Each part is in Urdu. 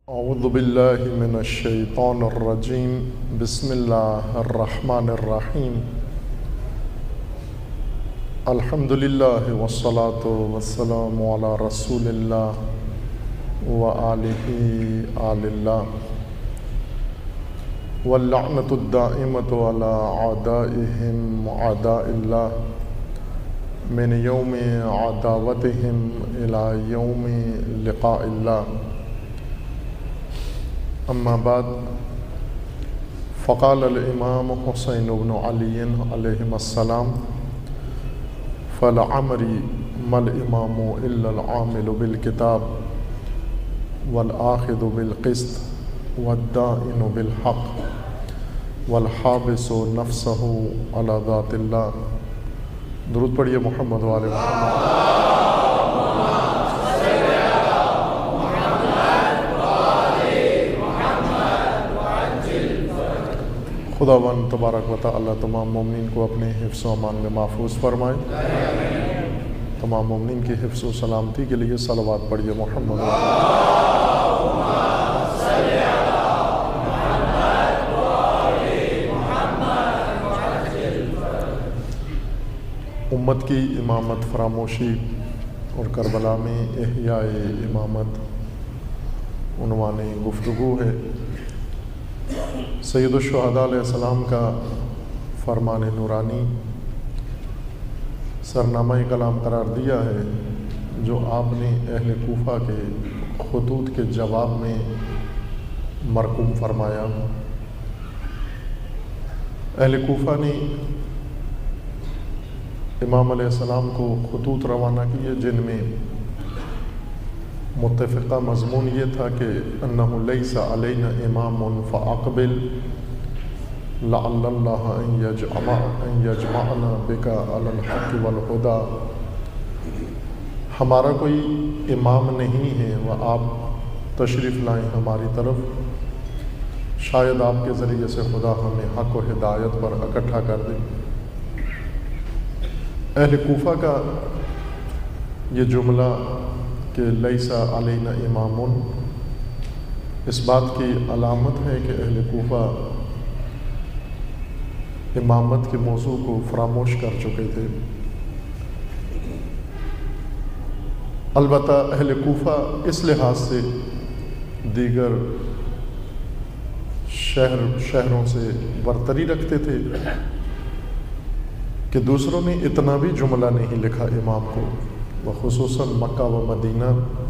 اعوذ باللہ من الشیطان الرجیم بسم اللہ الرحمن الرحیم الحمد للہ والصلاة والسلام علی رسول اللہ وآلہ آل اللہ واللعنۃ الدائمۃ علی اعدائہم اعداء اللہ من یوم عداوتہم الی یوم لقاء اللہ اما بعد فقال الامام حسین بن علی علیہ السلام فلعمری ما الامام الا العامل بالکتاب والآخذ بالقسط والدائن بالحق والحابس نفسه على ذات اللہ۔ درود پڑھیے محمد و آل محمد۔ خداوند تبارک و تعالی تمام مومنین کو اپنے حفظ و امان میں محفوظ فرمائے۔ تمام مومنین کی حفظ و سلامتی کے لیے صلوات پڑھیے محمد و امت کی امامت فراموشی اور کربلا میں احیاء امامت عنوان گفتگو ہے۔ سید الشہداء علیہ السلام کا فرمان نورانی سرنامہ کلام قرار دیا ہے، جو آپ نے اہل کوفہ کے خطوط کے جواب میں مرقوم فرمایا۔ اہل کوفہ نے امام علیہ السلام کو خطوط روانہ کیے، جن میں متفقہ مضمون یہ تھا کہ انہ لیس علینا امام فاقبل لعل اللہ ان یجمعنا بک علی الحق والہدی۔ ہمارا کوئی امام نہیں ہے و آپ تشریف لائیں ہماری طرف، شاید آپ کے ذریعے سے خدا ہمیں حق و ہدایت پر اکٹھا کر دے۔ اہل کوفہ کا یہ جملہ کہ لیس علینا امام اس بات کی علامت ہے کہ اہل کوفہ امامت کے موضوع کو فراموش کر چکے تھے۔ البتہ اہل کوفہ اس لحاظ سے دیگر شہروں سے برتری رکھتے تھے کہ دوسروں نے اتنا بھی جملہ نہیں لکھا امام کو، وخصوصاً مکہ و مدینہ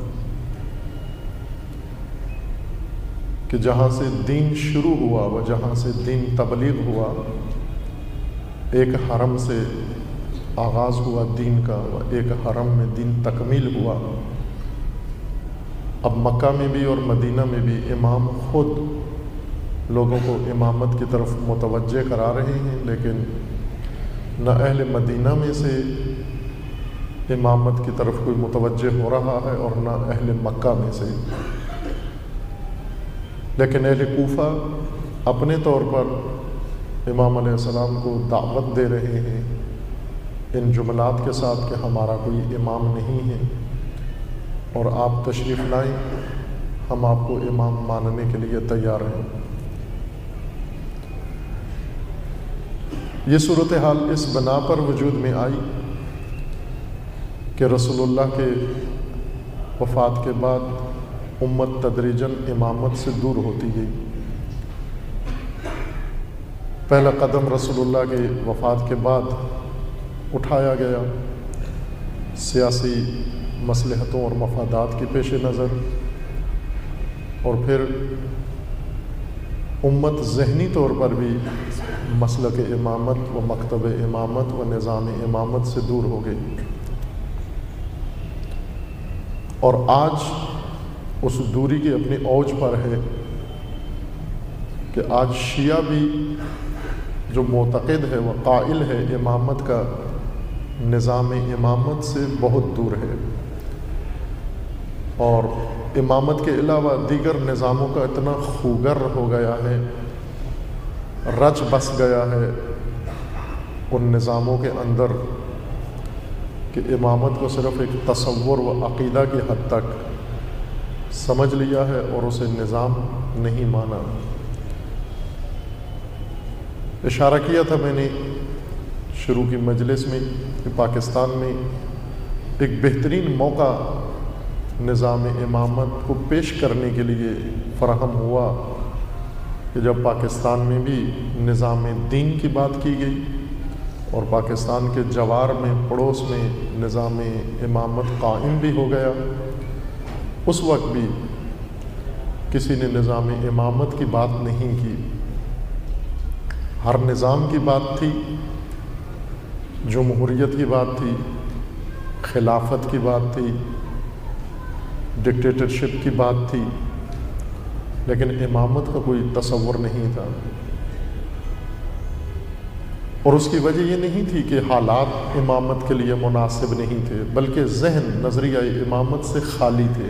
کہ جہاں سے دین شروع ہوا و جہاں سے دین تبلیغ ہوا، ایک حرم سے آغاز ہوا دین کا و ایک حرم میں دین تکمیل ہوا۔ اب مکہ میں بھی اور مدینہ میں بھی امام خود لوگوں کو امامت کی طرف متوجہ کرا رہے ہیں، لیکن نہ اہل مدینہ میں سے امامت کی طرف کوئی متوجہ ہو رہا ہے اور نہ اہل مکہ میں سے۔ لیکن اہل کوفہ اپنے طور پر امام علیہ السلام کو دعوت دے رہے ہیں ان جملات کے ساتھ کہ ہمارا کوئی امام نہیں ہے اور آپ تشریف لائیں، ہم آپ کو امام ماننے کے لیے تیار ہیں۔ یہ صورتحال اس بنا پر وجود میں آئی کہ رسول اللہ کے وفات کے بعد امت تدریجاً امامت سے دور ہوتی گئی۔ پہلا قدم رسول اللہ کے وفات کے بعد اٹھایا گیا سیاسی مصلحتوں اور مفادات کے پیش نظر، اور پھر امت ذہنی طور پر بھی مسلک امامت و مکتب امامت و نظام امامت سے دور ہو گئی، اور آج اس دوری کی اپنی اوج پر ہے کہ آج شیعہ بھی جو معتقد ہے وہ قائل ہے امامت کا، نظام امامت سے بہت دور ہے، اور امامت کے علاوہ دیگر نظاموں کا اتنا خوگر ہو گیا ہے، رچ بس گیا ہے ان نظاموں کے اندر کہ امامت کو صرف ایک تصور و عقیدہ کی حد تک سمجھ لیا ہے اور اسے نظام نہیں مانا۔ اشارہ کیا تھا میں نے شروع کی مجلس میں کہ پاکستان میں ایک بہترین موقع نظام امامت کو پیش کرنے کے لیے فراہم ہوا کہ جب پاکستان میں بھی نظام دین کی بات کی گئی اور پاکستان کے جوار میں پڑوس میں نظام امامت قائم بھی ہو گیا، اس وقت بھی کسی نے نظام امامت کی بات نہیں کی۔ ہر نظام کی بات تھی، جمہوریت کی بات تھی، خلافت کی بات تھی، ڈکٹیٹرشپ کی بات تھی، لیکن امامت کا کوئی تصور نہیں تھا۔ اور اس کی وجہ یہ نہیں تھی کہ حالات امامت کے لیے مناسب نہیں تھے، بلکہ ذہن نظریہ امامت سے خالی تھے۔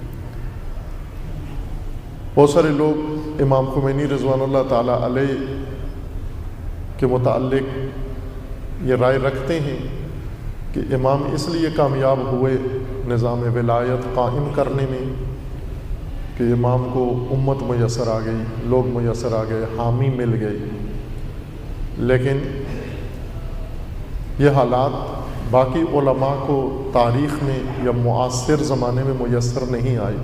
بہت سارے لوگ امام خمینی رضوان اللہ تعالیٰ علیہ کے متعلق یہ رائے رکھتے ہیں کہ امام اس لیے کامیاب ہوئے نظام ولایت قائم کرنے میں کہ امام کو امت میسر آ گئی، لوگ میسر آ گئے، حامی مل گئی، لیکن یہ حالات باقی علماء کو تاریخ میں یا معاصر زمانے میں میسر نہیں آئی۔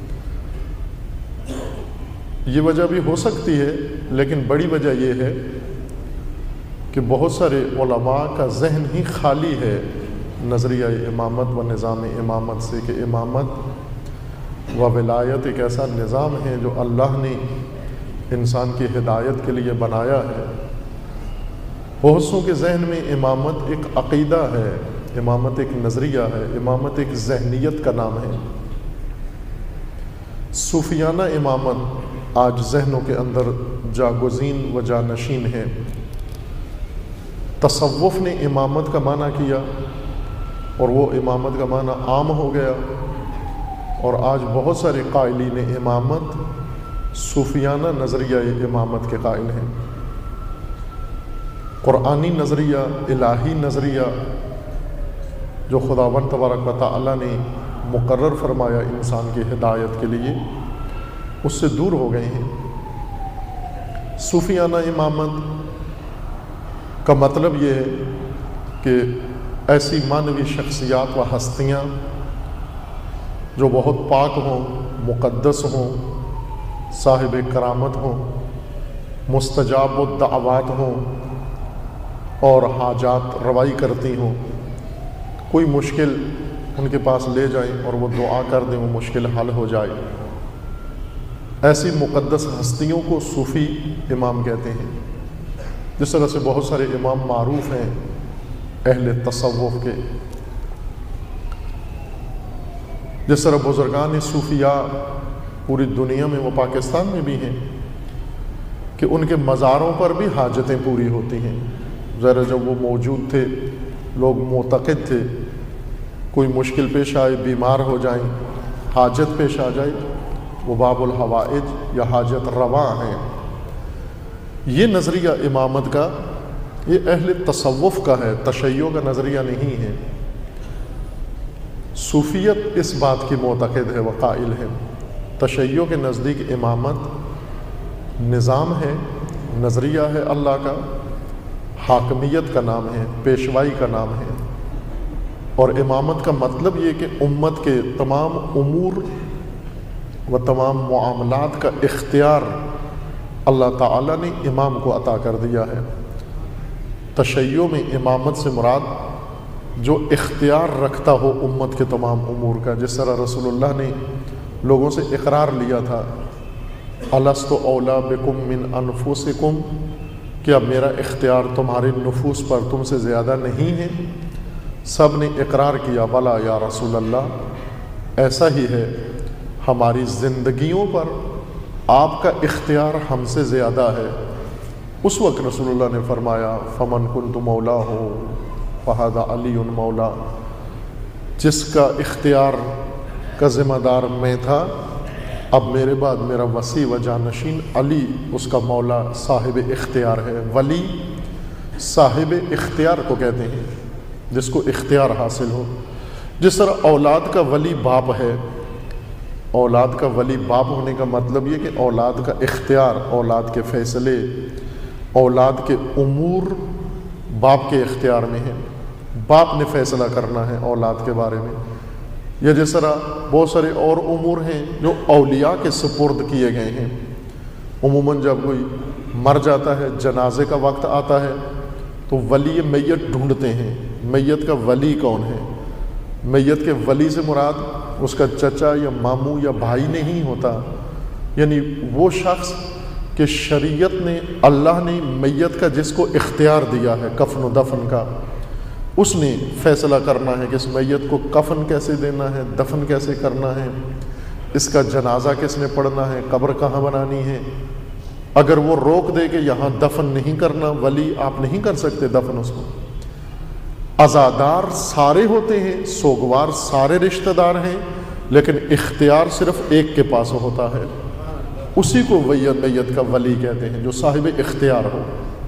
یہ وجہ بھی ہو سکتی ہے، لیکن بڑی وجہ یہ ہے کہ بہت سارے علماء کا ذہن ہی خالی ہے نظریہ امامت و نظام امامت سے، کہ امامت و ولایت ایک ایسا نظام ہے جو اللہ نے انسان کی ہدایت کے لیے بنایا ہے۔ بہت سو کے ذہن میں امامت ایک عقیدہ ہے، امامت ایک نظریہ ہے، امامت ایک ذہنیت کا نام ہے۔ صوفیانہ امامت آج ذہنوں کے اندر جاگزین و جانشین ہے۔ تصوف نے امامت کا معنی کیا اور وہ امامت کا معنی عام ہو گیا، اور آج بہت سارے قائلین امامت صوفیانہ نظریہ امامت کے قائل ہیں۔ قرآنی نظریہ، الہی نظریہ جو خداوند تبارک و تعالیٰ نے مقرر فرمایا انسان کی ہدایت کے لیے، اس سے دور ہو گئے ہیں۔ صوفیانہ امامت کا مطلب یہ ہے کہ ایسی معنوی شخصیات و ہستیاں جو بہت پاک ہوں، مقدس ہوں، صاحب کرامت ہوں، مستجاب الدعوات ہوں اور حاجات روائی کرتی ہوں، کوئی مشکل ان کے پاس لے جائیں اور وہ دعا کر دیں، وہ مشکل حل ہو جائے۔ ایسی مقدس ہستیوں کو صوفی امام کہتے ہیں۔ جس طرح سے بہت سارے امام معروف ہیں اہل تصوف کے، جس طرح بزرگان صوفیاء پوری دنیا میں، وہ پاکستان میں بھی ہیں، کہ ان کے مزاروں پر بھی حاجتیں پوری ہوتی ہیں۔ ذرا جب وہ موجود تھے، لوگ معتقد تھے، کوئی مشکل پیش آئے، بیمار ہو جائیں، حاجت پیش آ جائے، وہ باب الحوائج یا حاجت رواں ہیں۔ یہ نظریہ امامت کا یہ اہل تصوف کا ہے، تشیع کا نظریہ نہیں ہے۔ صوفیت اس بات کی معتقد ہے، وقائل ہے۔ تشیع کے نزدیک امامت نظام ہے، نظریہ ہے اللہ کا، حاکمیت کا نام ہے، پیشوائی کا نام ہے۔ اور امامت کا مطلب یہ کہ امت کے تمام امور و تمام معاملات کا اختیار اللہ تعالیٰ نے امام کو عطا کر دیا ہے۔ تشیع میں امامت سے مراد جو اختیار رکھتا ہو امت کے تمام امور کا، جس طرح رسول اللہ نے لوگوں سے اقرار لیا تھا، الست اولیٰ بکم من انفسکم، کیا میرا اختیار تمہارے نفوس پر تم سے زیادہ نہیں ہے؟ سب نے اقرار کیا، بلا یا رسول اللہ، ایسا ہی ہے، ہماری زندگیوں پر آپ کا اختیار ہم سے زیادہ ہے۔ اس وقت رسول اللہ نے فرمایا، فمن کنت مولاہ فہذا علی مولا، جس کا اختیار کا ذمہ دار میں تھا، اب میرے بعد میرا وسیع و جانشین علی اس کا مولا، صاحب اختیار ہے۔ ولی صاحب اختیار کو کہتے ہیں، جس کو اختیار حاصل ہو۔ جس طرح اولاد کا ولی باپ ہے، اولاد کا ولی باپ ہونے کا مطلب یہ کہ اولاد کا اختیار، اولاد کے فیصلے، اولاد کے امور باپ کے اختیار میں ہیں۔ باپ نے فیصلہ کرنا ہے اولاد کے بارے میں۔ یا جس طرح بہت سارے اور امور ہیں جو اولیاء کے سپرد کیے گئے ہیں۔ عموماً جب کوئی مر جاتا ہے، جنازے کا وقت آتا ہے، تو ولی میت ڈھونڈتے ہیں، میت کا ولی کون ہے۔ میت کے ولی سے مراد اس کا چچا یا ماموں یا بھائی نہیں ہوتا، یعنی وہ شخص کہ شریعت نے، اللہ نے میت کا جس کو اختیار دیا ہے کفن و دفن کا، اس نے فیصلہ کرنا ہے کہ اس میت کو کفن کیسے دینا ہے، دفن کیسے کرنا ہے، اس کا جنازہ کس نے پڑھنا ہے، قبر کہاں بنانی ہے۔ اگر وہ روک دے کہ یہاں دفن نہیں کرنا، ولی آپ نہیں کر سکتے دفن اس کو۔ عزادار سارے ہوتے ہیں، سوگوار سارے رشتہ دار ہیں، لیکن اختیار صرف ایک کے پاس ہوتا ہے، اسی کو میت کا ولی کہتے ہیں، جو صاحب اختیار ہو۔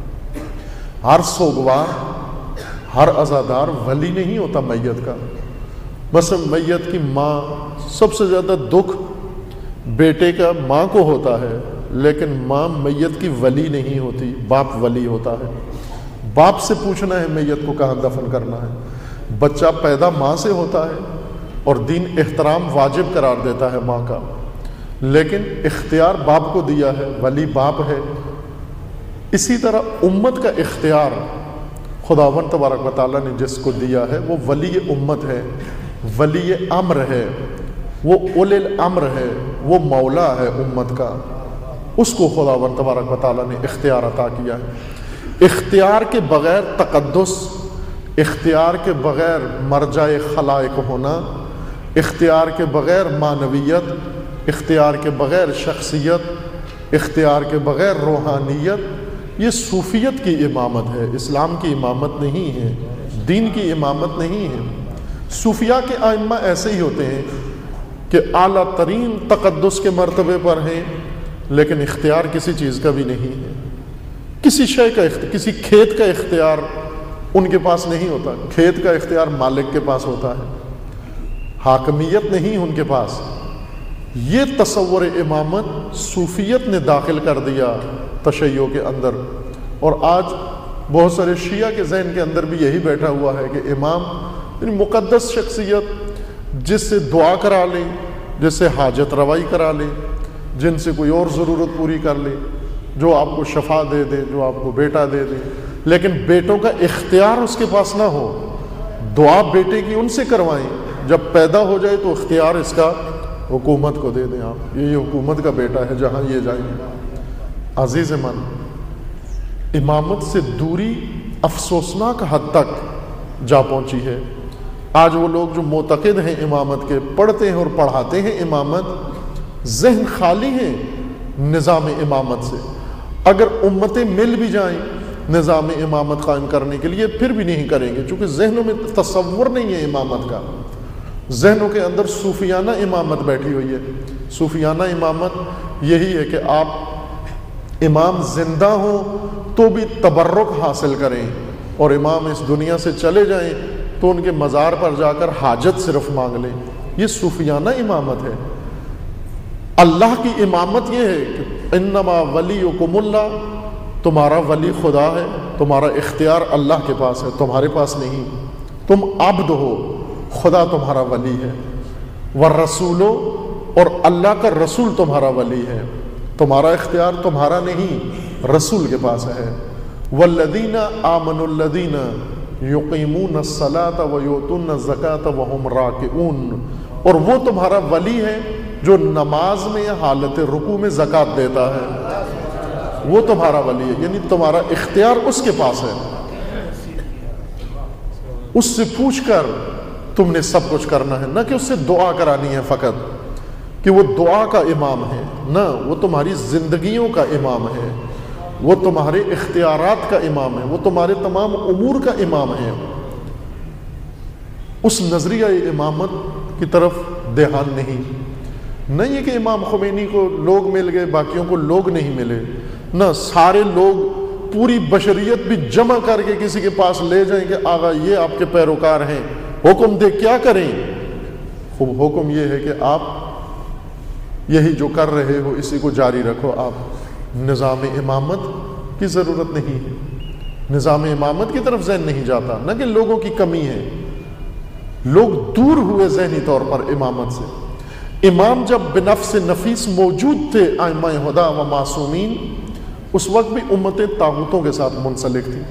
ہر سوگوار، ہر عزادار ولی نہیں ہوتا میت کا۔ مثلا میت کی ماں، سب سے زیادہ دکھ بیٹے کا ماں کو ہوتا ہے، لیکن ماں میت کی ولی نہیں ہوتی، باپ ولی ہوتا ہے۔ باپ سے پوچھنا ہے میت کو کہاں دفن کرنا ہے۔ بچہ پیدا ماں سے ہوتا ہے اور دین احترام واجب قرار دیتا ہے ماں کا، لیکن اختیار باپ کو دیا ہے، ولی باپ ہے۔ اسی طرح امت کا اختیار خداوند تبارک و تعالیٰ نے جس کو دیا ہے وہ ولی امت ہے، ولی امر ہے، وہ اولی الامر ہے، وہ مولا ہے امت کا، اس کو خداوند تبارک و تعالیٰ نے اختیار عطا کیا ہے۔ اختیار کے بغیر تقدس، اختیار کے بغیر مرجع خلائق ہونا، اختیار کے بغیر معنویت، اختیار کے بغیر شخصیت، اختیار کے بغیر روحانیت، یہ صوفیت کی امامت ہے، اسلام کی امامت نہیں ہے، دین کی امامت نہیں ہے۔ صوفیاء کے ائمہ ایسے ہی ہوتے ہیں کہ اعلیٰ ترین تقدس کے مرتبے پر ہیں، لیکن اختیار کسی چیز کا بھی نہیں ہے۔ کسی شے کا کسی کھیت کا اختیار ان کے پاس نہیں ہوتا، کھیت کا اختیار مالک کے پاس ہوتا ہے، حاکمیت نہیں ان کے پاس۔ یہ تصور امامت صوفیت نے داخل کر دیا تشیع کے اندر، اور آج بہت سارے شیعہ کے ذہن کے اندر بھی یہی بیٹھا ہوا ہے کہ امام یعنی مقدس شخصیت، جس سے دعا کرا لیں، جس سے حاجت روائی کرا لیں، جن سے کوئی اور ضرورت پوری کر لے، جو آپ کو شفا دے دے، جو آپ کو بیٹا دے دے، لیکن بیٹوں کا اختیار اس کے پاس نہ ہو۔ دعا بیٹے کی ان سے کروائیں، جب پیدا ہو جائے تو اختیار اس کا حکومت کو دے دیں، آپ یہ حکومت کا بیٹا ہے، جہاں یہ جائیں۔ عزیز من، امامت سے دوری افسوسناک حد تک جا پہنچی ہے۔ آج وہ لوگ جو معتقد ہیں امامت کے، پڑھتے ہیں اور پڑھاتے ہیں امامت، ذہن خالی ہیں نظام امامت سے۔ اگر امتیں مل بھی جائیں نظام امامت قائم کرنے کے لیے، پھر بھی نہیں کریں گے، چونکہ ذہنوں میں تصور نہیں ہے امامت کا۔ ذہنوں کے اندر صوفیانہ امامت بیٹھی ہوئی ہے۔ صوفیانہ امامت یہی ہے کہ آپ امام زندہ ہوں تو بھی تبرک حاصل کریں، اور امام اس دنیا سے چلے جائیں تو ان کے مزار پر جا کر حاجت صرف مانگ لیں۔ یہ صوفیانہ امامت ہے۔ اللہ کی امامت یہ ہے کہ انما ولیکم اللہ، تمہارا ولی خدا ہے، تمہارا اختیار اللہ کے پاس ہے، تمہارے پاس نہیں۔ تم عبد ہو، خدا تمہارا ولی ہے۔ والرسول، اور اللہ کا رسول تمہارا ولی ہے، تمہارا اختیار تمہارا نہیں، رسول کے پاس ہے۔ والذین آمنوا الذین یقیمون الصلاۃ ویؤتون الزکاۃ وہم راکعون، اور وہ تمہارا ولی ہے جو نماز میں حالت رکوع میں زکوٰۃ دیتا ہے، وہ تمہارا ولی ہے، یعنی تمہارا اختیار اس کے پاس ہے۔ اس سے پوچھ کر تم نے سب کچھ کرنا ہے، نہ کہ اس سے دعا کرانی ہے فقط کہ وہ دعا کا امام ہے، نہ، وہ تمہاری زندگیوں کا امام ہے، وہ تمہارے اختیارات کا امام ہے، وہ تمہارے تمام امور کا امام ہے۔ اس نظریہ امامت کی طرف دھیان نہیں ہے کہ امام خمینی کو لوگ مل گئے، باقیوں کو لوگ نہیں ملے، نہ، سارے لوگ، پوری بشریت بھی جمع کر کے کسی کے پاس لے جائیں کہ آقا یہ آپ کے پیروکار ہیں، حکم دے کیا کریں؟ خوب حکم یہ ہے کہ آپ یہی جو کر رہے ہو اسی کو جاری رکھو آپ، نظام امامت کی ضرورت نہیں ہے، نظام امامت کی طرف ذہن نہیں جاتا، نہ کہ لوگوں کی کمی ہے، لوگ دور ہوئے ذہنی طور پر امامت سے۔ امام جب بنفس نفیس موجود تھے ائمہ ہدی و معصومین، اس وقت بھی امتیں طاغوتوں کے ساتھ منسلک تھی،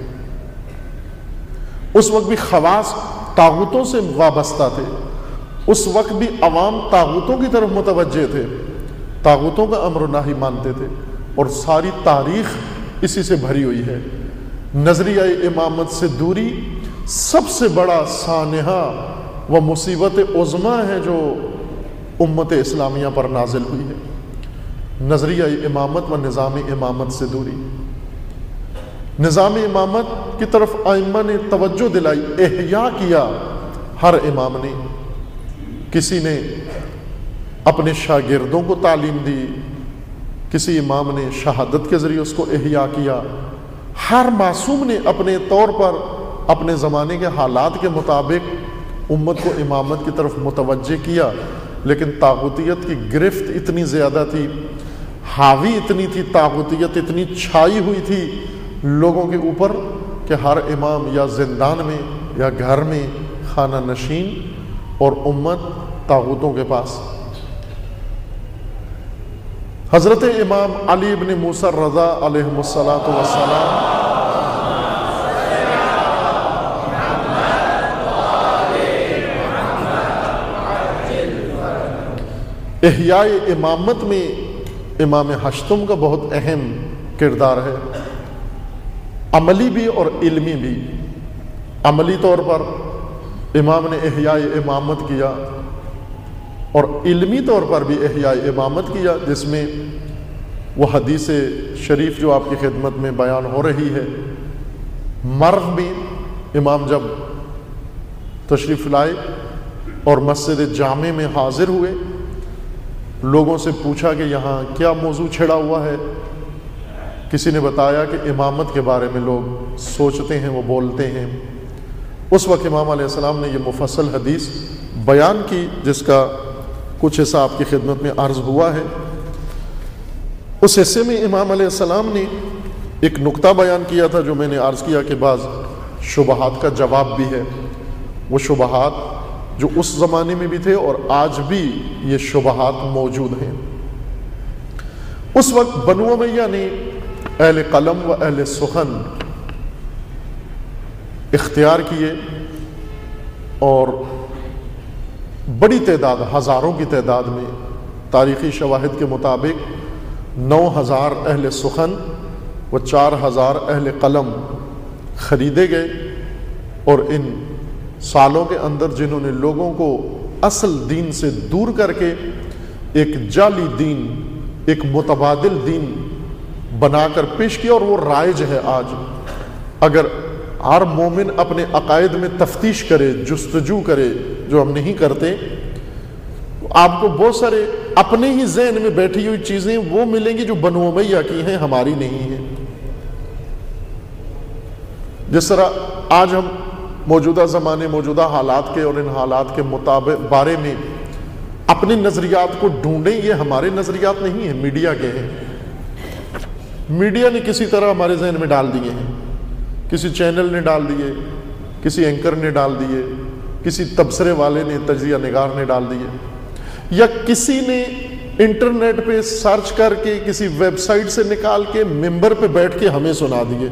اس وقت بھی خواص طاغوتوں سے وابستہ تھے، اس وقت بھی عوام طاغوتوں کی طرف متوجہ تھے، طاغوتوں کا امر و نہی مانتے تھے، اور ساری تاریخ اسی سے بھری ہوئی ہے۔ نظریہ امامت سے دوری سب سے بڑا سانحہ و مصیبت عظمی ہے جو امت اسلامیہ پر نازل ہوئی ہے، نظریہ امامت و نظام امامت سے دوری۔ نظام امامت کی طرف ائمہ نے توجہ دلائی، احیاء کیا، ہر امام نے، کسی نے اپنے شاگردوں کو تعلیم دی، کسی امام نے شہادت کے ذریعے اس کو احیاء کیا، ہر معصوم نے اپنے طور پر اپنے زمانے کے حالات کے مطابق امت کو امامت کی طرف متوجہ کیا، لیکن طاغوتیت کی گرفت اتنی زیادہ تھی، حاوی اتنی تھی، طاغوتیت اتنی چھائی ہوئی تھی لوگوں کے اوپر کہ ہر امام یا زندان میں یا گھر میں خانہ نشین، اور امت طاغوتوں کے پاس۔ حضرت امام علی بن موسیٰ رضا علیہ الصلاۃ والسلام احیاء امامت میں امام ہشتم کا بہت اہم کردار ہے، عملی بھی اور علمی بھی۔ عملی طور پر امام نے احیاء امامت کیا، اور علمی طور پر بھی احیاء امامت کیا، جس میں وہ حدیث شریف جو آپ کی خدمت میں بیان ہو رہی ہے، مرو میں امام جب تشریف لائے اور مسجد جامع میں حاضر ہوئے، لوگوں سے پوچھا کہ یہاں کیا موضوع چھڑا ہوا ہے؟ کسی نے بتایا کہ امامت کے بارے میں لوگ سوچتے ہیں، وہ بولتے ہیں۔ اس وقت امام علیہ السلام نے یہ مفصل حدیث بیان کی، جس کا کچھ حصہ آپ کی خدمت میں عرض ہوا ہے۔ اس حصے میں امام علیہ السلام نے ایک نقطہ بیان کیا تھا جو میں نے عرض کیا کہ بعض شبہات کا جواب بھی ہے، وہ شبہات جو اس زمانے میں بھی تھے اور آج بھی یہ شبہات موجود ہیں۔ اس وقت بنو امیہ نے اہل قلم و اہل سخن اختیار کیے، اور بڑی تعداد، ہزاروں کی تعداد میں، تاریخی شواہد کے مطابق 9,000 اہل سخن و 4,000 اہل قلم خریدے گئے، اور ان سالوں کے اندر جنہوں نے لوگوں کو اصل دین سے دور کر کے ایک جعلی دین، ایک متبادل دین بنا کر پیش کیا، اور وہ رائج ہے آج۔ اگر ہر مومن اپنے عقائد میں تفتیش کرے، جستجو کرے، جو ہم نہیں کرتے، آپ کو بہت سارے اپنے ہی ذہن میں بیٹھی ہوئی چیزیں وہ ملیں گی جو بنو امیہ کی ہیں، ہماری نہیں ہیں۔ جس طرح آج ہم موجودہ زمانے، موجودہ حالات کے اور ان حالات کے مطابق بارے میں اپنے نظریات کو ڈھونڈیں، یہ ہمارے نظریات نہیں ہیں، میڈیا کے ہیں۔ میڈیا نے کسی طرح ہمارے ذہن میں ڈال دیے ہیں، کسی چینل نے ڈال دیے، کسی اینکر نے ڈال دیے، کسی تبصرے والے نے، تجزیہ نگار نے ڈال دیے، یا کسی نے انٹرنیٹ پہ سرچ کر کے کسی ویب سائٹ سے نکال کے ممبر پہ بیٹھ کے ہمیں سنا دیے۔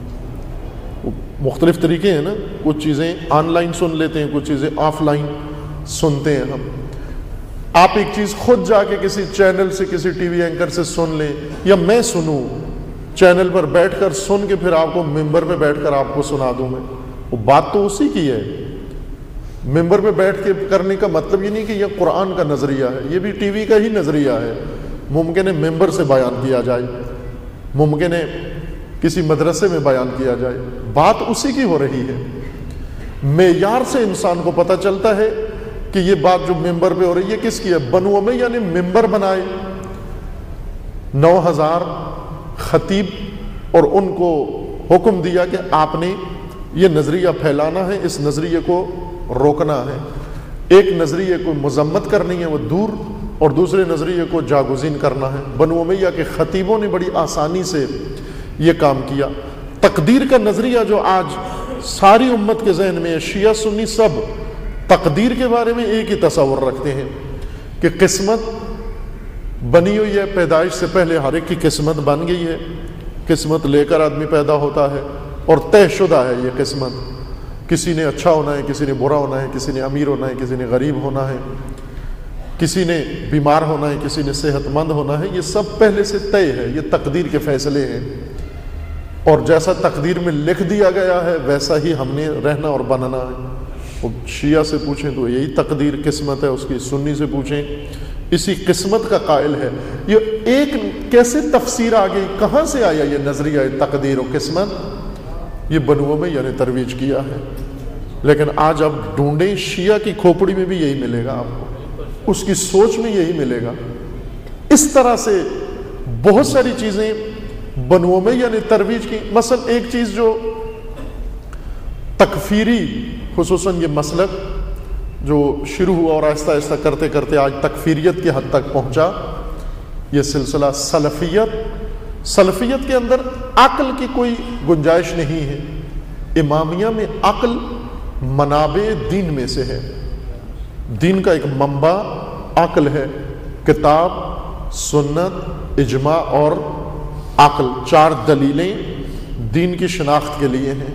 مختلف طریقے ہیں نا، کچھ چیزیں آن لائن سن لیتے ہیں، کچھ چیزیں آف لائن سنتے ہیں ہم۔ آپ ایک چیز خود جا کے کسی چینل سے، کسی ٹی وی اینکر سے سن لیں، یا میں سنوں چینل پر بیٹھ کر سن کے پھر آپ کو ممبر پہ بیٹھ کر آپ کو سنا دوں میں، وہ بات تو اسی کی ہے۔ ممبر پہ بیٹھ کے کرنے کا مطلب یہ نہیں کہ یہ قرآن کا نظریہ ہے، یہ بھی ٹی وی کا ہی نظریہ ہے۔ ممکن ہے ممبر سے بیان کیا جائے، ممکن ہے کسی مدرسے میں بیان کیا جائے، بات اسی کی ہو رہی ہے۔ معیار سے انسان کو پتہ چلتا ہے کہ یہ بات جو ممبر پہ ہو رہی ہے کس کی ہے۔ بنو امیہ نے ممبر بنائے، 9,000 خطیب، اور ان کو حکم دیا کہ آپ نے یہ نظریہ پھیلانا ہے، اس نظریے کو روکنا ہے۔ ایک نظریے کو مذمت کرنی ہے، وہ دور اور دوسرے نظریے کو جاگزین کرنا ہے۔ بنو امیہ کے خطیبوں نے بڑی آسانی سے یہ کام کیا۔ تقدیر کا نظریہ جو آج ساری امت کے ذہن میں ہے، شیعہ سنی سب تقدیر کے بارے میں ایک ہی تصور رکھتے ہیں کہ قسمت بنی ہوئی ہے، پیدائش سے پہلے ہر ایک کی قسمت بن گئی ہے، قسمت لے کر آدمی پیدا ہوتا ہے اور طے شدہ ہے یہ قسمت، کسی نے اچھا ہونا ہے، کسی نے برا ہونا ہے، کسی نے امیر ہونا ہے، کسی نے غریب ہونا ہے، کسی نے بیمار ہونا ہے، کسی نے صحت مند ہونا ہے، یہ سب پہلے سے طے ہے، یہ تقدیر کے فیصلے ہیں، اور جیسا تقدیر میں لکھ دیا گیا ہے ویسا ہی ہم نے رہنا اور بننا ہے۔ شیعہ سے پوچھیں تو یہی تقدیر قسمت ہے، اس کی سنی سے پوچھیں اسی قسمت کا قائل ہے۔ یہ ایک کیسے تفسیر آ گئی، کہاں سے آیا یہ نظریہ تقدیر و قسمت؟ یہ بنو امیہ نے ترویج کیا ہے، لیکن آج اب ڈھونڈیں شیعہ کی کھوپڑی میں بھی یہی ملے گا آپ کو، اس کی سوچ میں یہی ملے گا۔ اس طرح سے بہت ساری چیزیں بنو امیہ نے ترویج کی۔ مثلا ایک چیز جو تکفیری، خصوصاً یہ مسلک جو شروع ہوا اور آہستہ آہستہ کرتے کرتے آج تکفیریت کی حد تک پہنچا، یہ سلسلہ سلفیت۔ سلفیت کے اندر عقل کی کوئی گنجائش نہیں ہے۔ امامیہ میں عقل منابع دین میں سے ہے، دین کا ایک منبع عقل ہے، کتاب، سنت، اجماع اور عقل، 4 دلیلیں دین کی شناخت کے لیے ہیں۔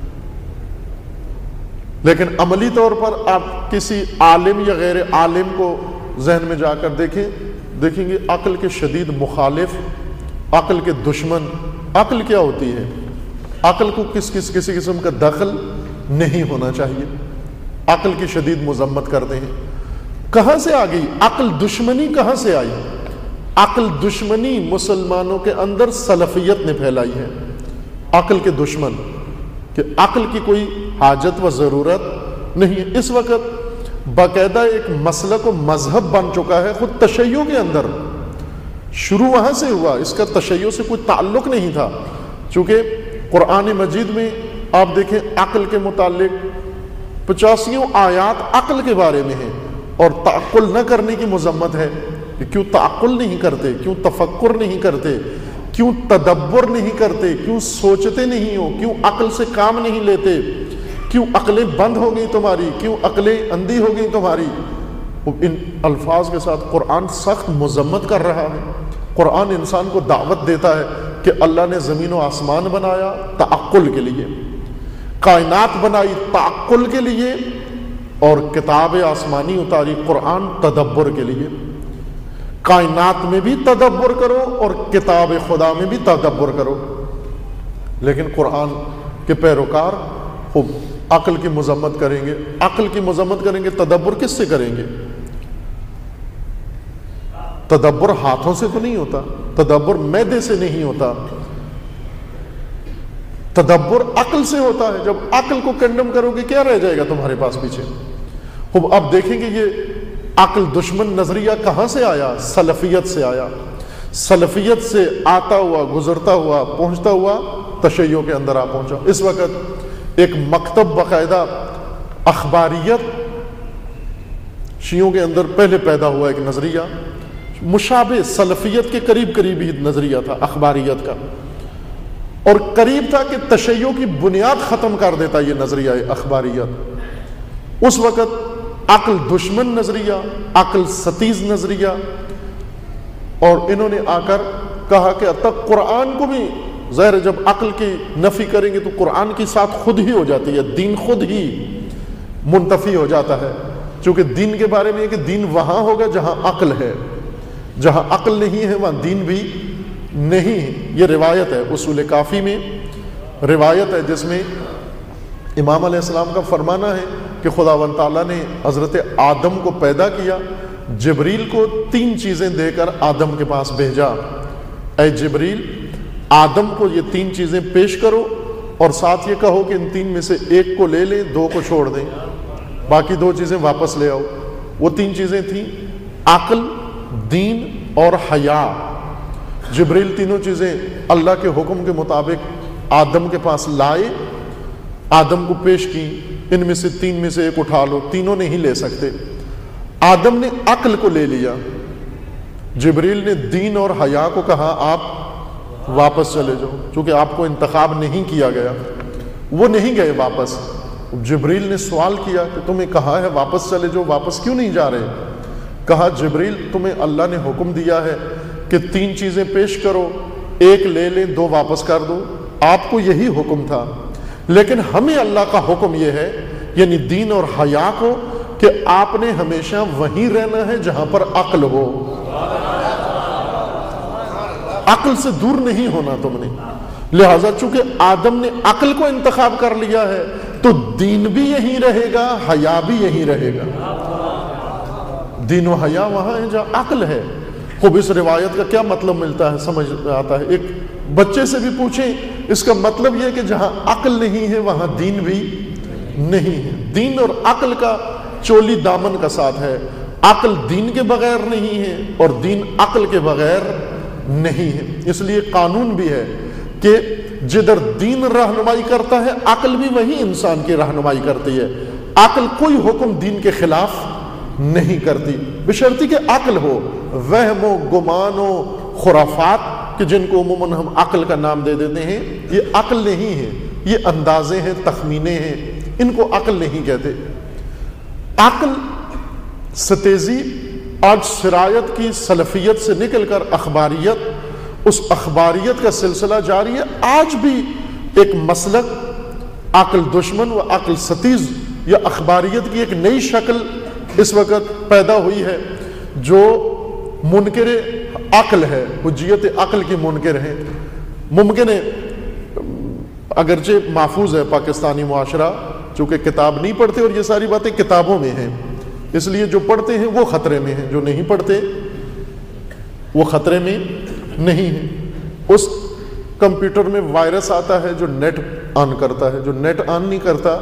لیکن عملی طور پر آپ کسی عالم یا غیر عالم کو ذہن میں جا کر دیکھیں گے عقل کے شدید مخالف، عقل کے دشمن۔ عقل کیا ہوتی ہے؟ عقل کو کسی قسم کا دخل نہیں ہونا چاہیے، عقل کی شدید مذمت کرتے ہیں۔ کہاں سے آ گئی عقل دشمنی؟ کہاں سے آئی عقل دشمنی؟ مسلمانوں کے اندر سلفیت نے پھیلائی ہے، عقل کے دشمن، کہ عقل کی کوئی حاجت و ضرورت نہیں ہے۔ اس وقت باقاعدہ ایک مسلک و مذہب بن چکا ہے، خود تشیع کے اندر شروع وہاں سے ہوا، اس کا تشیع سے کوئی تعلق نہیں تھا، چونکہ قرآن مجید میں آپ دیکھیں عقل کے متعلق 85 آیات عقل کے بارے میں ہیں، اور تعقل نہ کرنے کی مذمت ہے کہ کیوں تعقل نہیں کرتے، کیوں تفکر نہیں کرتے، کیوں تدبر نہیں کرتے، کیوں سوچتے نہیں ہو، کیوں عقل سے کام نہیں لیتے، کیوں عقلیں بند ہو گئی تمہاری، کیوں عقلیں اندھی ہو گئی تمہاری۔ ان الفاظ کے ساتھ قرآن سخت مذمت کر رہا ہے۔ قرآن انسان کو دعوت دیتا ہے کہ اللہ نے زمین و آسمان بنایا تعقل کے لیے، کائنات بنائی تعقل کے لیے، اور کتاب آسمانی اتاری قرآن تدبر کے لیے۔ کائنات میں بھی تدبر کرو اور کتاب خدا میں بھی تدبر کرو، لیکن قرآن کے پیروکار خوب عقل کی مذمت کریں گے، عقل کی مذمت کریں گے، تدبر کس سے کریں گے؟ تدبر ہاتھوں سے تو نہیں ہوتا، تدبر معدے سے نہیں ہوتا، تدبر عقل سے ہوتا ہے۔ جب عقل کو کنڈم کرو گے کیا رہ جائے گا تمہارے پاس پیچھے؟ خوب اب دیکھیں گے یہ عقل دشمن نظریہ کہاں سے آیا؟ سلفیت سے آیا۔ سلفیت سے آتا ہوا، گزرتا ہوا، پہنچتا ہوا تشیع کے اندر آ پہنچا۔ اس وقت ایک مکتب باقاعدہ اخباریت شیعوں کے اندر پہلے پیدا ہوا، ایک نظریہ مشابہ سلفیت کے قریب قریب ہی نظریہ تھا اخباریت کا، اور قریب تھا کہ تشیع کی بنیاد ختم کر دیتا یہ نظریہ اخباریت۔ اس وقت عقل دشمن نظریہ، عقل ستیز نظریہ، اور انہوں نے آ کر کہا کہ تک قرآن کو بھی ظاہر جب عقل کی نفی کریں گے تو قرآن کی ساتھ خود ہی ہو جاتی ہے، دین خود ہی منتفی ہو جاتا ہے، چونکہ دین کے بارے میں ہے کہ دین وہاں ہوگا جہاں عقل ہے، جہاں عقل نہیں ہے وہاں دین بھی نہیں۔ یہ روایت ہے، اصول کافی میں روایت ہے جس میں امام علیہ السلام کا فرمانا ہے کہ خداوند تعالیٰ نے حضرت آدم کو پیدا کیا، جبریل کو 3 چیزیں دے کر آدم کے پاس بھیجا، اے جبریل آدم کو یہ 3 چیزیں پیش کرو، اور ساتھ یہ کہو کہ ان 3 میں سے ایک کو لے لیں، 2 کو چھوڑ دیں، باقی 2 چیزیں واپس لے آؤ۔ وہ 3 چیزیں تھیں عقل، دین اور حیا۔ جبریل تینوں چیزیں اللہ کے حکم کے مطابق آدم کے پاس لائے، آدم کو پیش کی، ان میں سے 3 میں سے ایک اٹھا لو، تینوں نہیں لے سکتے۔ آدم نے عقل کو لے لیا، جبریل نے دین اور حیا کو کہا آپ واپس چلے جاؤ، چونکہ آپ کو انتخاب نہیں کیا گیا۔ وہ نہیں گئے واپس۔ جبریل نے سوال کیا کہ تمہیں کہا ہے واپس چلے جاؤ، واپس کیوں نہیں جا رہے؟ کہا جبریل تمہیں اللہ نے حکم دیا ہے کہ 3 چیزیں پیش کرو، 1 لے لیں، 2 واپس کر دو، آپ کو یہی حکم تھا، لیکن ہمیں اللہ کا حکم یہ ہے، یعنی دین اور حیا کو، کہ آپ نے ہمیشہ وہیں رہنا ہے جہاں پر عقل ہو، عقل سے دور نہیں ہونا تم نے۔ لہذا چونکہ آدم نے عقل کو انتخاب کر لیا ہے تو دین بھی یہیں رہے گا، حیا بھی یہیں رہے گا۔ دین و حیا وہاں ہے جہاں عقل ہے۔ خوب اس روایت کا کیا مطلب ملتا ہے، سمجھ آتا ہے؟ ایک بچے سے بھی پوچھیں، اس کا مطلب یہ ہے کہ جہاں عقل نہیں ہے وہاں دین بھی نہیں ہے۔ دین اور عقل کا چولی دامن کا ساتھ ہے۔ عقل دین کے بغیر نہیں ہے اور دین عقل کے بغیر نہیں ہے۔ اس لیے قانون بھی ہے کہ جدھر دین رہنمائی کرتا ہے عقل بھی وہی انسان کی رہنمائی کرتی ہے۔ عقل کوئی حکم دین کے خلاف نہیں کرتی، بشرطی کہ عقل ہو۔ وہم و گمان و خرافات کہ جن کو عموماً ہم عقل کا نام دے دیتے ہیں، یہ عقل نہیں ہے، یہ اندازے ہیں، تخمینے ہیں، ان کو عقل نہیں کہتے۔ عقل ستیزی آج سرایت کی سلفیت سے نکل کر اخباریت، اس اخباریت کا سلسلہ جاری ہے۔ آج بھی ایک مسلک عقل دشمن و عقل ستیز یا اخباریت کی ایک نئی شکل اس وقت پیدا ہوئی ہے، جو منکر عقل ہے، حجیت عقل کی منکر ہیں۔ ممکن ہے اگرچہ محفوظ ہے پاکستانی معاشرہ، چونکہ کتاب نہیں پڑھتے اور یہ ساری باتیں کتابوں میں ہیں، اس لیے جو پڑھتے ہیں وہ خطرے میں ہیں، جو نہیں پڑھتے وہ خطرے میں نہیں ہیں۔ اس کمپیوٹر میں وائرس آتا ہے جو نیٹ آن کرتا ہے، جو نیٹ آن نہیں کرتا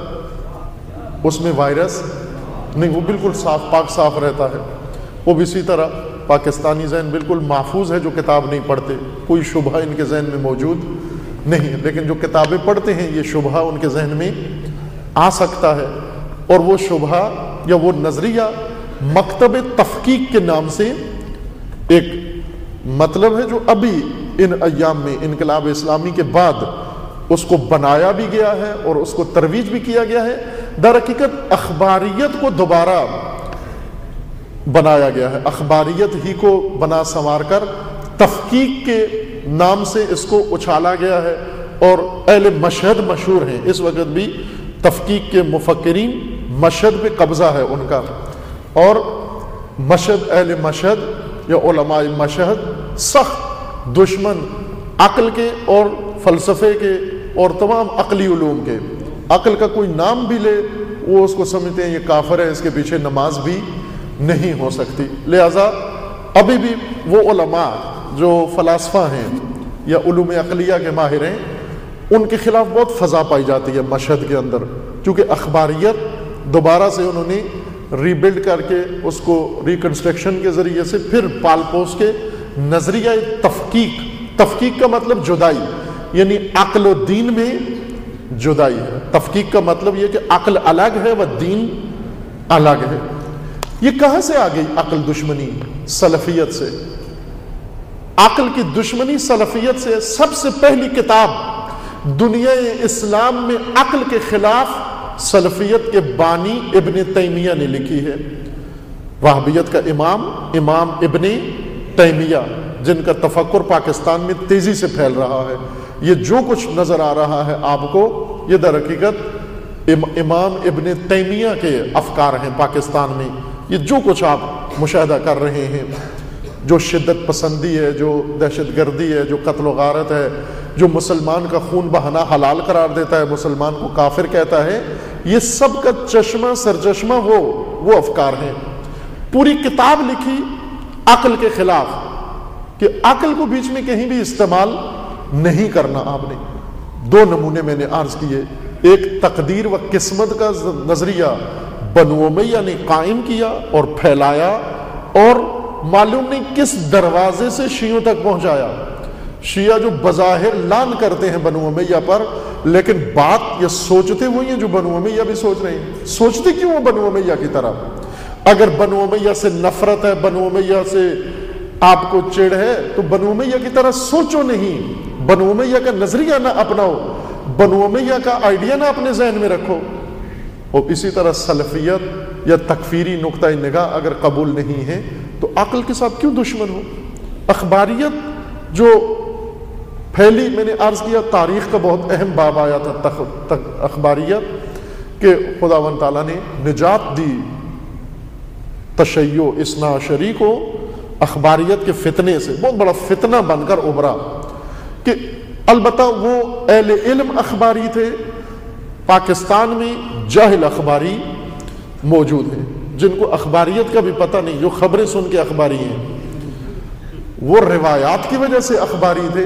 اس میں وائرس نہیں، وہ بالکل صاف پاک صاف رہتا ہے۔ وہ بھی اسی طرح پاکستانی ذہن بالکل محفوظ ہے جو کتاب نہیں پڑھتے، کوئی شبہ ان کے ذہن میں موجود نہیں ہے، لیکن جو کتابیں پڑھتے ہیں یہ شبہ ان کے ذہن میں آ سکتا ہے، اور وہ شبہ یا وہ نظریہ مکتب تفکیک کے نام سے ایک مطلب ہے جو ابھی ان ایام میں انقلاب اسلامی کے بعد اس کو بنایا بھی گیا ہے اور اس کو ترویج بھی کیا گیا ہے۔ در حقیقت اخباریت کو دوبارہ بنایا گیا ہے، اخباریت ہی کو بنا سنوار کر تفکیک کے نام سے اس کو اچھالا گیا ہے، اور اہل مشہد مشہور ہیں اس وقت بھی، تفکیک کے مفکرین مشہد پہ قبضہ ہے ان کا، اور مشہد اہل مشہد یا علماء مشہد سخت دشمن عقل کے اور فلسفے کے اور تمام عقلی علوم کے۔ عقل کا کوئی نام بھی لے وہ اس کو سمجھتے ہیں یہ کافر ہے، اس کے پیچھے نماز بھی نہیں ہو سکتی۔ لہذا ابھی بھی وہ علماء جو فلاسفہ ہیں یا علوم عقلیہ کے ماہر ہیں، ان کے خلاف بہت فضا پائی جاتی ہے مشہد کے اندر، چونکہ اخباریت دوبارہ سے انہوں نے ری بلڈ کر کے اس کو ریکنسٹرکشن کے ذریعے سے پھر پال پوس کے نظریہ تفکیک، تفکیک کا مطلب جدائی، یعنی عقل و دین میں جدائی ہے۔ تفکیک کا مطلب یہ کہ عقل الگ ہے و دین الگ ہے۔ یہ کہاں سے آ گئی عقل دشمنی؟ سلفیت سے۔ عقل کی دشمنی سلفیت سے۔ سب سے پہلی کتاب دنیا اسلام میں عقل کے خلاف سلفیت کے بانی ابن تیمیہ نے لکھی ہے۔ وہابیت کا امام ابن تیمیہ، جن کا تفکر پاکستان میں تیزی سے پھیل رہا ہے۔ یہ جو کچھ نظر آ رہا ہے آپ کو، یہ در حقیقت امام ابن تیمیہ کے افکار ہیں پاکستان میں۔ یہ جو کچھ آپ مشاہدہ کر رہے ہیں، جو شدت پسندی ہے، جو دہشت گردی ہے، جو قتل و غارت ہے، جو مسلمان کا خون بہانا حلال قرار دیتا ہے، مسلمان کو کافر کہتا ہے، یہ سب کا چشمہ سرچشمہ وہ افکار ہیں۔ پوری کتاب لکھی عقل کے خلاف کہ عقل کو بیچ میں کہیں بھی استعمال نہیں کرنا۔ آپ نے 2 نمونے میں نے عرض کیے، ایک تقدیر و قسمت کا نظریہ بنو امیہ نے قائم کیا اور پھیلایا، اور معلوم نہیں کس دروازے سے شیعوں تک پہنچایا۔ شیعہ جو بظاہر لان کرتے ہیں بنو امیہ پر، لیکن بات یہ سوچتے وہی ہیں جو بنو امیہ بھی سوچ رہے ہیں۔ سوچتے کیوں وہ بنو امیہ کی طرح؟ اگر بنو امیہ سے نفرت ہے، بنو امیہ سے آپ کو چڑ ہے تو بنو امیہ کی طرح سوچو نہیں، بنو امیہ کا نظریہ نہ اپناؤ، بنو امیہ کا آئیڈیا نہ اپنے ذہن میں رکھو۔ اور اسی طرح سلفیت یا تکفیری نقطہ نگاہ اگر قبول نہیں ہے تو عقل کے ساتھ کیوں دشمن ہو؟ اخباریت جو پھیلی، میں نے عرض کیا تاریخ کا بہت اہم باب آیا تھا اخباریت، کہ خداوند تعالیٰ نے نجات دی تشیع اثنا عشری کو اخباریت کے فتنے سے، بہت بڑا فتنہ بن کر ابھرا، کہ البتہ وہ اہل علم اخباری تھے، پاکستان میں جاہل اخباری موجود ہیں جن کو اخباریت کا بھی پتہ نہیں، جو خبریں سن کے اخباری ہیں، وہ روایات کی وجہ سے اخباری تھے،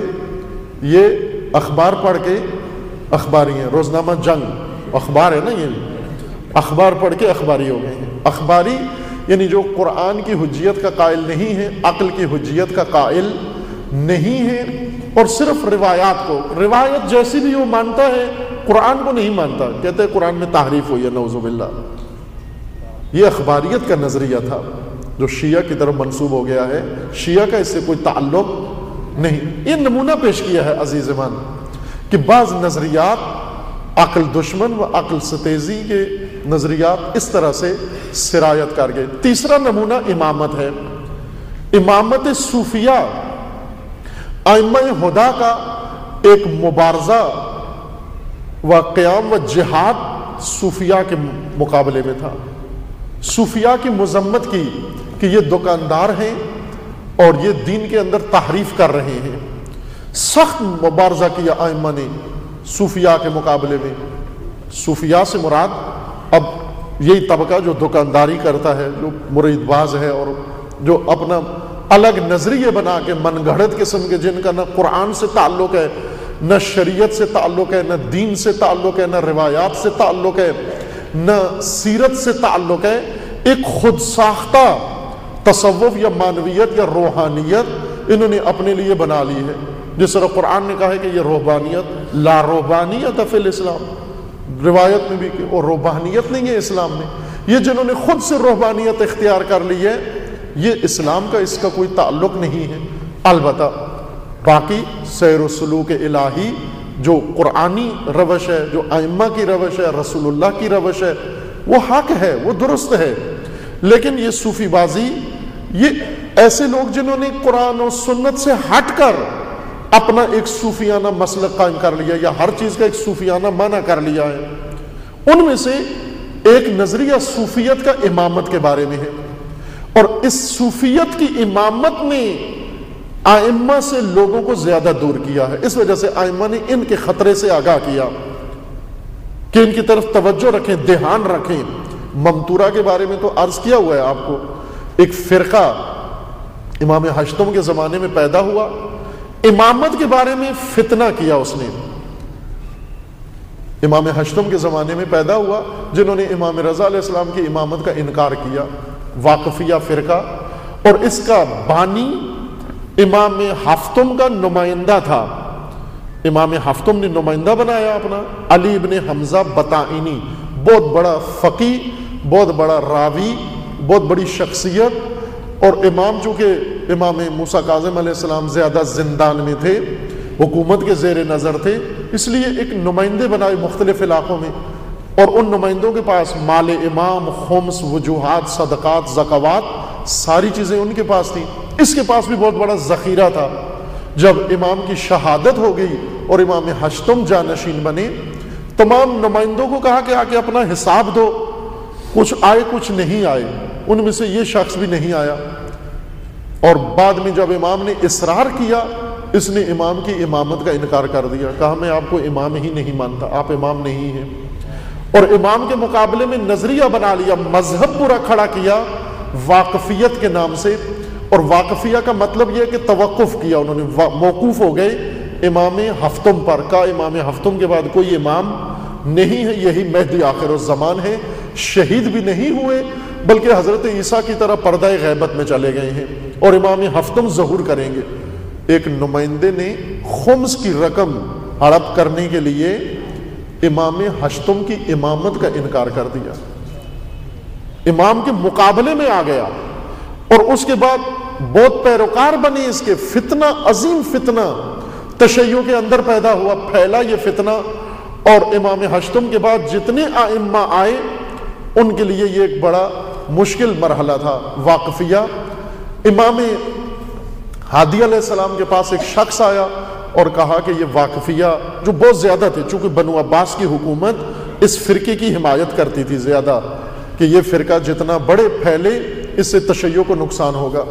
یہ اخبار پڑھ کے اخباری ہیں۔ روزنامہ جنگ اخبار ہے نا، یہ اخبار پڑھ کے اخباری ہو گئے ہیں۔ اخباری یعنی جو قرآن کی حجیت کا قائل نہیں ہے، عقل کی حجیت کا قائل نہیں ہے، اور صرف روایات کو، روایت جیسی بھی وہ مانتا ہے، قرآن کو نہیں مانتا، کہتے ہیں قرآن میں تحریف ہوئی ہے، نعوذ باللہ۔ یہ اخباریت کا نظریہ تھا جو شیعہ کی طرف منسوب ہو گیا ہے، شیعہ کا اس سے کوئی تعلق نہیں۔ یہ نمونہ پیش کیا ہے عزیزمان کہ بعض نظریات عقل دشمن و عقل ستیزی کے نظریات اس طرح سے سرایت کر گئے۔ تیسرا نمونہ امامت ہے۔ امامت صوفیہ ائمہ ہدیٰ کا ایک مبارزہ و قیام و جہاد صوفیہ کے مقابلے میں تھا۔ صوفیہ کی مذمت کی کہ یہ دکاندار ہیں اور یہ دین کے اندر تحریف کر رہے ہیں۔ سخت مبارزہ کیا ائمہ نے صوفیہ کے مقابلے میں۔ صوفیہ سے مراد اب یہی طبقہ جو دکانداری کرتا ہے، جو مرید باز ہے، اور جو اپنا الگ نظریے بنا کے من گھڑت قسم کے، جن کا نہ قرآن سے تعلق ہے، نہ شریعت سے تعلق ہے، نہ دین سے تعلق ہے، نہ روایات سے تعلق ہے، نہ سیرت سے تعلق ہے، ایک خود ساختہ تصوف یا معنویت یا روحانیت انہوں نے اپنے لیے بنا لی ہے۔ جس طرح قرآن نے کہا ہے کہ یہ روحانیت، لا روحانیت فی الاسلام، روایت میں بھی کہ وہ روحانیت نہیں ہے اسلام میں۔ یہ جنہوں نے خود سے روحانیت اختیار کر لی ہے، یہ اسلام کا اس کا کوئی تعلق نہیں ہے۔ البتہ باقی سیر و سلوک الہی جو قرآنی روش ہے، جو ائمہ کی روش ہے، رسول اللہ کی روش ہے، وہ حق ہے، وہ درست ہے۔ لیکن یہ صوفی بازی، یہ ایسے لوگ جنہوں نے قرآن و سنت سے ہٹ کر اپنا ایک صوفیانہ مسلک قائم کر لیا، یا ہر چیز کا ایک صوفیانہ معنی کر لیا ہے، ان میں سے ایک نظریہ صوفیت کا امامت کے بارے میں ہے، اور اس صوفیت کی امامت نے ائمہ سے لوگوں کو زیادہ دور کیا ہے۔ اس وجہ سے ائمہ نے ان کے خطرے سے آگاہ کیا کہ ان کی طرف توجہ رکھیں، دھیان رکھیں۔ ممتورہ کے بارے میں تو عرض کیا ہوا ہے آپ کو، ایک فرقہ امام ہشتم کے زمانے میں پیدا ہوا، امامت کے بارے میں فتنہ کیا اس نے۔ امام ہشتم کے زمانے میں پیدا ہوا جنہوں نے امام رضا علیہ السلام کی امامت کا انکار کیا، واقفیہ فرقہ، اور اس کا بانی امام ہفتم کا نمائندہ تھا۔ امام ہفتم نے نمائندہ بنایا اپنا علی ابن حمزہ بطائنی، بہت بڑا فقی، بہت بڑا راوی، بہت بڑی شخصیت، اور امام چونکہ امام موسیٰ کاظم علیہ السلام زیادہ زندان میں تھے، حکومت کے زیر نظر تھے، اس لیے ایک نمائندے بنائے مختلف علاقوں میں، اور ان نمائندوں کے پاس مال امام، خمس، وجوہات، صدقات، زکوات، ساری چیزیں ان کے پاس تھیں۔ اس کے پاس بھی بہت بڑا ذخیرہ تھا۔ جب امام کی شہادت ہو گئی اور امام ہشتم جانشین بنے، تمام نمائندوں کو کہا کہ آ کے اپنا حساب دو، کچھ آئے کچھ نہیں آئے، ان میں سے یہ شخص بھی نہیں آیا۔ اور بعد میں جب امام نے اصرار کیا، اس نے امام کی امامت کا انکار کر دیا، کہا میں آپ کو امام ہی نہیں مانتا، آپ امام نہیں ہیں، اور امام کے مقابلے میں نظریہ بنا لیا، مذہب پورا کھڑا کیا واقفیت کے نام سے۔ اور واقفیہ کا مطلب یہ کہ توقف کیا، انہوں نے موقوف ہو گئے امام ہفتم پر، کہا امام ہفتم کے بعد کوئی امام نہیں ہے، یہی مہدی آخر الزمان ہے۔ شہید بھی نہیں ہوئے بلکہ حضرت عیسیٰ کی طرح پردہ غیبت میں چلے گئے ہیں، اور امام ہفتم ظہور کریں گے۔ ایک نمائندے نے خمس کی رقم ہڑپ کرنے کے لیے امام ہشتم کی امامت کا انکار کر دیا، امام کے مقابلے میں آ گیا، اور اس کے بعد بہت پیروکار بنے اس کے، فتنہ، عظیم فتنہ تشیع کے اندر پیدا ہوا، پھیلا یہ فتنہ، اور امام ہشتم کے بعد جتنے ائمہ آئے ان کے لیے یہ ایک بڑا مشکل مرحلہ تھا، واقفیہ۔ امام ہادی علیہ السلام کے پاس ایک شخص آیا اور کہا کہ یہ واقفیہ جو بہت زیادہ تھے، چونکہ بنو عباس کی حکومت اس فرقے کی حمایت کرتی تھی زیادہ، کہ یہ فرقہ جتنا بڑے پھیلے اس سے تشیع کو نقصان ہوگا،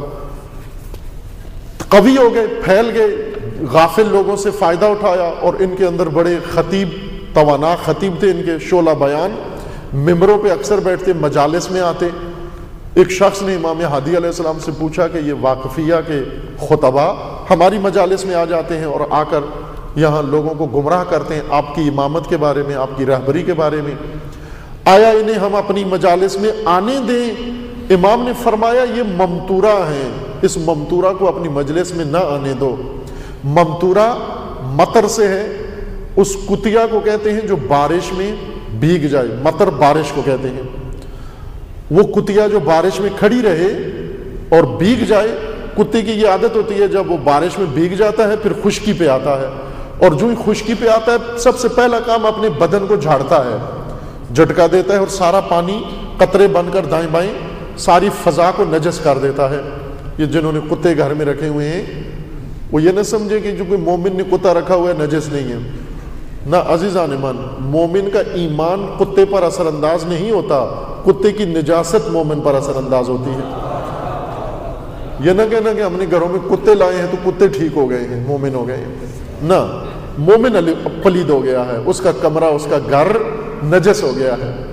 قوی ہو گئے، پھیل گئے، غافل لوگوں سے فائدہ اٹھایا، اور ان کے اندر بڑے خطیب، توانا خطیب تھے، ان کے شعلہ بیان، ممبروں پہ اکثر بیٹھتے، مجالس میں آتے۔ ایک شخص نے امام ہادی علیہ السلام سے پوچھا کہ یہ واقفیہ کے خطبہ ہماری مجالس میں آ جاتے ہیں اور آ کر یہاں لوگوں کو گمراہ کرتے ہیں آپ کی امامت کے بارے میں، آپ کی رہبری کے بارے میں، آیا انہیں ہم اپنی مجالس میں آنے دیں؟ امام نے فرمایا یہ ممتورہ ہیں، اس ممتورہ کو اپنی مجلس میں نہ آنے دو۔ ممتورہ مطر سے ہے، اس کتیا کو کہتے ہیں جو بارش میں بھیگ جائے، مطر بارش کو کہتے ہیں۔ وہ کتیا جو بارش میں کھڑی رہے اور بھیگ جائے، کتے کی یہ عادت ہوتی ہے جب وہ بارش میں بھیگ جاتا ہے پھر خشکی پہ آتا ہے، اور جو ہی خشکی پہ آتا ہے سب سے پہلا کام اپنے بدن کو جھاڑتا ہے، جھٹکا دیتا ہے، اور سارا پانی قطرے بن کر دائیں بائیں ساری فضا کو نجس کر دیتا ہے۔ یہ جنہوں نے کتے گھر میں رکھے ہوئے ہیں وہ یہ نہ سمجھے کہ جو کوئی مومن نے کتا رکھا ہوا ہے نجس نہیں ہے، نہ عزیزان ایمان، مومن کا ایمان کتے پر اثر انداز نہیں ہوتا، کتے کی نجاست مومن پر اثر انداز ہوتی ہے۔ یہ نہ کہنا کہ ہم نے گھروں میں کتے لائے ہیں تو کتے ٹھیک ہو گئے ہیں، مومن ہو گئے ہیں، نہ، مومن پلید ہو گیا ہے، اس کا کمرہ، اس کا گھر نجس ہو گیا ہے۔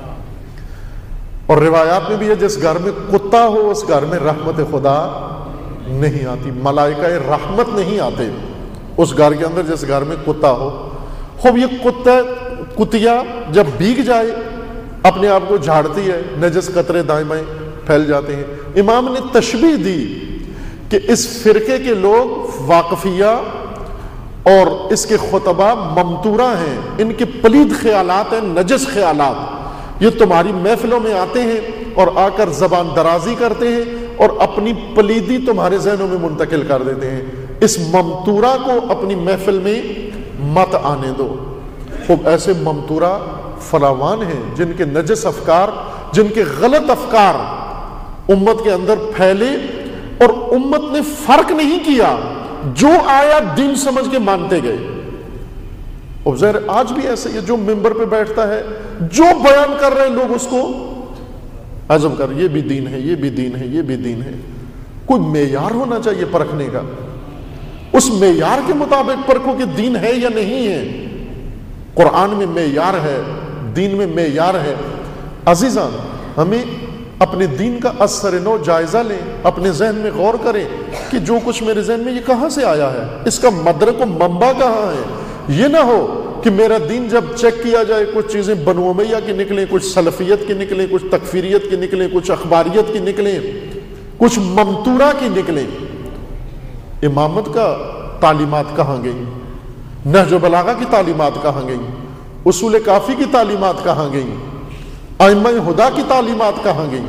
اور روایات میں بھی ہے جس گھر میں کتا ہو اس گھر میں رحمت خدا نہیں آتی، ملائکہ رحمت نہیں آتے اس گھر کے اندر جس گھر میں کتا ہو۔ خوب یہ کتیا جب بھیگ جائے اپنے آپ کو جھاڑتی ہے، نجس قطرے دائیں بائیں پھیل جاتے ہیں۔ امام نے تشبیہ دی کہ اس فرقے کے لوگ واقفیہ اور اس کے خطبہ ممتورہ ہیں، ان کے پلید خیالات ہیں، نجس خیالات، یہ تمہاری محفلوں میں آتے ہیں اور آ کر زبان درازی کرتے ہیں اور اپنی پلیدی تمہارے ذہنوں میں منتقل کر دیتے ہیں، اس ممتورہ کو اپنی محفل میں مت آنے دو۔ خوب ایسے ممتورہ فراوان ہیں جن کے نجس افکار، جن کے غلط افکار امت کے اندر پھیلے اور امت نے فرق نہیں کیا، جو آیا دین سمجھ کے مانتے گئے۔ اور ظاہر آج بھی ایسے یہ جو ممبر پہ بیٹھتا ہے جو بیان کر رہے ہیں لوگ اس کو عزم کر، یہ بھی دین ہے، یہ بھی دین ہے، یہ بھی دین ہے۔ کوئی معیار ہونا چاہیے پرکھنے کا، اس معیار کے مطابق پرکھو کہ دین ہے یا نہیں ہے۔ قرآن میں معیار ہے، دین میں معیار ہے۔ عزیزان، ہمیں اپنے دین کا اثر نو جائزہ لیں، اپنے ذہن میں غور کریں کہ جو کچھ میرے ذہن میں یہ کہاں سے آیا ہے، اس کا مدرک و منبع کہاں ہے۔ یہ نہ ہو کہ میرا دین جب چیک کیا جائے کچھ چیزیں بنو امیہ کی نکلیں، کچھ سلفیت کی نکلیں، کچھ تکفیریت کی نکلیں، کچھ اخباریت کی نکلیں، کچھ ممتورہ کی نکلیں۔ امامت کا تعلیمات کہاں گئی؟ نہج و بلاغہ کی تعلیمات کہاں گئی؟ اصول کافی کی تعلیمات کہاں گئی؟ ائمہ ہدا کی تعلیمات کہاں گئی؟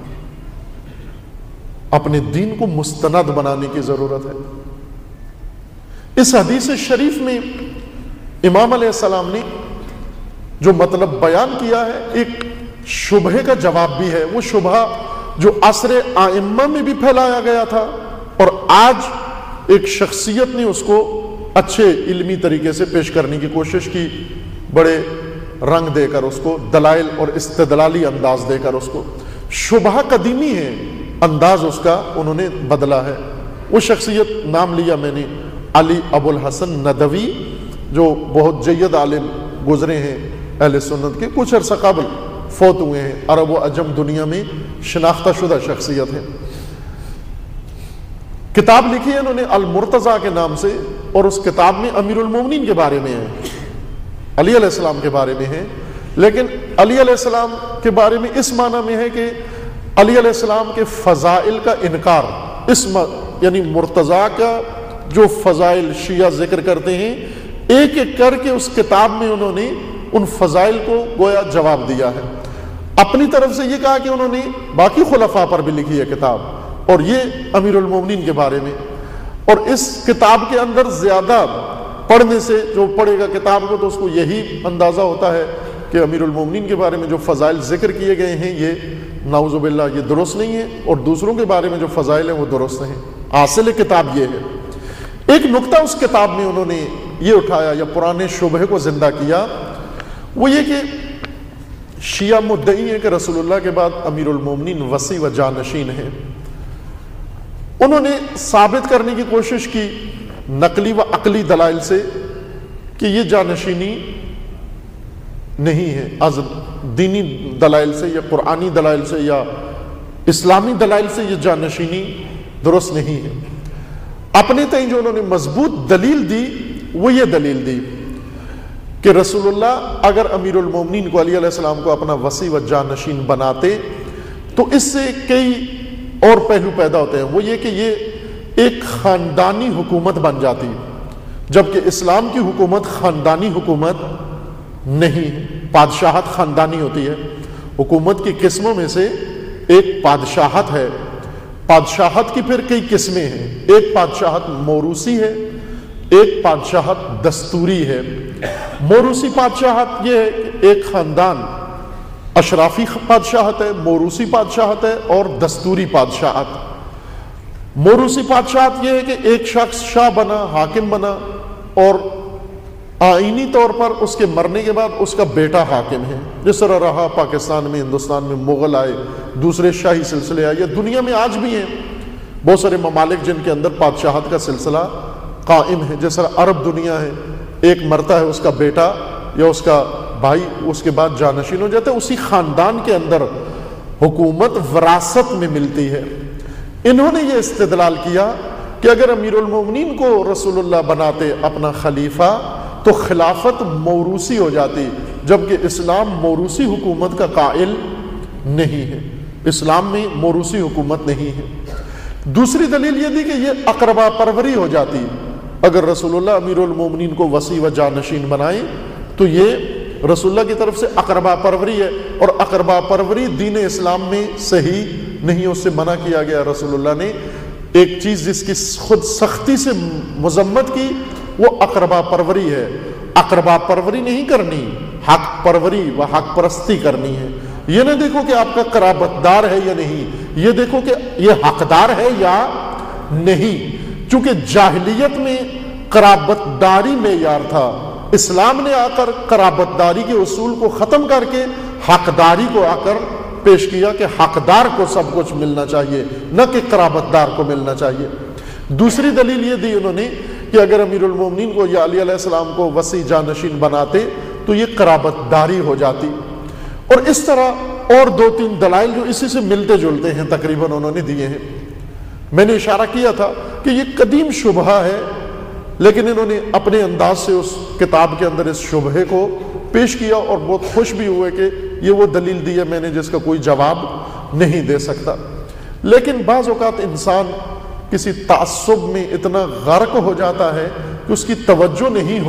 اپنے دین کو مستند بنانے کی ضرورت ہے۔ اس حدیث شریف میں امام علیہ السلام نے جو مطلب بیان کیا ہے ایک شبہے کا جواب بھی ہے، وہ شبہ جو عصر ائمہ میں بھی پھیلایا گیا تھا اور آج ایک شخصیت نے اس کو اچھے علمی طریقے سے پیش کرنے کی کوشش کی، بڑے رنگ دے کر اس کو، دلائل اور استدلالی انداز دے کر اس کو۔ شبہ قدیمی ہے، انداز اس کا انہوں نے بدلا ہے۔ وہ شخصیت نام لیا میں نے، علی ابو الحسن ندوی، جو بہت جید عالم گزرے ہیں اہل سنت کے، کچھ عرصہ قبل فوت ہوئے ہیں، عرب و عجم دنیا میں شناختہ شدہ شخصیت ہے۔ کتاب لکھی ہے انہوں نے المرتضیٰ کے نام سے، اور اس کتاب میں امیر المومنین کے بارے میں ہے، علی علیہ السلام کے بارے میں ہے، لیکن علی علیہ السلام کے بارے میں اس معنی میں ہے کہ علی علیہ السلام کے فضائل کا انکار، یعنی مرتضیٰ کا جو فضائل شیعہ ذکر کرتے ہیں ایک ایک کر کے اس کتاب میں انہوں نے ان فضائل کو گویا جواب دیا ہے۔ اپنی طرف سے یہ کہا کہ انہوں نے باقی خلفاء پر بھی لکھی ہے کتاب، اور یہ امیر المومنین کے بارے میں. اور اس کتاب کے اندر زیادہ پڑھنے سے، جو پڑھے گا کتاب کو تو اس کو یہی اندازہ ہوتا ہے کہ امیر المومنین کے بارے میں جو فضائل ذکر کیے گئے ہیں یہ نعوذ باللہ یہ درست نہیں ہے، اور دوسروں کے بارے میں جو فضائل ہیں وہ درست ہیں. حاصل کتاب یہ ہے. ایک نقطہ اس کتاب میں انہوں نے یہ اٹھایا یا پرانے شبہ کو زندہ کیا، وہ یہ کہ شیعہ مدعی ہیں کہ رسول اللہ کے بعد امیر المومنین وصی و جانشین ہیں. انہوں نے ثابت کرنے کی کوشش کی نقلی و عقلی دلائل سے کہ یہ جانشینی نہیں ہے، از دینی دلائل سے یا قرآنی دلائل سے یا اسلامی دلائل سے یہ جانشینی درست نہیں ہے. اپنے تئیں جو انہوں نے مضبوط دلیل دی وہ یہ دلیل دی کہ رسول اللہ اگر امیر المومنین کو علی علیہ السلام کو اپنا وصی و جانشین بناتے تو اس سے کئی اور پہلو پیدا ہوتے ہیں. وہ یہ کہ یہ ایک خاندانی حکومت بن جاتی، جبکہ اسلام کی حکومت خاندانی حکومت نہیں ہے. بادشاہت خاندانی ہوتی ہے. حکومت کی قسموں میں سے ایک بادشاہت ہے. بادشاہت کی پھر کئی قسمیں ہیں. ایک بادشاہت موروثی ہے، ایک بادشاہت دستوری ہے. موروثی بادشاہت یہ ہے کہ ایک خاندان اشرافی بادشاہت ہے، موروثی بادشاہت ہے اور دستوری بادشاہت. موروثی بادشاہت یہ ہے کہ ایک شخص شاہ بنا، حاکم بنا، اور آئینی طور پر اس کے مرنے کے بعد اس کا بیٹا حاکم ہے. جس طرح رہا پاکستان میں، ہندوستان میں مغل آئے، دوسرے شاہی سلسلے آئے، یا دنیا میں آج بھی ہیں بہت سارے ممالک جن کے اندر بادشاہت کا سلسلہ قائم ہے. جس طرح عرب دنیا ہے، ایک مرتا ہے اس کا بیٹا یا اس کا بھائی اس کے بعد جانشین ہو جاتا ہے. اسی خاندان کے اندر حکومت وراثت میں ملتی ہے. انہوں نے یہ استدلال کیا کہ اگر امیر المومنین کو رسول اللہ بناتے اپنا خلیفہ تو خلافت موروثی ہو جاتی، جبکہ اسلام موروثی حکومت کا قائل نہیں ہے. اسلام میں موروثی حکومت نہیں ہے. دوسری دلیل یہ تھی کہ یہ اقربا پروری ہو جاتی. اگر رسول اللہ امیر المومنین کو وصی و جانشین بنائے تو یہ رسول اللہ کی طرف سے اقربا پروری ہے، اور اقربا پروری دین اسلام میں صحیح نہیں، اس سے منع کیا گیا. رسول اللہ نے ایک چیز جس کی خود سختی سے مذمت کی وہ اقربا پروری ہے. اقربا پروری نہیں کرنی، حق پروری و حق پرستی کرنی ہے. یہ نہ دیکھو کہ آپ کا قرابت دار ہے یا نہیں، یہ دیکھو کہ یہ حقدار ہے یا نہیں. چونکہ جاہلیت میں قرابت داری معیار تھا، اسلام نے آ کر قرابت داری کے اصول کو ختم کر کے حقداری کو آ کر پیش کیا کہ حقدار کو سب کچھ ملنا چاہیے، نہ کہ قرابت دار کو ملنا چاہیے. دوسری دلیل یہ دی انہوں نے کہ اگر امیر المومنین کو یا علی علیہ السلام کو وصی جانشین بناتے تو یہ قرابت داری ہو جاتی. اور اس طرح اور دو تین دلائل جو اسی سے ملتے جلتے ہیں تقریباً انہوں نے دیے ہیں. میں نے اشارہ کیا تھا کہ یہ قدیم شبہ ہے، لیکن انہوں نے اپنے انداز سے اس کتاب کے اندر اس شبہے کو پیش کیا اور بہت خوش بھی ہوئے کہ یہ وہ دلیل دی ہے میں نے جس کا کوئی جواب نہیں دے سکتا. لیکن بعض اوقات انسان کسی تعصب میں اتنا غرق ہو جاتا ہے کہ اس کی توجہ نہیں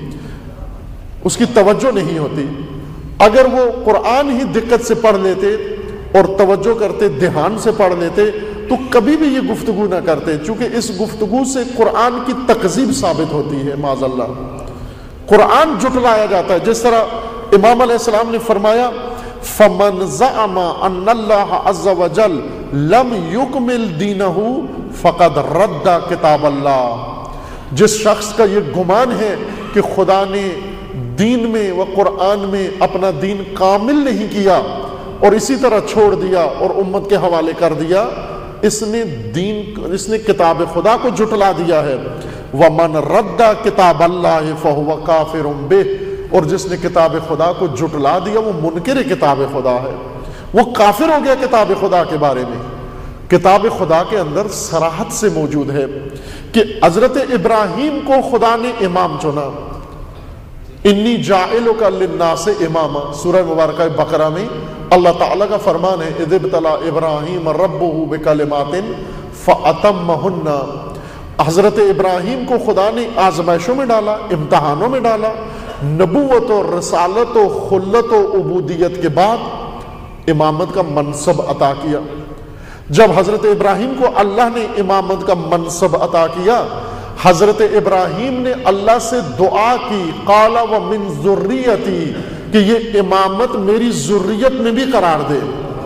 ہوتی. اگر وہ قرآن ہی دقت سے پڑھ لیتے اور توجہ کرتے، دھیان سے پڑھ لیتے تو کبھی بھی یہ گفتگو نہ کرتے. چونکہ اس گفتگو سے قرآن کی تکذیب ثابت ہوتی ہے. معاذ اللہ قرآن جھٹلایا جاتا ہے. جس طرح امام علیہ السلام نے فرمایا فَمَنْ زَعَمَ أَنَّ اللَّهَ عَزَّ وَجَلَّ لَمْ يُكْمِلْ دِينَهُ فَقَدْ رَدَّ کتاب اللہ. جس شخص کا یہ گمان ہے کہ خدا نے دین میں و قرآن میں اپنا دین کامل نہیں کیا اور اسی طرح چھوڑ دیا اور امت کے حوالے کر دیا، اس نے کتاب خدا کو جھٹلا دیا ہے. وَمَنْ رَدَّ کتاب اللہ فَهُوَ كَافِرٌ بِهِ. اور جس نے کتاب خدا کو جھٹلا دیا وہ منکر کتاب خدا ہے، وہ کافر ہو گیا کتاب خدا کے بارے میں. کتاب خدا کے اندر صراحت سے موجود ہے کہ حضرت ابراہیم کو خدا نے امام چنا. انی جاعلک للناس اماما. سورہ مبارکہ بقرہ میں اللہ تعالیٰ کا فرمان ہے اذ ابتلی ابراہیم ربہ بکلمات فاتمہن. حضرت ابراہیم کو خدا نے آزمائشوں میں ڈالا، امتحانوں میں ڈالا. نبوت و رسالت و خلت و عبودیت کے بعد امامت کا منصب عطا کیا. جب حضرت ابراہیم کو اللہ نے امامت کا منصب عطا کیا، حضرت ابراہیم نے اللہ سے دعا کی، قال ومن ذریتی، کہ یہ امامت میری ذریت میں بھی قرار دے۔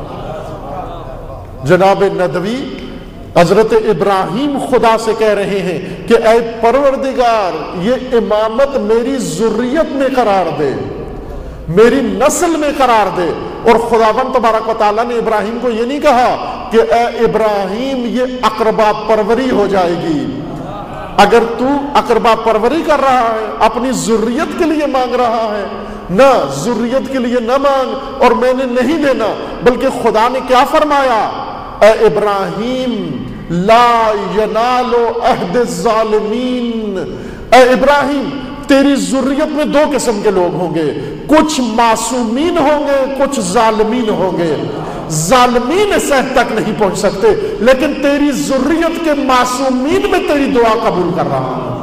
جناب ندوی حضرت ابراہیم خدا سے کہہ رہے ہیں کہ اے پروردگار یہ امامت میری ذریت میں قرار دے، میری نسل میں قرار دے۔ اور خداوند تبارک و تعالیٰ نے ابراہیم کو یہ نہیں کہا کہ اے ابراہیم یہ اقربا پروری ہو جائے گی، اگر تو اقربا پروری کر رہا ہے اپنی ذریت کے لیے مانگ رہا ہے، نہ ذریت کے لیے نہ مانگ اور میں نے نہیں دینا، بلکہ خدا نے کیا فرمایا، اے ابراہیم لا ینال عہد الظالمین، اے ابراہیم تیری ذریت میں دو قسم کے لوگ ہوں گے، کچھ معصومین ہوں گے، کچھ ظالمین ہوں گے۔ ظالمین اس حد تک نہیں پہنچ سکتے، لیکن تیری ذریت کے معصومین میں تیری دعا قبول کر رہا ہوں۔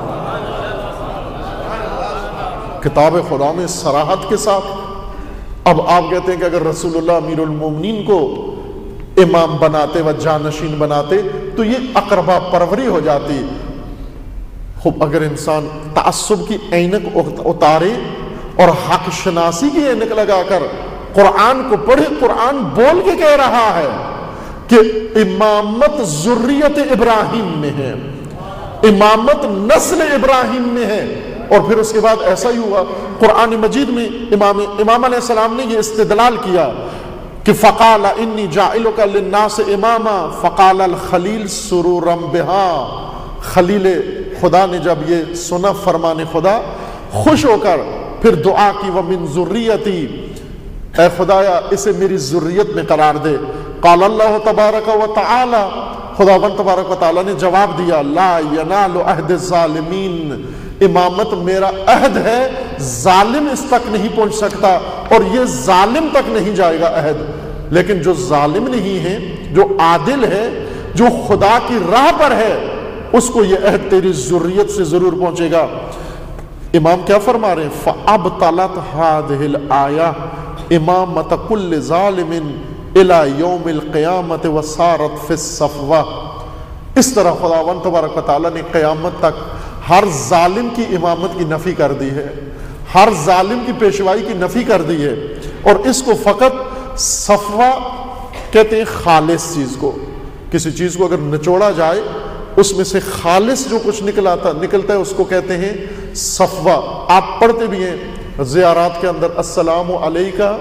کتاب خدا میں صراحت کے ساتھ۔ اب آپ کہتے ہیں کہ اگر رسول اللہ امیر المومنین کو امام بناتے و جانشین بناتے تو یہ اقربا پروری ہو جاتی۔ خوب اگر انسان تعصب کی اینک اتارے اور حق شناسی کی اینک لگا کر قرآن کو پڑھے، قرآن بول کے کہہ رہا ہے کہ امامت ذریت ابراہیم میں ہے، امامت نسل ابراہیم میں ہے۔ اور پھر اس کے بعد ایسا ہی ہوا، قرآن مجید میں امام علیہ السلام نے یہ استدلال کیا کہ فقال انی جاعلک للناس اماما فقال الخلیل سرورا بہا، خلیل خدا نے جب یہ سنا فرمان خدا خوش ہو کر پھر دعا کی ومن ذریتی، اے خدایا اسے میری ذریت میں قرار دے۔ قال اللہ تبارک و تعالی، خداوند تبارک و تعالی نے جواب دیا لا ینال عہد الظالمین، امامت میرا عہد ہے، ظالم اس تک نہیں پہنچ سکتا اور یہ ظالم تک نہیں جائے گا عہد، لیکن جو ظالم نہیں ہے، جو عادل ہے، جو خدا کی راہ پر ہے، اس کو یہ عہد تیری ذریت سے ضرور پہنچے گا۔ امام کیا فرما رہے ہیں، فَأَبْطَلَتْ هَذِهِ الْآيَةِ إِمَامَةَ كُلِّ ظَالِمٍ إِلَى يَوْمِ الْقِيَامَةِ وَصَارَتْ فِي الصَّفْوَةِ۔ اس طرح خداوند تبارک و تعالیٰ نے قیامت تک ہر ظالم کی امامت کی نفی کر دی ہے، ہر ظالم کی پیشوائی کی نفی کر دی ہے، اور اس کو فقط صفوہ کہتے ہیں خالص چیز کو، کسی چیز کو اگر نچوڑا جائے اس میں سے خالص جو کچھ نکلتا ہے اس کو کہتے ہیں صفوہ۔ آپ پڑھتے بھی ہیں زیارات کے اندر السلام علیکہ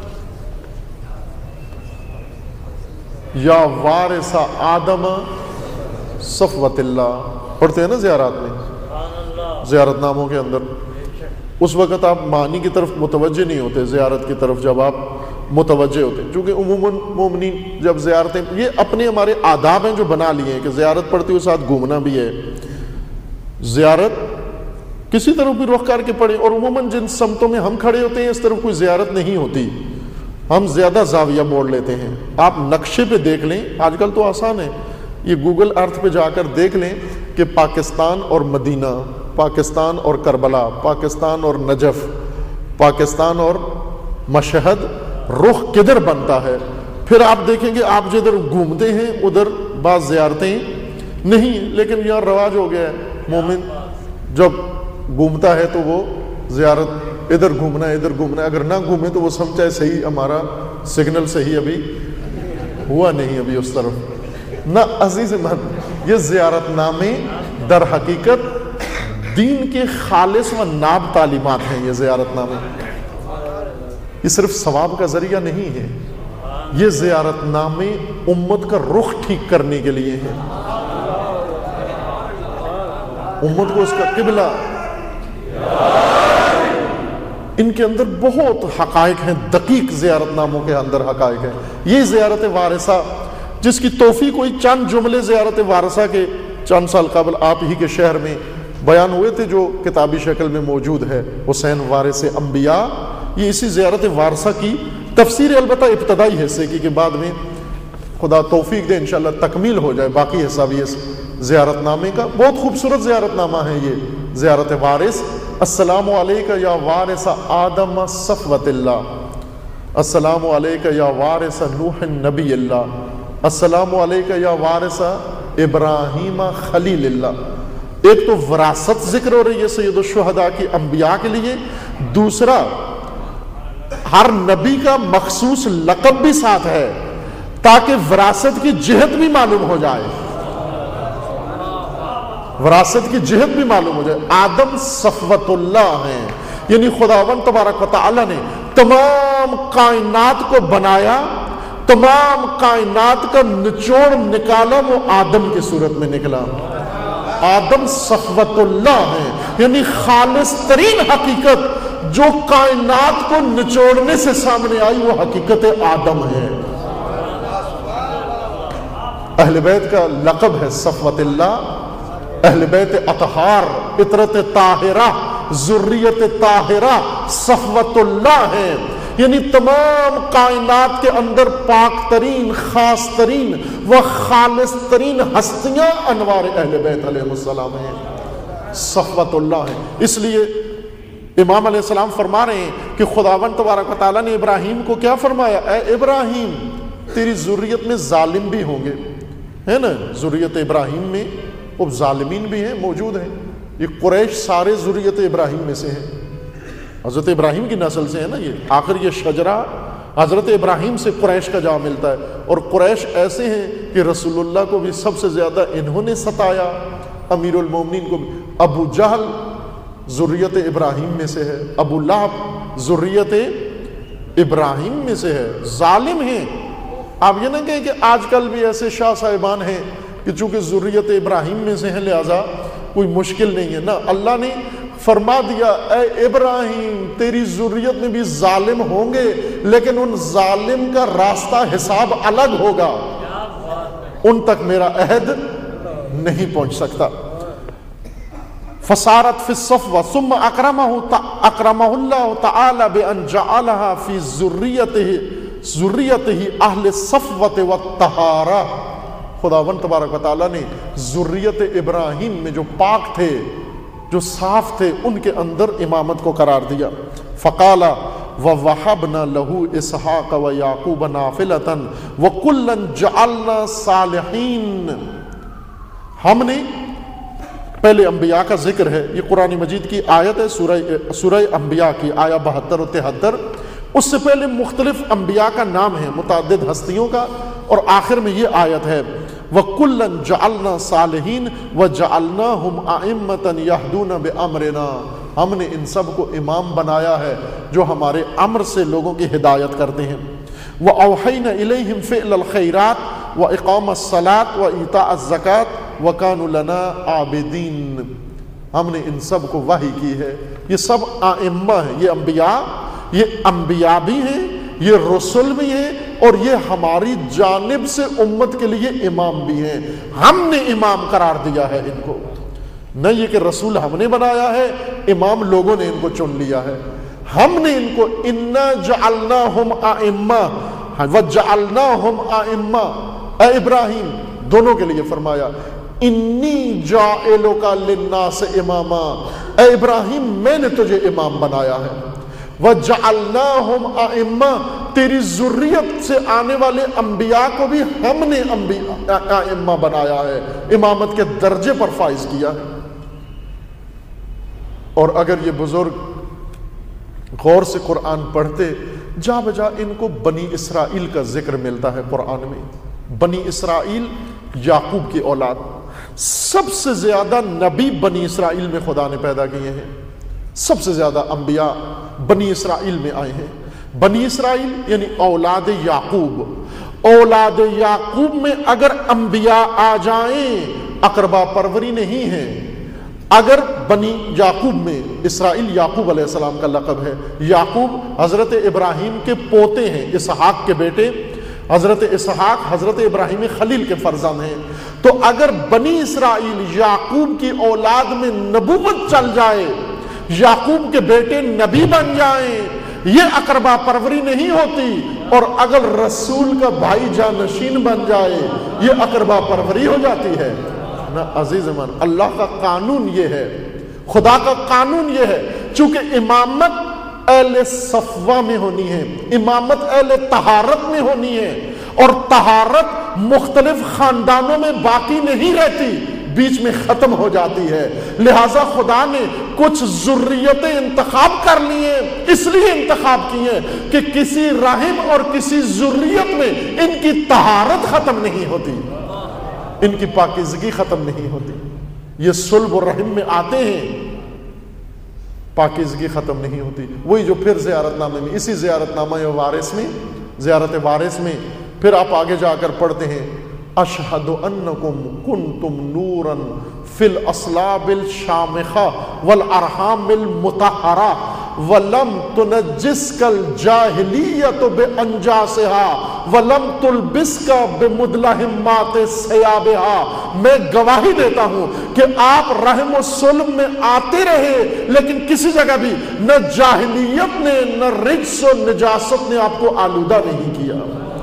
یا وارث آدم صفوۃ اللہ، پڑھتے ہیں نا زیارات میں، زیارت ناموں کے اندر۔ اس وقت آپ معنی کی طرف متوجہ نہیں ہوتے، زیارت کی طرف جب آپ متوجہ ہوتے ہیں، چونکہ عموماً مومنین جب زیارتیں، یہ اپنے ہمارے آداب ہیں جو بنا لیے ہیں کہ زیارت پڑھتے ہوئے ساتھ گھومنا بھی ہے، زیارت کسی طرف بھی رخ کر کے پڑھیں، اور عموماً جن سمتوں میں ہم کھڑے ہوتے ہیں اس طرف کوئی زیارت نہیں ہوتی، ہم زیادہ زاویہ موڑ لیتے ہیں۔ آپ نقشے پہ دیکھ لیں، آج کل تو آسان ہے، یہ گوگل ارتھ پہ جا کر دیکھ لیں کہ پاکستان اور مدینہ، پاکستان اور کربلا، پاکستان اور نجف، پاکستان اور مشہد، رخ کدھر بنتا ہے۔ پھر آپ دیکھیں گے آپ جدھر گھومتے ہیں ادھر بعض زیارتیں نہیں، لیکن یہاں رواج ہو گیا ہے، مومن جب گھومتا ہے تو وہ زیارت ادھر گھومنا ہے ادھر گھومنا ہے، اگر نہ گھومے تو وہ سمجھتا ہے صحیح ہمارا سگنل صحیح ابھی ہوا نہیں ابھی اس طرف۔ نہ عزیز من، یہ زیارت نامے در حقیقت دین کے خالص و ناب تعلیمات ہیں۔ یہ زیارت نامے یہ صرف ثواب کا ذریعہ نہیں ہے، یہ زیارت نامے امت کا رخ ٹھیک کرنے کے لیے ہیں، امت کو اس کا قبلہ۔ ان کے اندر بہت حقائق ہیں، دقیق زیارت ناموں کے اندر حقائق ہیں۔ یہ زیارت وارثہ جس کی توفیق ہوئی، چند جملے زیارت وارثہ کے چند سال قبل آپ ہی کے شہر میں بیان ہوئے تھے جو کتابی شکل میں موجود ہے، حسین وارث انبیاء۔ یہ اسی زیارت وارثہ کی تفسیر، البتہ ابتدائی حصے کی، کہ بعد میں خدا توفیق دے انشاءاللہ تکمیل ہو جائے باقی حصہ بھی اس زیارت نامے کا۔ بہت خوبصورت زیارت نامہ ہے یہ زیارت وارث۔ السلام علیکہ یا وارث آدم صفوۃ اللہ، السلام علیکہ یا وارث نوح نبی اللہ، السلام علیکہ یا وارث ابراہیم خلیل اللہ. ایک تو وراثت ذکر ہو رہی ہے سید الشہداء کی انبیاء کے لیے، دوسرا ہر نبی کا مخصوص لقب بھی ساتھ ہے تاکہ وراثت کی جہت بھی معلوم ہو جائے، وراثت کی جہت بھی معلوم ہو جائے. آدم صفوت اللہ ہیں، یعنی خداوند تبارک و تعالی نے تمام کائنات کو بنایا، تمام کائنات کا نچوڑ نکالا وہ آدم کی صورت میں نکلا. آدم صفوت اللہ ہیں، یعنی خالص ترین حقیقت جو کائنات کو نچوڑنے سے سامنے آئی وہ حقیقت آدم ہے. اہل بیت کا لقب ہے صفوت اللہ، اہل بیت اطہار، فطرت طاہرہ، ذریت طاہرہ، صفوت اللہ ہے، یعنی تمام کائنات کے اندر پاک ترین، خاص ترین و خالص ترین ہستیاں انوار اہل بیت علیہ السلام ہیں، صفوت اللہ ہیں. اس لیے امام علیہ السلام فرما رہے ہیں کہ خداوند تبارک و تعالیٰ نے ابراہیم کو کیا فرمایا؟ اے ابراہیم تیری ذریت میں ظالم بھی ہوں گے، ہے نا، ذریت ابراہیم میں وہ ظالمین بھی ہیں، موجود ہیں. یہ قریش سارے ذریت ابراہیم میں سے ہیں، حضرت ابراہیم کی نسل سے ہے نا. یہ آخر یہ شجرہ حضرت ابراہیم سے قریش کا جا ملتا ہے، اور قریش ایسے ہیں کہ رسول اللہ کو بھی سب سے زیادہ انہوں نے ستایا، امیر المومنین کو بھی. ابو جہل ذریت ابراہیم میں سے ہے، ابو لہب ذریت ابراہیم میں سے ہے، ظالم ہیں. آپ یہ نہ کہیں کہ آج کل بھی ایسے شاہ صاحبان ہیں کہ چونکہ ذریت ابراہیم میں سے ہیں لہذا کوئی مشکل نہیں ہے. نہ، اللہ نے فرما دیا اے ابراہیم تیری ذریت میں بھی ظالم ہوں گے، لیکن ان ظالم کا راستہ حساب الگ ہوگا، ان تک میرا عہد نہیں پہنچ سکتا. فصارت فی الصفوہ ثم اکرمہ اللہ تعالی بان جعلها فی ذریتہ اہل الصفوۃ والطہارہ. خداوند تبارک و تعالیٰ نے ذریت ابراہیم میں جو پاک تھے، جو صاف تھے، ان کے اندر امامت کو قرار دیا. فقال وَوَهَبْنَا لَهُ إِسْحَاقَ وَيَعْقُوبَ نَافِلَةً وَكُلًّا جَعَلْنَا صَالِحِينَ. ہم نے پہلے انبیاء کا ذکر ہے، یہ قرآن مجید کی آیت ہے، سورہ انبیاء کی آیہ 72 و 73. اس سے پہلے مختلف انبیاء کا نام ہے، متعدد ہستیوں کا، اور آخر میں یہ آیت ہے وَكُلًّا جَعَلْنَا صَالِحِينَ وَجَعَلْنَاهُمْ أَئِمَّةً يَهْدُونَ بِأَمْرِنَا. ہم نے ان سب کو امام بنایا ہے جو ہمارے امر سے لوگوں کی ہدایت کرتے ہیں. وَأَوْحَيْنَا إِلَيْهِمْ فِعْلَ الْخَيْرَاتِ وَإِقَامَ الصَّلَاةِ وَإِيتَاءَ الزَّكَاةِ وَكَانُوا لَنَا عَابِدِينَ. ہم نے ان سب کو وحی کی ہے. یہ سب ائمہ ہیں، یہ انبیاء بھی ہیں، یہ رسول بھی ہیں، اور یہ ہماری جانب سے امت کے لیے امام بھی ہیں. ہم نے امام قرار دیا ہے ان کو، نہ یہ کہ رسول ہم نے بنایا ہے، امام لوگوں نے ان کو چن لیا ہے. ہم نے ان کو انا جعلناہم ائمہ وجعلناہم ائمہ. اے ابراہیم دونوں کے لیے فرمایا انی جاعلک للناس اماما. اے ابراہیم میں نے تجھے امام بنایا ہے. وَجَعَلْنَاهُمْ أَئِمَّةً، تیری ذریت سے آنے والے انبیاء کو بھی ہم نے ائمہ بنایا ہے، امامت کے درجے پر فائز کیا ہے. اور اگر یہ بزرگ غور سے قرآن پڑھتے، جا بجا ان کو بنی اسرائیل کا ذکر ملتا ہے قرآن میں. بنی اسرائیل یعقوب کی اولاد، سب سے زیادہ نبی بنی اسرائیل میں خدا نے پیدا کیے ہیں، سب سے زیادہ انبیاء بنی اسرائیل میں آئے ہیں. بنی اسرائیل یعنی اولاد یعقوب. اولاد یعقوب میں اگر انبیاء آ جائیں اقربا پروری نہیں ہے. اگر بنی یعقوب میں، اسرائیل یعقوب علیہ السلام کا لقب ہے، یعقوب حضرت ابراہیم کے پوتے ہیں، اسحاق کے بیٹے. حضرت اسحاق حضرت ابراہیم خلیل کے فرزند ہیں. تو اگر بنی اسرائیل یعقوب کی اولاد میں نبوت چل جائے، یعقوب کے بیٹے نبی بن جائیں، یہ اقربا پروری نہیں ہوتی. اور اگر رسول کا بھائی جانشین بن جائے یہ اقربا پروری ہو جاتی ہے نا. عزیز من، اللہ کا قانون یہ ہے، خدا کا قانون یہ ہے، چونکہ امامت اہل صفوہ میں ہونی ہے، امامت اہل طہارت میں ہونی ہے، اور طہارت مختلف خاندانوں میں باقی نہیں رہتی، بیچ میں ختم ہو جاتی ہے۔ لہٰذا خدا نے کچھ ذریتیں انتخاب کر لی ہیں، اس لیے انتخاب کی ہیں کہ کسی رحم اور کسی ذریت میں ان کی طہارت ختم نہیں ہوتی، ان کی پاکیزگی ختم نہیں ہوتی۔ یہ صلب و رحم میں آتے ہیں، پاکیزگی ختم نہیں ہوتی۔ وہی جو پھر زیارت نامے میں، اسی زیارت نامہ وارث میں، زیارت وارث میں پھر آپ آگے جا کر پڑھتے ہیں اشہد انکم کنتم نورا فی الاصلاب الشامخہ والارحام المطہرہ ولم تنجسک الجاہلیت بانجاسها ولم تلبسک بمدلہمات ثیابها۔ میں گواہی دیتا ہوں کہ آپ رحم و صلب میں آتے رہے، لیکن کسی جگہ بھی نہ جاہلیت نے نہ رجس و نجاست نے آپ کو آلودہ نہیں کیا،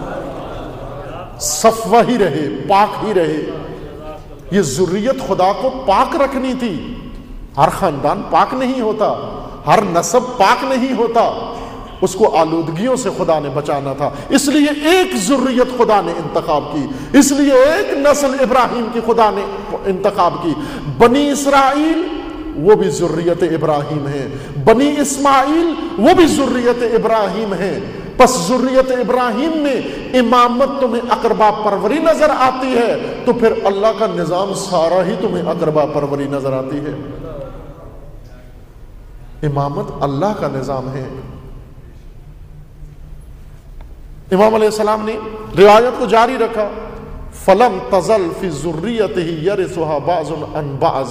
صفوہ ہی رہے، پاک ہی رہے۔ یہ ذریت خدا کو پاک رکھنی تھی۔ ہر خاندان پاک نہیں ہوتا، ہر نسب پاک نہیں ہوتا، اس کو آلودگیوں سے خدا نے بچانا تھا، اس لیے ایک ذریت خدا نے انتخاب کی، اس لیے ایک نسل ابراہیم کی خدا نے انتخاب کی۔ بنی اسرائیل وہ بھی ذریت ابراہیم ہیں، بنی اسماعیل وہ بھی ذریت ابراہیم ہیں۔ پس ذریت ابراہیم میں امامت تمہیں اقربا پروری نظر آتی ہے تو پھر اللہ کا نظام سارا ہی تمہیں اقربا پروری نظر آتی ہے۔ امامت اللہ کا نظام ہے۔ امام علیہ السلام نے روایت کو جاری رکھا، فلم تزل فی ذریتہ یرثھا بعض عن بعض۔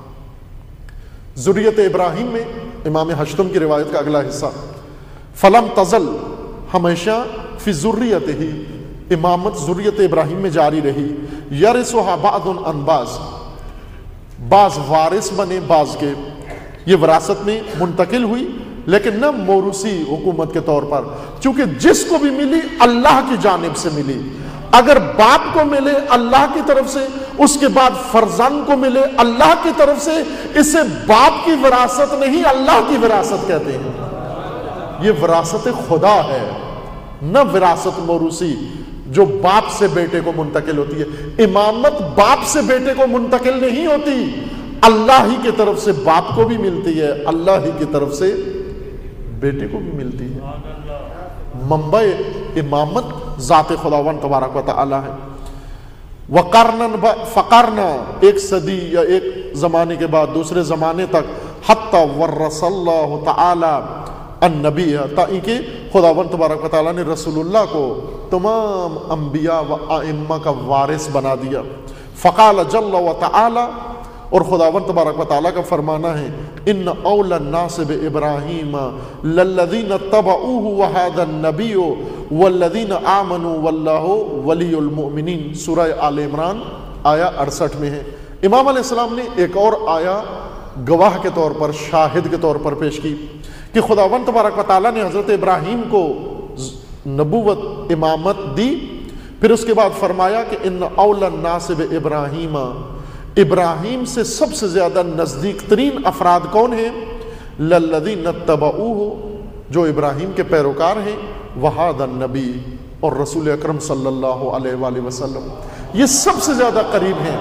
ذریت ابراہیم میں امام حشتم کی روایت کا اگلا حصہ، فلم تزل ہمیشہ فی ذریتہ ہی، امامت ذریت ابراہیم میں جاری رہی، یرثھا بعض عن بعض، بعض وارث بنے بعض کے، یہ وراثت میں منتقل ہوئی لیکن نہ موروثی حکومت کے طور پر، چونکہ جس کو بھی ملی اللہ کی جانب سے ملی۔ اگر باپ کو ملے اللہ کی طرف سے، اس کے بعد فرزند کو ملے اللہ کی طرف سے، اسے باپ کی وراثت نہیں اللہ کی وراثت کہتے ہیں۔ یہ وراثت خدا ہے، نہ وراثت موروثی جو باپ سے بیٹے کو منتقل ہوتی ہے۔ امامت باپ سے بیٹے کو منتقل نہیں ہوتی، اللہ ہی کی طرف سے باپ کو بھی ملتی ہے، اللہ ہی کی طرف سے بیٹے کو بھی ملتی ہے۔ منبع امامت ذات خداوند تبارک و تعالی ہے۔ وقرنا فقرنا، ایک صدی یا ایک زمانے کے بعد دوسرے زمانے تک، حتی ورث اللہ تعالی النبی، تاکہ خداوند تبارک و تعالی نے رسول اللہ کو تمام انبیاء و ائمہ کا وارث بنا دیا۔ فقال جل و تعالی، اور خداوند تبارک و تعالیٰ کا فرمانا ہے، ان اول الناس بابراہیم للذین اتبعوہ وہذا النبی والذین آمنوا واللہ ولی المؤمنین، سورہ آل عمران آیا 68 میں ہے۔ امام علیہ السلام نے ایک اور آیا گواہ کے طور پر، شاہد کے طور پر پیش کی کہ خداوند تبارک و تعالیٰ نے حضرت ابراہیم کو نبوت امامت دی، پھر اس کے بعد فرمایا کہ ان اول الناس بابراہیم، ابراہیم سے سب سے زیادہ نزدیک ترین افراد کون ہیں؟ للذین اتبعوہ، جو ابراہیم کے پیروکار ہیں، وہذا النبی، اور رسول اکرم صلی اللہ علیہ وآلہ وسلم، یہ سب سے زیادہ قریب ہیں۔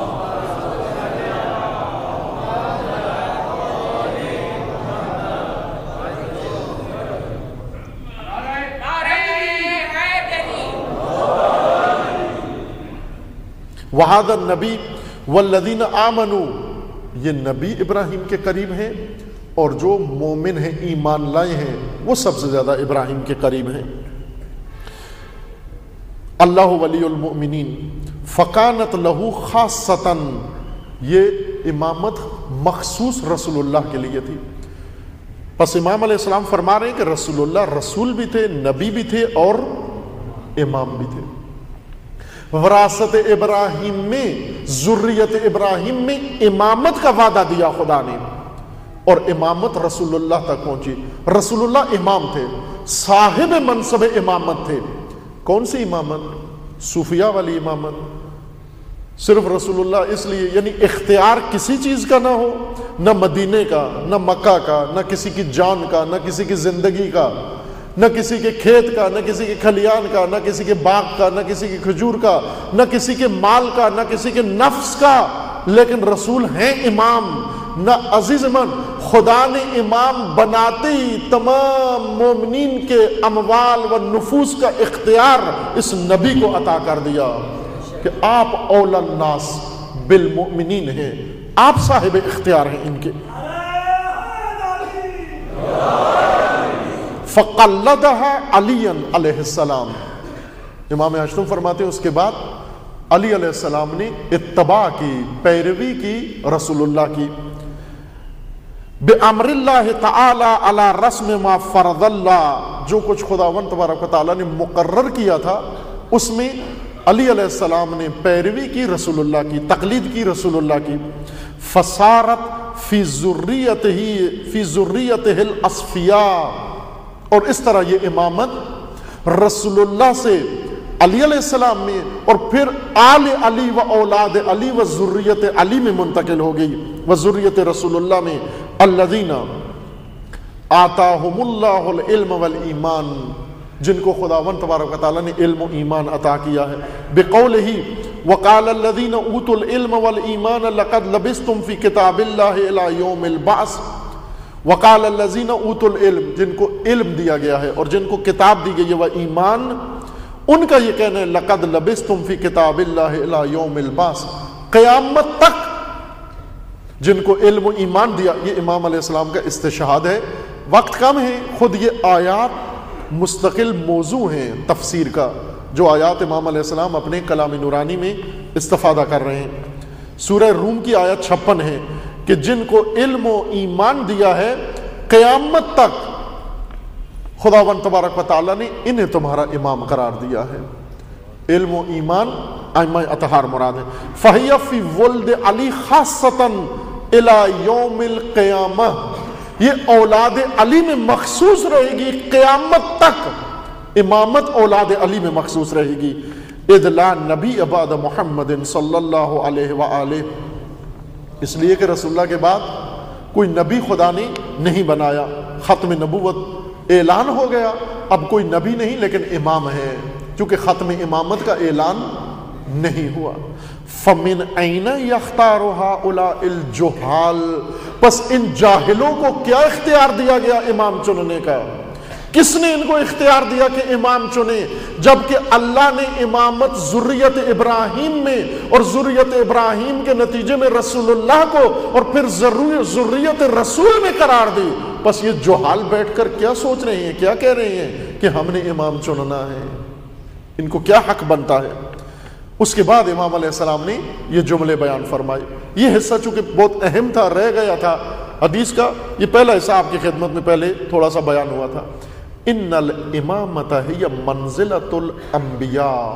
وہذا النبی والذین آمنوا، یہ نبی ابراہیم کے قریب ہیں، اور جو مومن ہیں ایمان لائے ہیں وہ سب سے زیادہ ابراہیم کے قریب ہیں۔ اللہ ولی المؤمنین فکانت لہو خاصتاً، یہ امامت مخصوص رسول اللہ کے لیے تھی۔ پس امام علیہ السلام فرما رہے ہیں کہ رسول اللہ رسول بھی تھے، نبی بھی تھے اور امام بھی تھے۔ وراثت ابراہیم میں، ذریت ابراہیم میں امامت کا وعدہ دیا خدا نے، اور امامت رسول اللہ تک پہنچی۔ رسول اللہ امام تھے، صاحب منصب امامت تھے۔ کون سی امامت؟ صوفیہ والی امامت۔ صرف رسول اللہ اس لیے، یعنی اختیار کسی چیز کا نہ ہو، نہ مدینے کا، نہ مکہ کا، نہ کسی کی جان کا، نہ کسی کی زندگی کا، نہ کسی کے کھیت کا، نہ کسی کے کھلیان کا، نہ کسی کے باغ کا، نہ کسی کے کھجور کا، نہ کسی کے مال کا، نہ کسی کے نفس کا، لیکن رسول ہیں امام۔ نہ عزیز من، خدا نے امام بناتے ہی تمام مومنین کے اموال و نفوس کا اختیار اس نبی کو عطا کر دیا کہ آپ اولی الناس بالمؤمنین ہیں، آپ صاحب اختیار ہیں ان کے۔ فقلدها علی علیہ السلام، امام اشتم فرماتے ہیں اس کے بعد علی علیہ السلام نے اتباع کی، پیروی کی رسول اللہ کی، بِأَمْرِ اللَّهِ تَعَالَى عَلَى رَسْمِ مَا فَرَضَ اللَّهِ، جو کچھ خداوند تبارک و تعالیٰ نے مقرر کیا تھا اس میں علی علیہ السلام نے پیروی کی رسول اللہ کی، تقلید کی رسول اللہ کی۔ فَصَارَتْ فِي ذُرِّيَّتِهِ الْأَصْفِيَاءِ، اور اس طرح یہ امامت رسول اللہ سے علی علیہ السلام میں اور پھر آل علی و اولاد علی و ذریت علی میں منتقل ہو گئی، و ذریت رسول اللہ میں، الذین آتاہم اللہ العلم والایمان، جن کو خداوند تبارک و تعالیٰ نے علم و ایمان عطا کیا ہے، بقولہ وقال الذین اوتوا العلم والایمان لقد لبثتم فی کتاب اللہ الی یوم البعث، وقال الذین اوتوا العلم، جن کو علم دیا گیا ہے اور جن کو کتاب دی گئی ہے، و ایمان، ان کا یہ کہنا ہے لقد لبثتم فی کتاب اللہ الی یوم البعث، قیامت تک جن کو علم و ایمان دیا۔ یہ امام علیہ السلام کا استشہاد ہے، وقت کم ہے، خود یہ آیات مستقل موضوع ہیں تفسیر کا، جو آیات امام علیہ السلام اپنے کلام نورانی میں استفادہ کر رہے ہیں۔ سورہ روم کی آیت 56 ہے کہ جن کو علم و ایمان دیا ہے قیامت تک خداوند تبارک و تعالیٰ نے انہیں تمہارا امام قرار دیا ہے۔ علم و ایمان ائمہ اطہار مراد ہے۔ فہی فی ولد علی خاصتاً الی یوم القیامہ، یہ اولاد علی میں مخصوص رہے گی قیامت تک، امامت اولاد علی میں مخصوص رہے گی۔ اذ لا نبی بعد محمد صلی اللہ علیہ وآلہ، اس لیے کہ رسول اللہ کے بعد کوئی نبی خدا نے نہیں بنایا، ختم نبوت اعلان ہو گیا، اب کوئی نبی نہیں لیکن امام ہے، کیونکہ ختم امامت کا اعلان نہیں ہوا۔ فَمِنْ أَيْنَ يَخْتَارُ هَؤُلَاءِ الْجُهَّالِ، پس ان جاہلوں کو کیا اختیار دیا گیا امام چننے کا؟ کس نے ان کو اختیار دیا کہ امام چنے، جبکہ اللہ نے امامت ذریت ابراہیم میں اور ذریت ابراہیم کے نتیجے میں رسول اللہ کو اور پھر ذریت رسول میں قرار دی؟ بس یہ جوہال بیٹھ کر کیا سوچ رہے ہیں، کیا کہہ رہے ہیں کہ ہم نے امام چننا ہے، ان کو کیا حق بنتا ہے؟ اس کے بعد امام علیہ السلام نے یہ جملے بیان فرمائے۔ یہ حصہ چونکہ بہت اہم تھا، رہ گیا تھا حدیث کا، یہ پہلا حصہ آپ کی خدمت میں پہلے تھوڑا سا بیان ہوا تھا۔ ان الامامت ہی منزلۃ الانبیاء،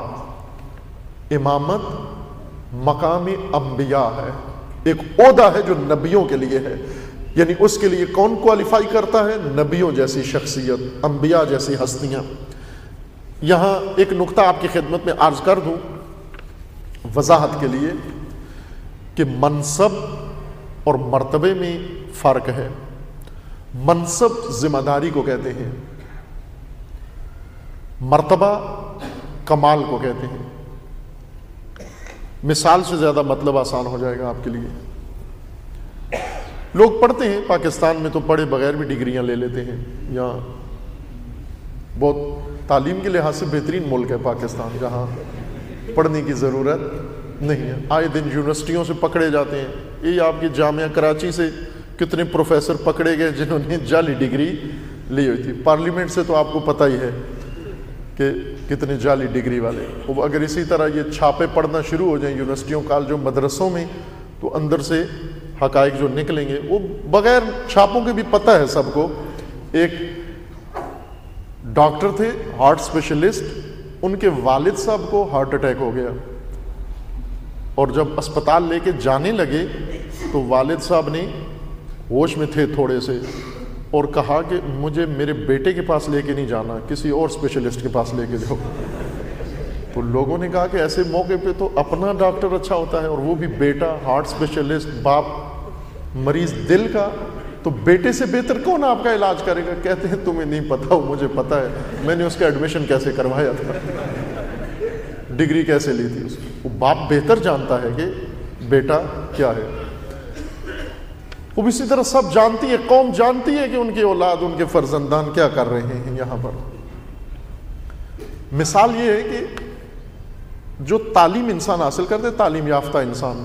امامت مقام انبیاء ہے، ایک عہدہ ہے جو نبیوں کے لیے ہے، یعنی اس کے لیے کون کوالیفائی کرتا ہے؟ نبیوں جیسی شخصیت، انبیاء جیسی ہستیاں۔ یہاں ایک نقطہ آپ کی خدمت میں عرض کر دوں وضاحت کے لیے کہ منصب اور مرتبے میں فرق ہے۔ منصب ذمہ داری کو کہتے ہیں، مرتبہ کمال کو کہتے ہیں۔ مثال سے زیادہ مطلب آسان ہو جائے گا آپ کے لیے۔ لوگ پڑھتے ہیں، پاکستان میں تو پڑھے بغیر بھی ڈگریاں لے لیتے ہیں، یہاں بہت تعلیم کے لحاظ سے بہترین ملک ہے پاکستان، جہاں پڑھنے کی ضرورت نہیں ہے۔ آئے دن یونیورسٹیوں سے پکڑے جاتے ہیں، یہ آپ کی جامعہ کراچی سے کتنے پروفیسر پکڑے گئے جنہوں نے جعلی ڈگری لی ہوئی تھی۔ پارلیمنٹ سے تو آپ کو پتہ ہی ہے کہ کتنے جعلی ڈگری والے، اگر اسی طرح یہ چھاپے پڑھنا شروع ہو جائیں یونیورسٹیوں کالجوں مدرسوں میں تو اندر سے حقائق جو نکلیں گے وہ بغیر چھاپوں کے بھی پتہ ہے سب کو۔ ایک ڈاکٹر تھے، ہارٹ اسپیشلسٹ، ان کے والد صاحب کو ہارٹ اٹیک ہو گیا، اور جب اسپتال لے کے جانے لگے تو والد صاحب نے ہوش میں تھے تھوڑے سے اور کہا کہ مجھے میرے بیٹے کے پاس لے کے نہیں جانا، کسی اور اسپیشلسٹ کے پاس لے کے جاؤ۔ تو لوگوں نے کہا کہ ایسے موقع پہ تو اپنا ڈاکٹر اچھا ہوتا ہے، اور وہ بھی بیٹا ہارٹ اسپیشلسٹ، باپ مریض دل کا، تو بیٹے سے بہتر کون آپ کا علاج کرے گا؟ کہتے ہیں تمہیں نہیں پتا، مجھے پتا ہے، میں نے اس کا ایڈمیشن کیسے کروایا تھا، ڈگری کیسے لی تھی اس کی۔ وہ باپ بہتر جانتا ہے کہ بیٹا کیا ہے۔ وہ اسی طرح سب جانتی ہے، قوم جانتی ہے کہ ان کی اولاد، ان کے فرزندان کیا کر رہے ہیں یہاں پر۔ مثال یہ ہے کہ جو تعلیم انسان حاصل کرتے، تعلیم یافتہ انسان،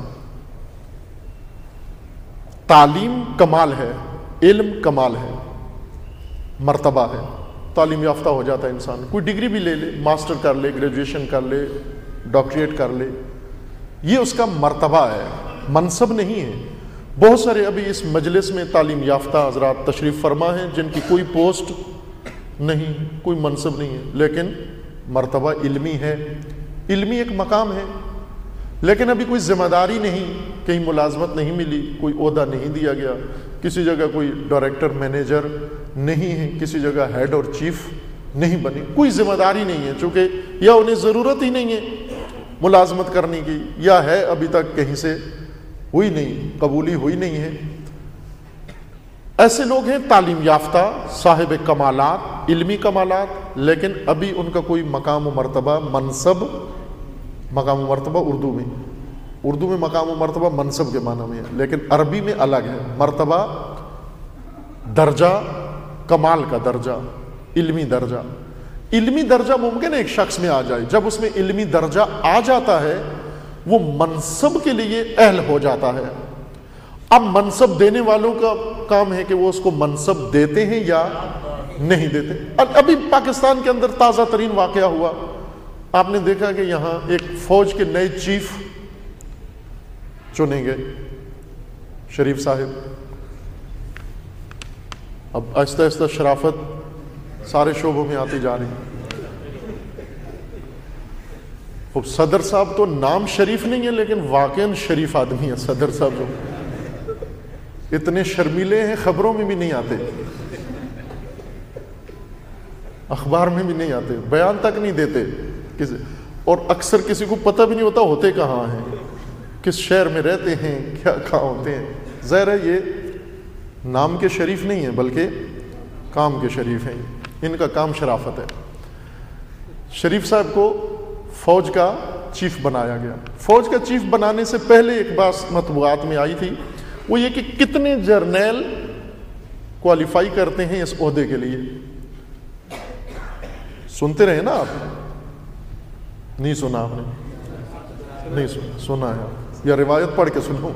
تعلیم کمال ہے، علم کمال ہے، مرتبہ ہے، تعلیم یافتہ ہو جاتا ہے انسان، کوئی ڈگری بھی لے لے، ماسٹر کر لے، گریجویشن کر لے، ڈاکٹریٹ کر لے، یہ اس کا مرتبہ ہے، منصب نہیں ہے۔ بہت سارے ابھی اس مجلس میں تعلیم یافتہ حضرات تشریف فرما ہیں جن کی کوئی پوسٹ نہیں، کوئی منصب نہیں ہے، لیکن مرتبہ علمی ہے، علمی ایک مقام ہے، لیکن ابھی کوئی ذمہ داری نہیں، کہیں ملازمت نہیں ملی، کوئی عہدہ نہیں دیا گیا، کسی جگہ کوئی ڈائریکٹر مینیجر نہیں ہے، کسی جگہ ہیڈ اور چیف نہیں بنے، کوئی ذمہ داری نہیں ہے، چونکہ یا انہیں ضرورت ہی نہیں ہے ملازمت کرنے کی، یا ہے ابھی تک کہیں سے ہوئی نہیں، قبولی ہوئی نہیں ہے۔ ایسے لوگ ہیں تعلیم یافتہ، صاحب کمالات، علمی کمالات، لیکن ابھی ان کا کوئی مقام و مرتبہ، منصب، مقام و مرتبہ اردو میں مقام و مرتبہ منصب کے معنی میں ہے، لیکن عربی میں الگ ہے، مرتبہ درجہ، کمال کا درجہ، علمی درجہ۔ علمی درجہ ممکن ہے ایک شخص میں آ جائے، جب اس میں علمی درجہ آ جاتا ہے وہ منصب کے لیے اہل ہو جاتا ہے۔ اب منصب دینے والوں کا کام ہے کہ وہ اس کو منصب دیتے ہیں یا نہیں دیتے۔ ابھی پاکستان کے اندر تازہ ترین واقعہ ہوا، آپ نے دیکھا کہ یہاں ایک فوج کے نئے چیف چنے گئے، شریف صاحب۔ اب آہستہ آہستہ شرافت سارے شعبوں میں آتی جا رہی۔ اب صدر صاحب تو نام شریف نہیں ہے لیکن واقعاً شریف آدمی ہے صدر صاحب، جو اتنے شرمیلے ہیں خبروں میں بھی نہیں آتے، اخبار میں بھی نہیں آتے، بیان تک نہیں دیتے کسی، اور اکثر کسی کو پتہ بھی نہیں ہوتا ہوتے کہاں ہیں، کس شہر میں رہتے ہیں، کیا کہاں ہوتے ہیں۔ ظاہر ہے یہ نام کے شریف نہیں ہیں بلکہ کام کے شریف ہیں، ان کا کام شرافت ہے۔ شریف صاحب کو فوج کا چیف بنایا گیا۔ فوج کا چیف بنانے سے پہلے ایک بات مطبوعات میں آئی تھی، وہ یہ کہ کتنے جرنیل کوالیفائی کرتے ہیں اس عہدے کے لیے۔ سنتے رہے نا آپ؟ نہیں سنا آپ نے؟ نہیں سنا ہے یا روایت پڑھ کے سنو؟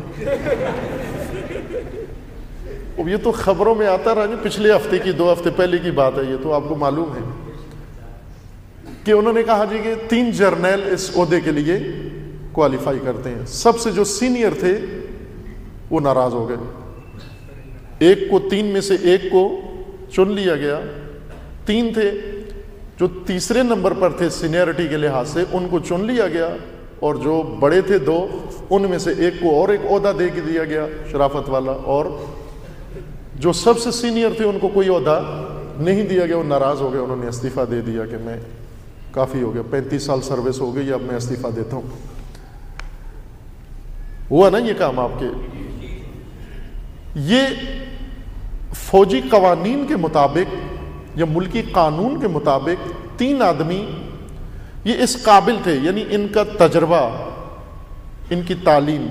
اب یہ تو خبروں میں آتا رہا، پچھلے ہفتے کی، 2 ہفتے پہلے کی بات ہے، یہ تو آپ کو معلوم ہے کہ انہوں نے کہا جی کہ 3 جرنیل اس عہدے کے لیے کوالیفائی کرتے ہیں۔ سب سے جو سینئر تھے وہ ناراض ہو گئے، ایک کو 3 میں سے ایک کو چن لیا گیا، 3 تھے، جو تیسرے نمبر پر تھے سینئرٹی کے لحاظ سے ان کو چن لیا گیا، اور جو بڑے تھے 2 ان میں سے ایک کو اور ایک عہدہ دے کے دیا گیا شرافت والا، اور جو سب سے سینئر تھے ان کو کوئی عہدہ نہیں دیا گیا۔ وہ ناراض ہو گئے، انہوں نے استعفیٰ دے دیا کہ میں کافی ہو گیا، 35 سال سروس ہو گئی، اب میں استعفیٰ دیتا ہوں۔ ہوا نا یہ کام آپ کے؟ یہ فوجی قوانین کے مطابق یا ملکی قانون کے مطابق 3 آدمی یہ اس قابل تھے، یعنی ان کا تجربہ، ان کی تعلیم،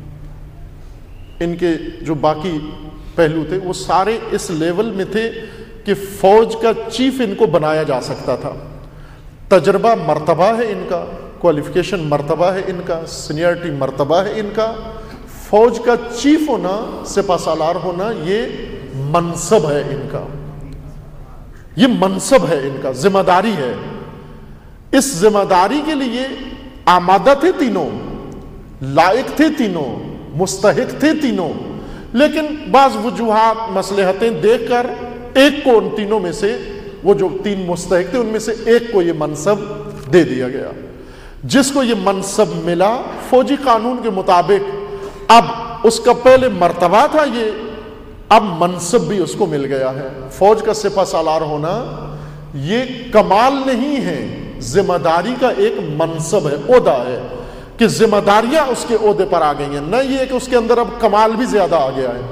ان کے جو باقی پہلو تھے وہ سارے اس لیول میں تھے کہ فوج کا چیف ان کو بنایا جا سکتا تھا۔ تجربہ مرتبہ ہے ان کا، کوالیفیکیشن مرتبہ ہے ان کا، سینئرٹی مرتبہ ہے ان کا، فوج کا چیف ہونا، سپہ سالار ہونا، یہ منصب ہے ان کا، یہ منصب ہے ان کا، ذمہ داری ہے۔ اس ذمہ داری کے لیے آمادہ تھے تینوں، لائق تھے تینوں، مستحق تھے تینوں، لیکن بعض وجوہات، مصلحتیں دیکھ کر ایک کو ان تینوں میں سے، وہ جو 3 مستحق تھے ان میں سے ایک کو یہ منصب دے دیا گیا۔ جس کو یہ منصب ملا فوجی قانون کے مطابق، اب اس کا پہلے مرتبہ تھا یہ، اب منصب بھی اس کو مل گیا ہے۔ فوج کا سپہ سالار ہونا یہ کمال نہیں ہے، ذمہ داری کا ایک منصب ہے، عہدہ ہے، کہ ذمہ داریاں اس کے عہدے پر آ گئی ہیں، نہ یہ کہ اس کے اندر اب کمال بھی زیادہ آ گیا ہے۔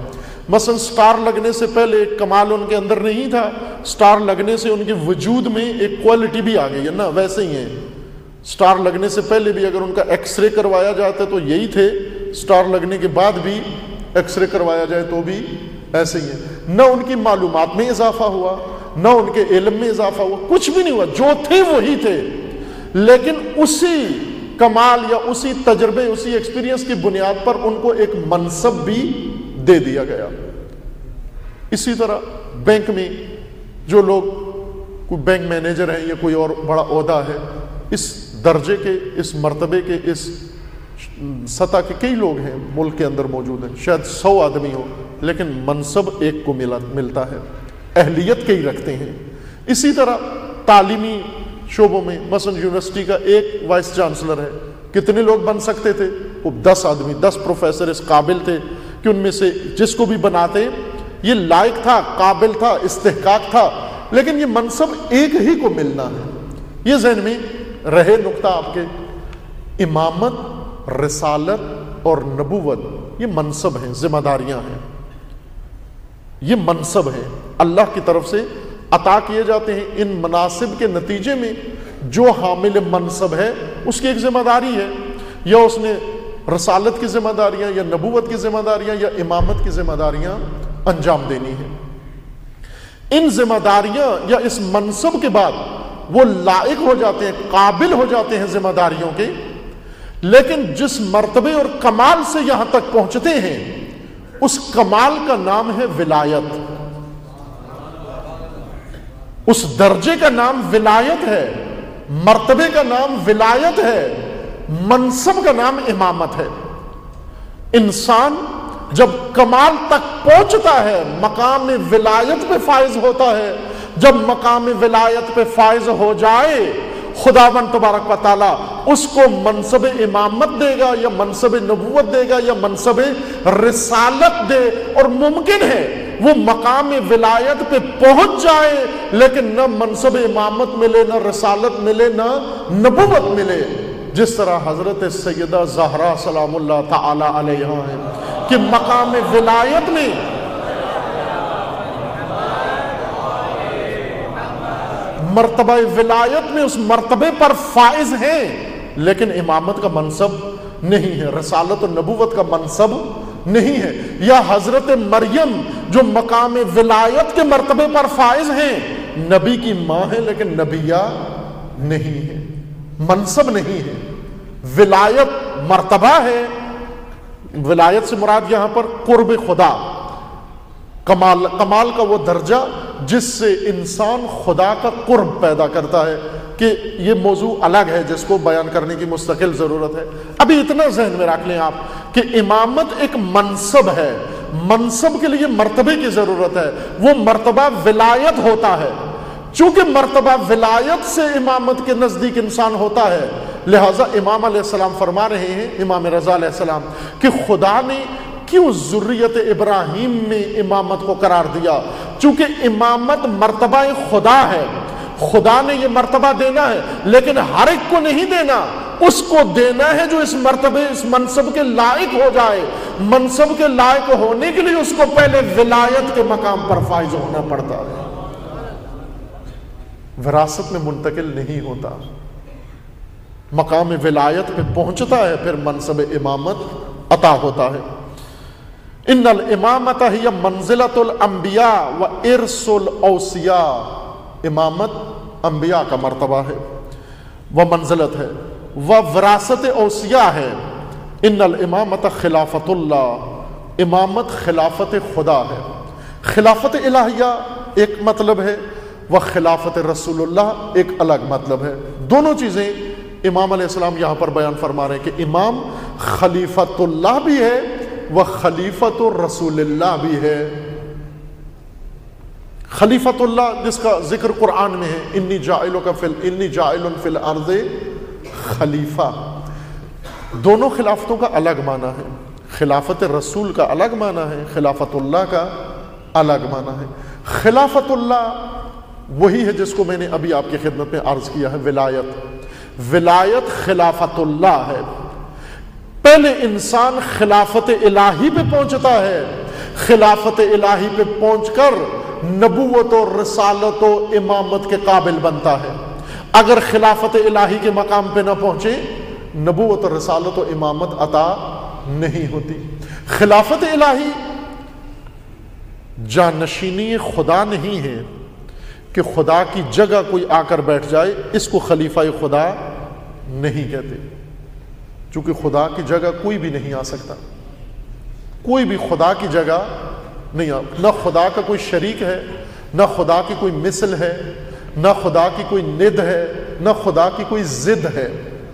مثلا سٹار لگنے سے پہلے ایک کمال ان کے اندر نہیں تھا، سٹار لگنے سے ان کے وجود میں ایک کوالٹی بھی آ گئی ہے نا، ویسے ہی ہیں. سٹار لگنے سے پہلے بھی اگر ان کا ایکس رے کروایا جاتا تو یہی تھے، سٹار لگنے کے بعد بھی ایکس رے کروایا جائے تو بھی ایسے ہی ہیں. نہ ان کی معلومات میں اضافہ ہوا، نہ ان کے علم میں اضافہ ہوا، کچھ بھی نہیں ہوا، جو تھے وہی تھے. لیکن اسی کمال یا اسی تجربے، اسی ایکسپیرینس کی بنیاد پر ان کو ایک منصب بھی دے دیا گیا. اسی طرح بینک میں جو لوگ کوئی بینک مینیجر ہیں یا کوئی اور بڑا عہدہ ہے، اس درجے کے، اس مرتبے کے، اس سطح کے کئی لوگ ہیں ملک کے اندر موجود ہیں، شاید 100 آدمی ہو، لیکن منصب ایک کو ملتا ہے، اہلیت کئی رکھتے ہیں. اسی طرح تعلیمی شعبوں میں مثلا یونیورسٹی کا ایک وائس چانسلر ہے، کتنے لوگ بن سکتے تھے؟ وہ 10 آدمی، 10 پروفیسر اس قابل تھے کہ ان میں سے جس کو بھی بناتے یہ لائق تھا، قابل تھا، استحقاق تھا. لیکن یہ منصب ایک ہی کو ملنا ہے. یہ ذہن میں رہے نقطہ آپ کے. امامت، رسالت اور نبوت یہ منصب ہیں، ذمہ داریاں ہیں. یہ منصب ہیں، اللہ کی طرف سے عطا کیے جاتے ہیں. ان مناصب کے نتیجے میں جو حامل منصب ہے اس کی ایک ذمہ داری ہے، یا اس نے رسالت کی ذمہ داریاں یا نبوت کی ذمہ داریاں یا امامت کی ذمہ داریاں انجام دینی ہیں. ان ذمہ داریاں یا اس منصب کے بعد وہ لائق ہو جاتے ہیں، قابل ہو جاتے ہیں ذمہ داریوں کے. لیکن جس مرتبے اور کمال سے یہاں تک پہنچتے ہیں اس کمال کا نام ہے ولایت. اس درجے کا نام ولایت ہے، مرتبے کا نام ولایت ہے، منصب کا نام امامت ہے. انسان جب کمال تک پہنچتا ہے، مقام ولایت پہ فائز ہوتا ہے. جب مقام ولایت پہ فائز ہو جائے، خداوند تبارک و تعالیٰ اس کو منصب امامت دے گا یا منصب نبوت دے گا یا منصب رسالت دے. اور ممکن ہے وہ مقام ولایت پہ پہنچ جائے لیکن نہ منصب امامت ملے، نہ رسالت ملے، نہ نبوت ملے. جس طرح حضرت سیدہ زہرا سلام اللہ تعالی علیہا ہے کہ مقام ولایت میں مرتبہ ولایت میں اس مرتبے پر فائز ہیں، لیکن امامت کا منصب نہیں ہے، رسالت و نبوت کا منصب نہیں ہے. یا حضرت مریم جو مقام ولایت کے مرتبے پر فائز ہیں، نبی کی ماں ہے لیکن نبیہ نہیں ہے، منصب نہیں ہے. ولایت مرتبہ ہے. ولایت سے مراد یہاں پر قرب خدا، کمال کا وہ درجہ جس سے انسان خدا کا قرب پیدا کرتا ہے. کہ یہ موضوع الگ ہے جس کو بیان کرنے کی مستقل ضرورت ہے. ابھی اتنا ذہن میں رکھ لیں آپ کہ امامت ایک منصب ہے، منصب کے لیے مرتبے کی ضرورت ہے. وہ مرتبہ ولایت ہوتا ہے. چونکہ مرتبہ ولایت سے امامت کے نزدیک انسان ہوتا ہے، لہٰذا امام علیہ السلام فرما رہے ہیں، امام رضا علیہ السلام، کہ خدا نے کیوں ذریت ابراہیم میں امامت کو قرار دیا؟ چونکہ امامت مرتبہ خدا ہے، خدا نے یہ مرتبہ دینا ہے، لیکن ہر ایک کو نہیں دینا. اس کو دینا ہے جو اس مرتبے، اس منصب کے لائق ہو جائے. منصب کے لائق ہونے کے لیے اس کو پہلے ولایت کے مقام پر فائز ہونا پڑتا ہے، وراثت میں منتقل نہیں ہوتا. مقام ولایت پہ پہنچتا ہے پھر منصب امامت عطا ہوتا ہے. ان الامامت ہی منزلۃ الانبیاء و ارث الاوصیاء. امامت انبیاء کا مرتبہ ہے، وہ منزلت ہے، وہ وراثت اوصیاء ہے. ان الامامت خلافت اللہ. امامت خلافت خدا ہے. خلافت الہیہ ایک مطلب ہے، وہ خلافت رسول اللہ ایک الگ مطلب ہے. دونوں چیزیں امام علیہ السلام یہاں پر بیان فرما رہے ہیں کہ امام خلیفت اللہ بھی ہے، وہ خلیفت رسول اللہ بھی ہے. خلیفت اللہ جس کا ذکر قرآن میں ہے، انی جاعل فی الارض خلیفہ. دونوں خلافتوں کا الگ معنی ہے. خلافت رسول کا الگ معنی ہے، خلافت اللہ کا الگ معنی ہے. خلافت اللہ وہی ہے جس کو میں نے ابھی آپ کی خدمت میں عرض کیا ہے، ولایت. ولایت خلافت اللہ ہے. پہلے انسان خلافت الہی پہ پہنچتا ہے، خلافت الہی پہ پہنچ کر نبوت و رسالت و امامت کے قابل بنتا ہے. اگر خلافت الہی کے مقام پہ نہ پہنچے نبوت و رسالت و امامت عطا نہیں ہوتی. خلافت الہی جانشینی خدا نہیں ہے کہ خدا کی جگہ کوئی آ کر بیٹھ جائے، اس کو خلیفہ خدا نہیں کہتے، چونکہ خدا کی جگہ کوئی بھی نہیں آ سکتا. کوئی بھی خدا کی جگہ نہیں نہ خدا کا کوئی شریک ہے، نہ خدا کی کوئی مثل ہے، نہ خدا کی کوئی ند ہے، نہ خدا کی کوئی ضد ہے،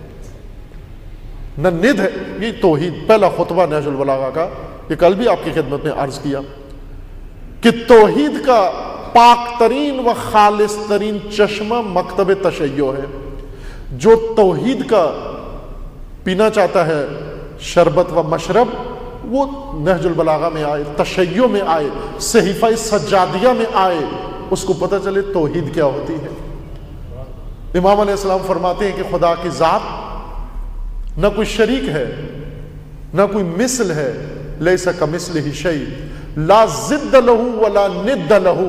نہ ند ہے. یہ توحید پہلا خطبہ نہج البلاغہ کا، یہ کل بھی آپ کی خدمت میں عرض کیا کہ توحید کا پاک ترین و خالص ترین چشمہ مکتب تشیع ہے. جو توحید کا پینا چاہتا ہے شربت و مشرب، وہ نہج البلاغہ میں آئے، تشیع میں آئے، صحیفہ سجادیہ میں آئے، اس کو پتہ چلے توحید کیا ہوتی ہے. امام علیہ السلام فرماتے ہیں کہ خدا کی ذات نہ کوئی شریک ہے، نہ کوئی مثل ہے، لیس کمثلہ شیء، لا ضد لہ ولا ند لہ.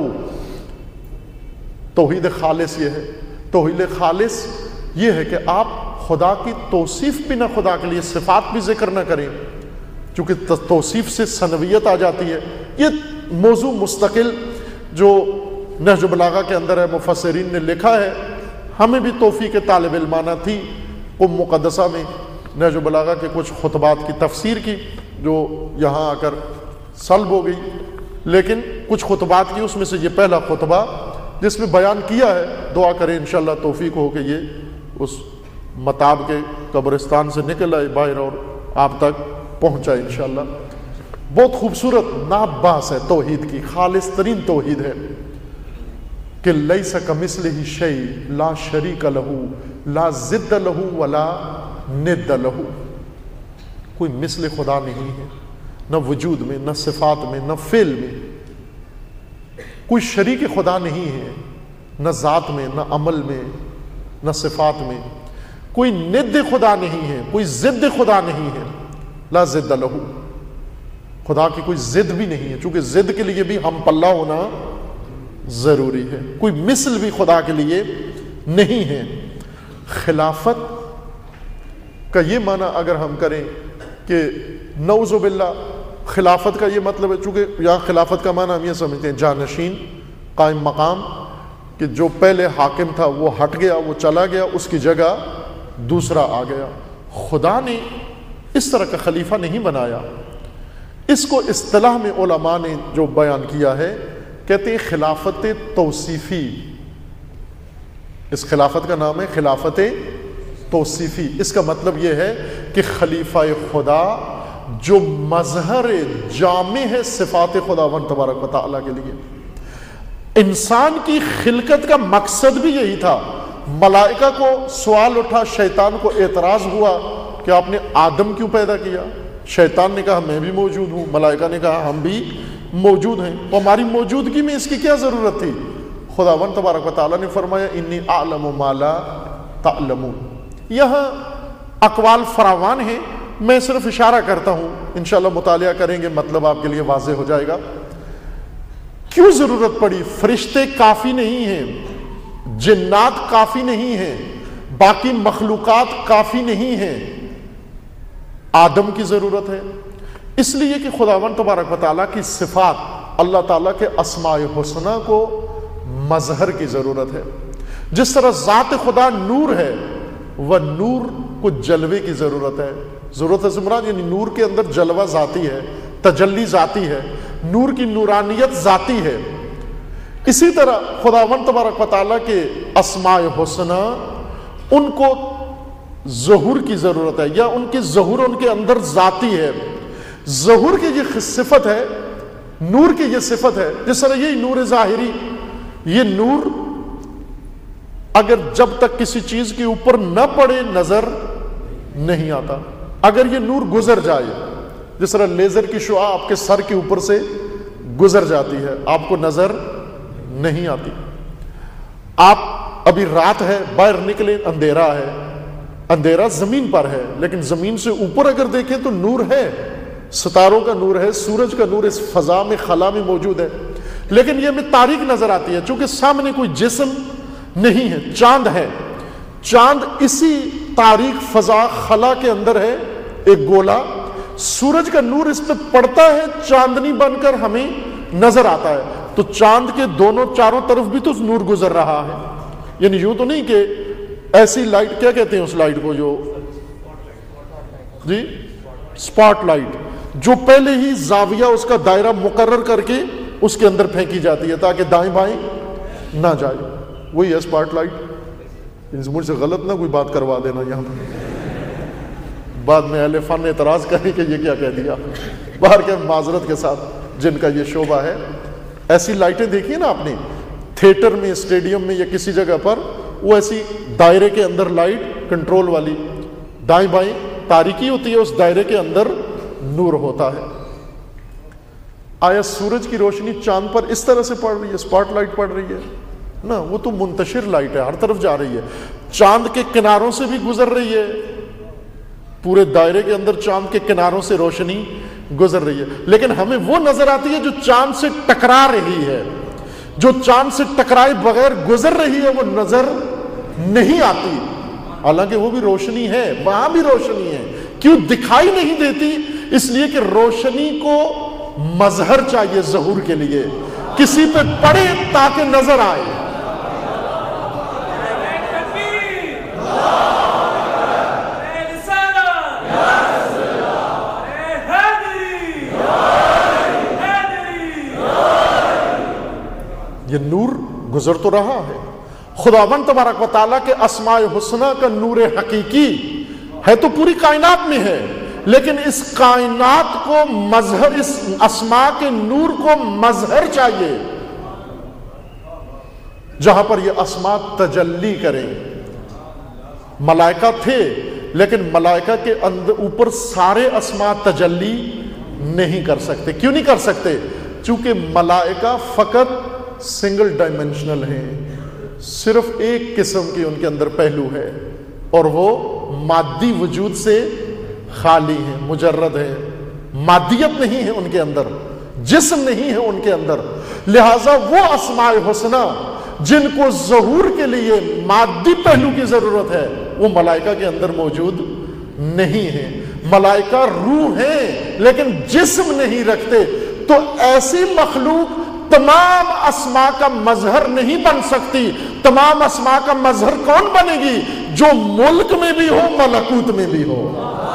توحید خالص یہ ہے. توحید خالص یہ ہے کہ آپ خدا کی توصیف بھی نہ خدا کے لیے، صفات بھی ذکر نہ کریں، چونکہ توصیف سے ثنویت آ جاتی ہے. یہ موضوع مستقل جو نہج البلاغہ کے اندر ہے، مفسرین نے لکھا ہے. ہمیں بھی توفیق طالب علمانہ تھی قم مقدسہ میں نہج البلاغہ کے کچھ خطبات کی تفسیر کی، جو یہاں آ کر سلب ہو گئی، لیکن کچھ خطبات کی، اس میں سے یہ پہلا خطبہ جس میں بیان کیا ہے. دعا کریں انشاءاللہ توفیق ہو کہ یہ اس متاب کے قبرستان سے نکل آئے باہر اور آپ تک پہنچا انشاءاللہ. بہت خوبصورت ناب بحث ہے توحید کی، خالص ترین توحید ہے کہ لیس کمثلہ شیء لا شریک لہ لا ضد لہ ولا ند لہ. کوئی مثل خدا نہیں ہے، نہ وجود میں، نہ صفات میں، نہ فعل میں. کوئی شریک خدا نہیں ہے، نہ ذات میں، نہ عمل میں، نہ صفات میں. کوئی ند خدا نہیں ہے، کوئی ضد خدا نہیں ہے. لا ضد لہ، خدا کی کوئی ضد بھی نہیں ہے، چونکہ ضد کے لیے بھی ہم پلہ ہونا ضروری ہے. کوئی مثل بھی خدا کے لیے نہیں ہے. خلافت کا یہ معنی اگر ہم کریں کہ نعوذ باللہ، خلافت کا یہ مطلب ہے، چونکہ یہاں خلافت کا معنی ہم یہ سمجھتے ہیں جانشین، قائم مقام، کہ جو پہلے حاکم تھا وہ ہٹ گیا، وہ چلا گیا، اس کی جگہ دوسرا آ گیا. خدا نے اس طرح کا خلیفہ نہیں بنایا. اس کو اصطلاح میں علماء نے جو بیان کیا ہے، کہتے ہیں خلافت توصیفی. اس خلافت کا نام ہے خلافت توصیفی. اس کا مطلب یہ ہے کہ خلیفہ خدا جو مظہر جامع ہے صفات خداوند تبارک و تعالیٰ کے لیے. انسان کی خلقت کا مقصد بھی یہی تھا. ملائکہ کو سوال اٹھا، شیطان کو اعتراض ہوا کہ آپ نے آدم کیوں پیدا کیا؟ شیطان نے کہا میں بھی موجود ہوں، ملائکہ نے کہا ہم بھی موجود ہیں، تو ہماری موجودگی میں اس کی کیا ضرورت تھی؟ خداوند تبارک و تعالیٰ نے فرمایا انی اعلم ما لا تعلمون. یہاں اقوال فراوان ہیں، میں صرف اشارہ کرتا ہوں، انشاءاللہ مطالعہ کریں گے مطلب آپ کے لیے واضح ہو جائے گا. کیوں ضرورت پڑی؟ فرشتے کافی نہیں ہیں، جنات کافی نہیں ہیں، باقی مخلوقات کافی نہیں ہیں، آدم کی ضرورت ہے. اس لیے کہ خداوند تبارک و تعالیٰ کی صفات، اللہ تعالیٰ کے اسماء حسنہ کو مظہر کی ضرورت ہے. جس طرح ذات خدا نور ہے، وہ نور کو جلوے کی ضرورت ہے. ضرورت ہے مراد یعنی نور کے اندر جلوہ ذاتی ہے، تجلی ذاتی ہے، نور کی نورانیت ذاتی ہے. اسی طرح خداوند تبارک و تعالیٰ کے اسماء حسنہ، ان کو ظہور کی ضرورت ہے، یا ان کے ظہور ان کے اندر ذاتی ہے. ظہور کی یہ صفت ہے، نور کی یہ صفت ہے. جس طرح یہ نور ظاہری، یہ نور اگر جب تک کسی چیز کے اوپر نہ پڑے نظر نہیں آتا. اگر یہ نور گزر جائے، جس طرح لیزر کی شعاع آپ کے سر کے اوپر سے گزر جاتی ہے، آپ کو نظر نہیں آتی. آپ ابھی رات ہے، باہر نکلیں اندھیرا ہے، اندھیرا زمین پر ہے، لیکن زمین سے اوپر اگر دیکھیں تو نور ہے، ستاروں کا نور ہے، سورج کا نور اس فضا میں خلا میں موجود ہے، لیکن یہ ہمیں تاریک نظر آتی ہے چونکہ سامنے کوئی جسم نہیں ہے، چاند ہے، چاند اسی تاریک فضا خلا کے اندر ہے، ایک گولا، سورج کا نور اس پہ پڑتا ہے، چاندنی بن کر ہمیں نظر آتا ہے، تو چاند کے دونوں چاروں طرف بھی تو نور گزر رہا ہے، یعنی یوں تو نہیں کہ ایسی لائٹ، کیا کہتے ہیں اس لائٹ کو جو جی سپاٹ لائٹ، جو پہلے ہی زاویہ اس کا دائرہ مقرر کر کے اس کے اندر پھینکی جاتی ہے تاکہ دائیں بائیں نہ جائے، وہی ہے سپاٹ لائٹ۔ مجھ سے غلط نہ کوئی بات کروا دینا یہاں پر، بعد میں اہل فن اعتراض کریں کہ یہ کیا کہہ دیا، باہر کے معذرت کے ساتھ جن کا یہ شعبہ ہے۔ ایسی لائٹیں دیکھی نا آپ نے تھیٹر میں، اسٹیڈیم میں یا کسی جگہ پر، وہ ایسی دائرے کے اندر لائٹ کنٹرول والی، دائیں بائیں تاریکی ہوتی ہے، اس دائرے کے اندر نور ہوتا ہے۔ آیا سورج کی روشنی چاند پر اس طرح سے پڑ رہی ہے، سپاٹ لائٹ پڑ رہی ہے؟ نا، وہ تو منتشر لائٹ ہے، ہر طرف جا رہی ہے، چاند کے کناروں سے بھی گزر رہی ہے، پورے دائرے کے اندر چاند کے کناروں سے روشنی گزر رہی ہے، لیکن ہمیں وہ نظر آتی ہے جو چاند سے ٹکرا رہی ہے، جو چاند سے ٹکرائے بغیر گزر رہی ہے وہ نظر نہیں آتی، حالانکہ وہ بھی روشنی ہے، وہاں بھی روشنی ہے، کیوں دکھائی نہیں دیتی؟ اس لیے کہ روشنی کو مظہر چاہیے ظہور کے لیے، کسی پہ پڑے تاکہ نظر آئے۔ یہ نور گزر تو رہا ہے، خداوند تبارک و تعالیٰ کے اسماء حسنہ کا نور حقیقی ہے تو پوری کائنات میں ہے، لیکن اس کائنات کو مظہر، اس اسماء کے نور کو مظہر چاہیے جہاں پر یہ اسماء تجلی کریں۔ ملائکہ تھے لیکن ملائکہ کے اندر اوپر سارے اسماء تجلی نہیں کر سکتے۔ کیوں نہیں کر سکتے؟ چونکہ ملائکہ فقط سنگل ڈائمینشنل ہیں، صرف ایک قسم کی ان کے اندر پہلو ہے، اور وہ مادی وجود سے خالی ہیں، مجرد ہیں، مادیت نہیں ہے ان کے اندر، جسم نہیں ہے ان کے اندر، لہذا وہ اسماء حسنہ جن کو ظہور کے لیے مادی پہلو کی ضرورت ہے وہ ملائکہ کے اندر موجود نہیں ہے۔ ملائکہ روح ہیں لیکن جسم نہیں رکھتے، تو ایسی مخلوق تمام اسماء کا مظہر نہیں بن سکتی۔ تمام اسماء کا مظہر کون بنے گی؟ جو ملک میں بھی ہو، ملکوت میں بھی ہو،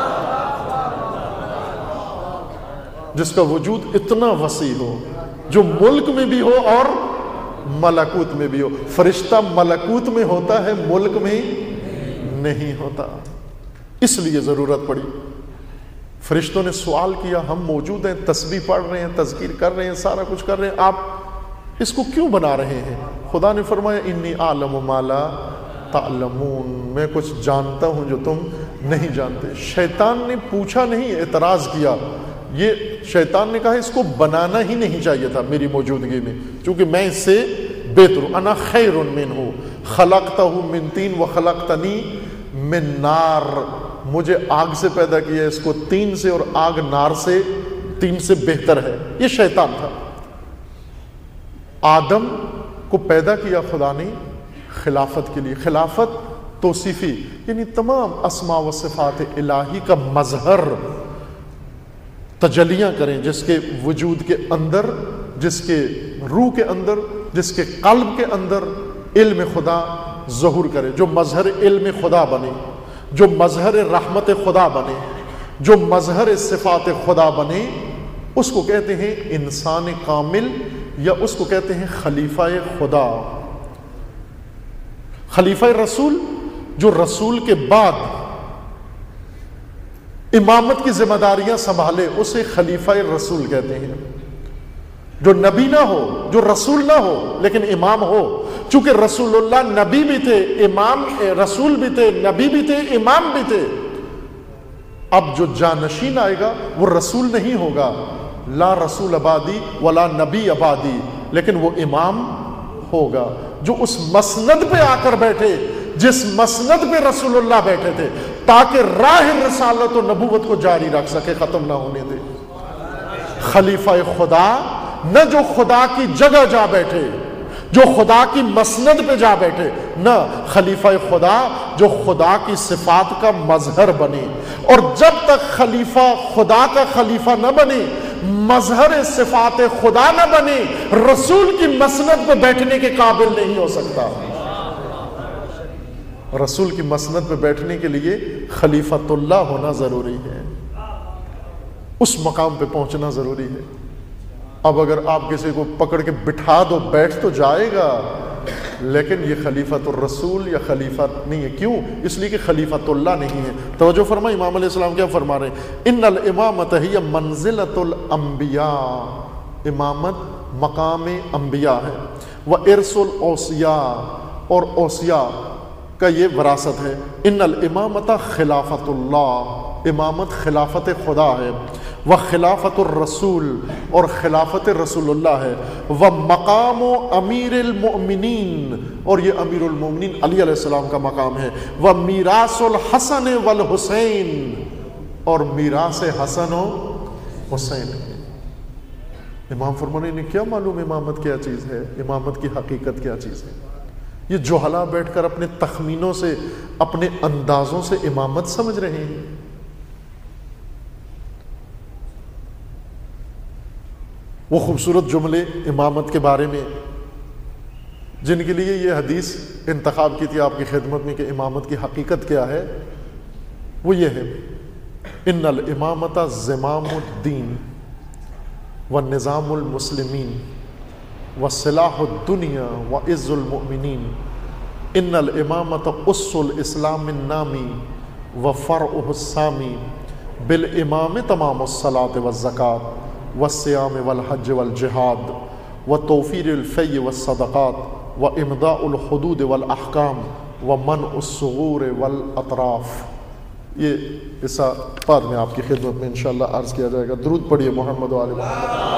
جس کا وجود اتنا وسیع ہو، جو ملک میں بھی ہو اور ملکوت میں بھی ہو۔ فرشتہ ملکوت میں ہوتا ہے، ملک میں نہیں ہوتا، اس لیے ضرورت پڑی۔ فرشتوں نے سوال کیا، ہم موجود ہیں، تسبیح پڑھ رہے ہیں، تذکیر کر رہے ہیں، سارا کچھ کر رہے ہیں، آپ اس کو کیوں بنا رہے ہیں؟ خدا نے فرمایا انی اعلم ما لا تعلمون، میں کچھ جانتا ہوں جو تم نہیں جانتے۔ شیطان نے پوچھا نہیں، اعتراض کیا، یہ شیطان نے کہا اس کو بنانا ہی نہیں چاہیے تھا میری موجودگی میں، چونکہ میں اس سے بہتر ہوں، انا خیر منہ خلقتہ من طین وخلقتنی من نار، مجھے آگ سے پیدا کیا، اس کو تین سے، اور آگ نار سے، تین سے بہتر ہے۔ یہ شیطان تھا۔ آدم کو پیدا کیا خدا نے خلافت کے لیے، خلافت توصیفی یعنی تمام اسماء و صفات الہی کا مظہر، تجلیاں کریں جس کے وجود کے اندر، جس کے روح کے اندر، جس کے قلب کے اندر علم خدا ظہور کرے، جو مظہر علم خدا بنے، جو مظہر رحمت خدا بنے، جو مظہر صفات خدا بنے، اس کو کہتے ہیں انسان کامل، یا اس کو کہتے ہیں خلیفہ خدا، خلیفہ رسول، جو رسول کے بعد امامت کی ذمہ داریاں سنبھالے، اسے خلیفہ رسول کہتے ہیں۔ جو نبی نہ ہو، جو رسول نہ ہو لیکن امام ہو، چونکہ رسول اللہ نبی بھی تھے، امام رسول بھی تھے، نبی بھی تھے، امام بھی تھے۔ اب جو جانشین آئے گا وہ رسول نہیں ہوگا، لا رسول عبادی ولا نبی عبادی، لیکن وہ امام ہوگا جو اس مسند پہ آ کر بیٹھے جس مسند پہ رسول اللہ بیٹھے تھے، تاکہ راہ رسالت و نبوت کو جاری رکھ سکے، ختم نہ ہونے دے۔ خلیفہ خدا نہ جو خدا کی جگہ جا بیٹھے، جو خدا کی مسند پہ جا بیٹھے، نہ خلیفہ خدا جو خدا کی صفات کا مظہر بنے۔ اور جب تک خلیفہ خدا کا خلیفہ نہ بنے، مظہر صفات خدا نہ بنے، رسول کی مسند پہ بیٹھنے کے قابل نہیں ہو سکتا۔ رسول کی مسند پہ بیٹھنے کے لیے خلیفۃ اللہ ہونا ضروری ہے، اس مقام پہ پہنچنا ضروری ہے۔ اب اگر آپ کسی کو پکڑ کے بٹھا دو، بیٹھ تو جائے گا، لیکن یہ خلیفۃ الرسول یا خلیفت نہیں ہے۔ کیوں؟ اس لیے کہ خلیفۃ اللہ نہیں ہے۔ توجہ فرمائیں، امام علیہ السلام کیا فرما رہے ہیں؟ ان الامامۃ ہی منزلۃ الانبیاء، امامت مقام انبیاء ہے، وارث الاوصیاء، اور اوصیاء کا یہ وراثت ہے۔ ان الامامۃ خلافت اللہ، امامت خلافت خدا ہے، وخلافت الرسول، اور خلافت رسول اللہ ہے، ومقام امیر المؤمنین، اور یہ امیر المؤمنین علی علیہ السلام کا مقام ہے، ومیراث الحسن والحسین، اور میراث حسن و حسین ہے۔ امام فرمانے نے کیا معلوم امامت کیا چیز ہے، امامت کی حقیقت کیا چیز ہے؟ یہ جوہلا بیٹھ کر اپنے تخمینوں سے، اپنے اندازوں سے امامت سمجھ رہے ہیں۔ وہ خوبصورت جملے امامت کے بارے میں جن کے لیے یہ حدیث انتخاب کی تھی آپ کی خدمت میں کہ امامت کی حقیقت کیا ہے، وہ یہ ہے: ان الامامۃ زمام الدین ونظام المسلمین وصلاح الدنیا وعز المؤمنین، ان الامامۃ اس الاسلام النامی وفرعہ السامی، بالامام تمام الصلاۃ والزکاۃ والصیام والحج والجہاد وتوفیر الفی والصدقات وامضاء الحدود والاحکام ومنع الثغور والاطراف۔ یہ حصہ بعد میں آپ کی خدمت میں انشاءاللہ عرض کیا جائے گا۔ درود پڑھیے محمد و آل محمد۔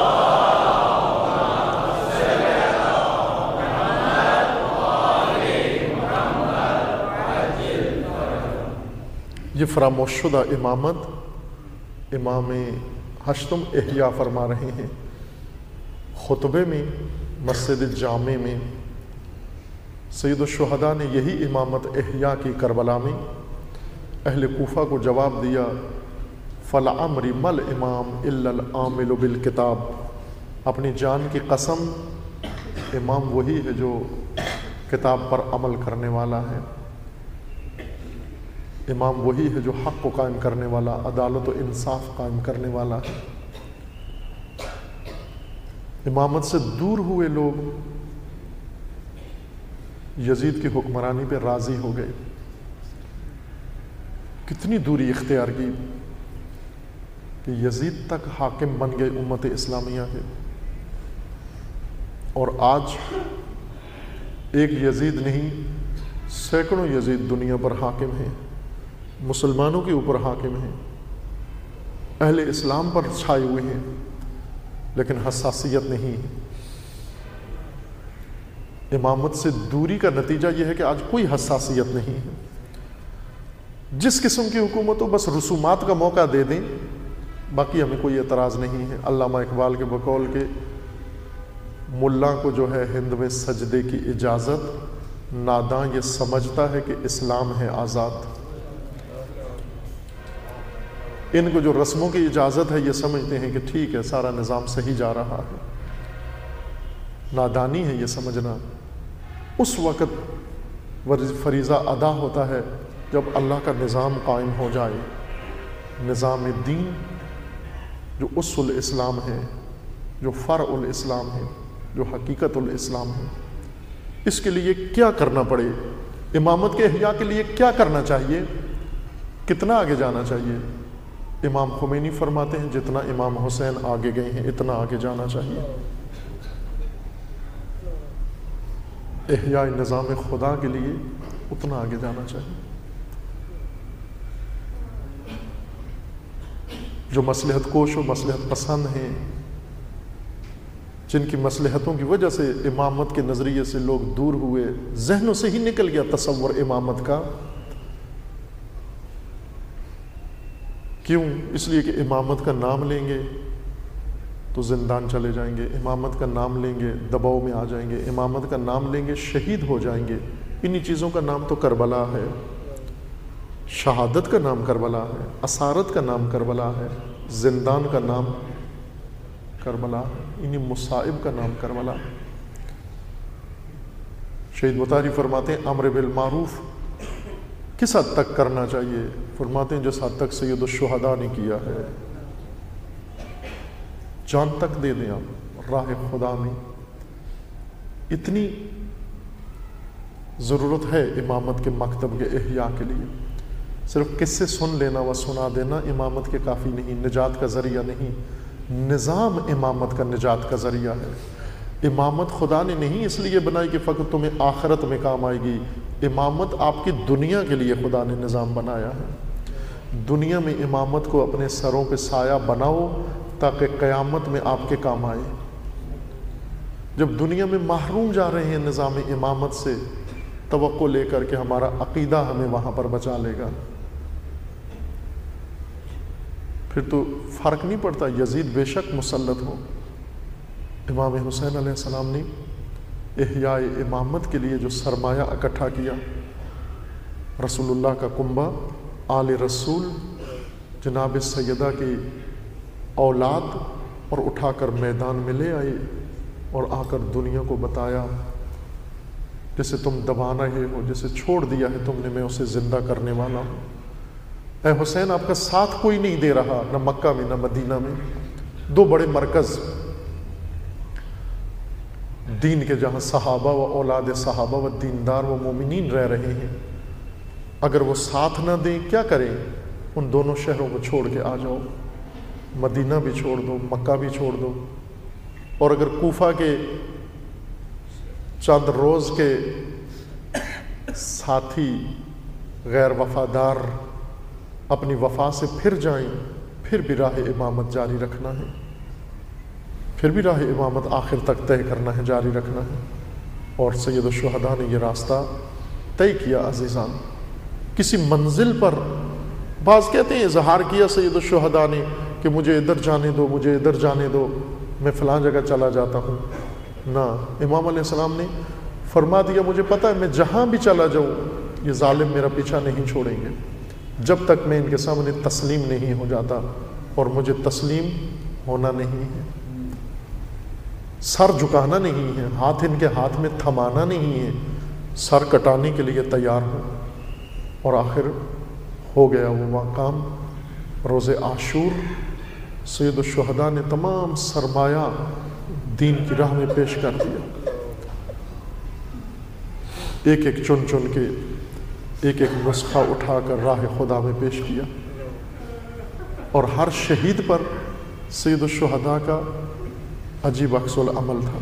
یہ فراموش شدہ امامت امام ہشتم احیاء فرما رہے ہیں۔ خطبے میں مسجد جامع میں سید الشہداء نے یہی امامت احیاء کی کربلا میں اہل کوفہ کو جواب دیا: فَلَعَمْرِ مَا الْإِمَامُ إِلَّا الْعَامِلُ بِالْكِتَابِ، اپنی جان کی قسم، امام وہی ہے جو کتاب پر عمل کرنے والا ہے، امام وہی ہے جو حق کو قائم کرنے والا، عدالت و انصاف قائم کرنے والا ہے۔ امامت سے دور ہوئے لوگ یزید کی حکمرانی پہ راضی ہو گئے۔ کتنی دوری اختیار کی کہ یزید تک حاکم بن گئے امت اسلامیہ کے، اور آج ایک یزید نہیں، سینکڑوں یزید دنیا پر حاکم ہیں، مسلمانوں کے اوپر حاکم ہیں، اہل اسلام پر چھائے ہوئے ہیں، لیکن حساسیت نہیں ہے۔ امامت سے دوری کا نتیجہ یہ ہے کہ آج کوئی حساسیت نہیں ہے۔ جس قسم کی حکومت ہو بس رسومات کا موقع دے دیں، باقی ہمیں کوئی اعتراض نہیں ہے۔ علامہ اقبال کے بقول کے ملا کو جو ہے ہند میں سجدے کی اجازت، ناداں یہ سمجھتا ہے کہ اسلام ہے آزاد۔ ان کو جو رسموں کی اجازت ہے یہ سمجھتے ہیں کہ ٹھیک ہے، سارا نظام صحیح جا رہا ہے۔ نادانی ہے یہ سمجھنا۔ اس وقت فریضہ ادا ہوتا ہے جب اللہ کا نظام قائم ہو جائے، نظام دین جو اصل الاسلام ہے، جو فرع الاسلام ہے، جو حقیقت الاسلام ہے۔ اس کے لیے کیا کرنا پڑے؟ امامت کے احیاء کے لیے کیا کرنا چاہیے؟ کتنا آگے جانا چاہیے؟ امام خمینی فرماتے ہیں جتنا امام حسین آگے گئے ہیں اتنا آگے جانا چاہیے۔ احیاء نظام خدا کے لیے اتنا آگے جانا چاہیے۔ جو مصلحت کوش و مصلحت پسند ہیں، جن کی مصلحتوں کی وجہ سے امامت کے نظریے سے لوگ دور ہوئے، ذہنوں سے ہی نکل گیا تصور امامت کا۔ کیوں؟ اس لیے کہ امامت کا نام لیں گے تو زندان چلے جائیں گے، امامت کا نام لیں گے دباؤ میں آ جائیں گے، امامت کا نام لیں گے شہید ہو جائیں گے۔ انہی چیزوں کا نام تو کربلا ہے، شہادت کا نام کربلا ہے، اسارت کا نام کربلا ہے، زندان کا نام کربلا ہے، انہی مصائب کا نام کربلا ہے۔ شہید مطہری فرماتے ہیں امر بالمعروف کس حد تک کرنا چاہیے؟ فرماتے ہیں جس حد تک سید الشہداء نے کیا ہے، جان تک دے دیں آپ راہ خدا میں۔ اتنی ضرورت ہے امامت کے مکتب کے احیاء کے لیے۔ صرف قصے سن لینا و سنا دینا امامت کے کافی نہیں، نجات کا ذریعہ نہیں۔ نظام امامت کا نجات کا ذریعہ ہے۔ امامت خدا نے نہیں اس لیے بنائی کہ فقط تمہیں آخرت میں کام آئے گی، امامت آپ کی دنیا کے لیے خدا نے نظام بنایا ہے۔ دنیا میں امامت کو اپنے سروں پہ سایہ بناؤ تاکہ قیامت میں آپ کے کام آئے۔ جب دنیا میں محروم جا رہے ہیں نظام امامت سے، توقع لے کر کہ ہمارا عقیدہ ہمیں وہاں پر بچا لے گا، پھر تو فرق نہیں پڑتا یزید بے شک مسلط ہو۔ امام حسین علیہ السلام نے احیاء امامت کے لیے جو سرمایہ اکٹھا کیا، رسول اللہ کا کنبہ، آل رسول، جناب سیدہ کی اولاد، اور اٹھا کر میدان میں لے آئے اور آ کر دنیا کو بتایا جسے تم دبانا ہی ہو، جسے چھوڑ دیا ہے تم نے، میں اسے زندہ کرنے والا ہوں۔ اے حسین آپ کا ساتھ کوئی نہیں دے رہا، نہ مکہ میں نہ مدینہ میں، دو بڑے مرکز دین کے جہاں صحابہ و اولاد صحابہ و دیندار و مومنین رہ رہے ہیں، اگر وہ ساتھ نہ دیں کیا کریں؟ ان دونوں شہروں کو چھوڑ کے آ جاؤ، مدینہ بھی چھوڑ دو، مکہ بھی چھوڑ دو، اور اگر کوفہ کے چند روز کے ساتھی غیر وفادار اپنی وفا سے پھر جائیں، پھر بھی راہ امامت جاری رکھنا ہے، پھر بھی راہ امامت آخر تک طے کرنا ہے، جاری رکھنا ہے۔ اور سید الشہداء نے یہ راستہ طے کیا عزیزان۔ کسی منزل پر بعض کہتے ہیں اظہار کیا سید الشہداء نے کہ مجھے ادھر جانے دو، مجھے ادھر جانے دو، میں فلاں جگہ چلا جاتا ہوں، نہ، امام علیہ السلام نے فرما دیا مجھے پتہ ہے میں جہاں بھی چلا جاؤں یہ ظالم میرا پیچھا نہیں چھوڑیں گے جب تک میں ان کے سامنے تسلیم نہیں ہو جاتا، اور مجھے تسلیم ہونا نہیں ہے، سر جھکانا نہیں ہے، ہاتھ ان کے ہاتھ میں تھمانا نہیں ہے، سر کٹانے کے لیے تیار ہوں۔ اور آخر ہو گیا وہ مقام، روز عاشور سید الشہداء نے تمام سرمایہ دین کی راہ میں پیش کر دیا، ایک ایک چن چن کے ایک ایک نسخہ اٹھا کر راہ خدا میں پیش کیا، اور ہر شہید پر سید الشہداء کا عجیب عکس العمل تھا۔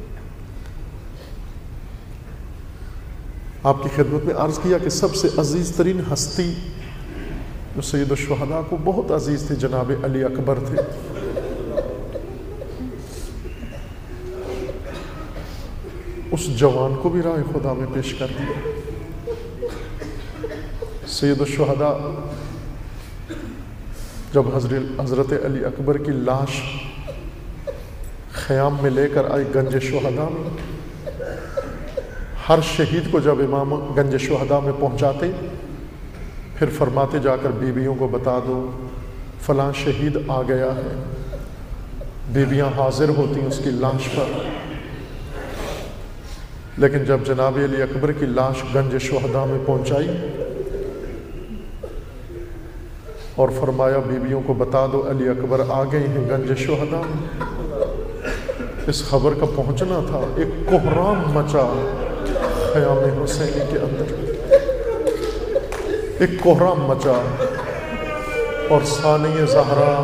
آپ کی خدمت میں عرض کیا کہ سب سے عزیز ترین ہستی جو سید الشہداء کو بہت عزیز تھی جناب علی اکبر تھے۔ اس جوان کو بھی راہ خدا میں پیش کر دیا۔ سید الشہداء جب حضرت علی اکبر کی لاش خیام میں لے کر آئی گنج شہداء میں، ہر شہید کو جب امام گنج شہداء میں پہنچاتے پھر فرماتے جا کر بیویوں کو بتا دو فلاں شہید آ گیا ہے، بیویاں حاضر ہوتی ہیں اس کی لاش پر۔ لیکن جب جناب علی اکبر کی لاش گنج شہداء میں پہنچائی اور فرمایا بیویوں کو بتا دو علی اکبر آ گئے ہیں گنج شہداء میں، اس خبر کا پہنچنا تھا، ایک کوہرام مچا خیام حسینی کے اندر، ایک کوہرام مچا، اور ثانی زہرا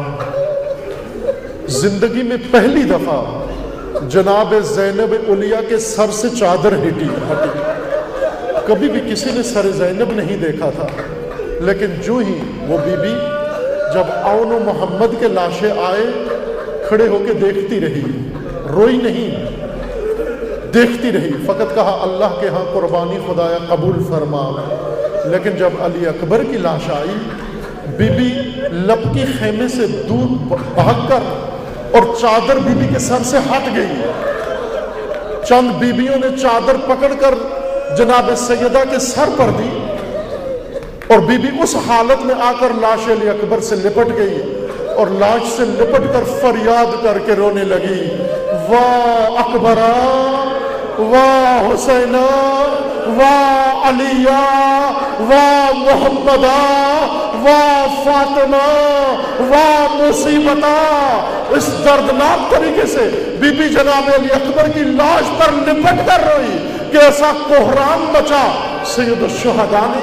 زندگی میں پہلی دفعہ جناب زینب علیہ کے سر سے چادر ہٹی۔ کبھی بھی کسی نے سر زینب نہیں دیکھا تھا، لیکن جو ہی وہ بی بی جب اون و محمد کے لاشیں آئے کھڑے ہو کے دیکھتی رہی، روئی نہیں، دیکھتی رہی، فقط کہا اللہ کے ہاں قربانی خدایا قبول فرما۔ لیکن جب علی اکبر کی لاش آئی، بی بی لب کی خیمے سے دور بھاگ کر اور چادر بی بی کے سر سے ہٹ گئی. چند بیویوں نے چادر پکڑ کر جناب سیدہ کے سر پر دی اور بی بی اس حالت میں آ کر لاش علی اکبر سے لپٹ گئی اور لاش سے لپٹ کر فریاد کر کے رونے لگی، واہ اکبرا، واہ حسینہ، واہ علیہ، واہ محمدہ، واہ فاطمہ، واہ مصیبتہ. اس دردناک طریقے سے بی بی جناب علی اکبر کی لاش پر لپٹ کر روئی کہ ایسا کوہرام مچا. سید الشہداء نے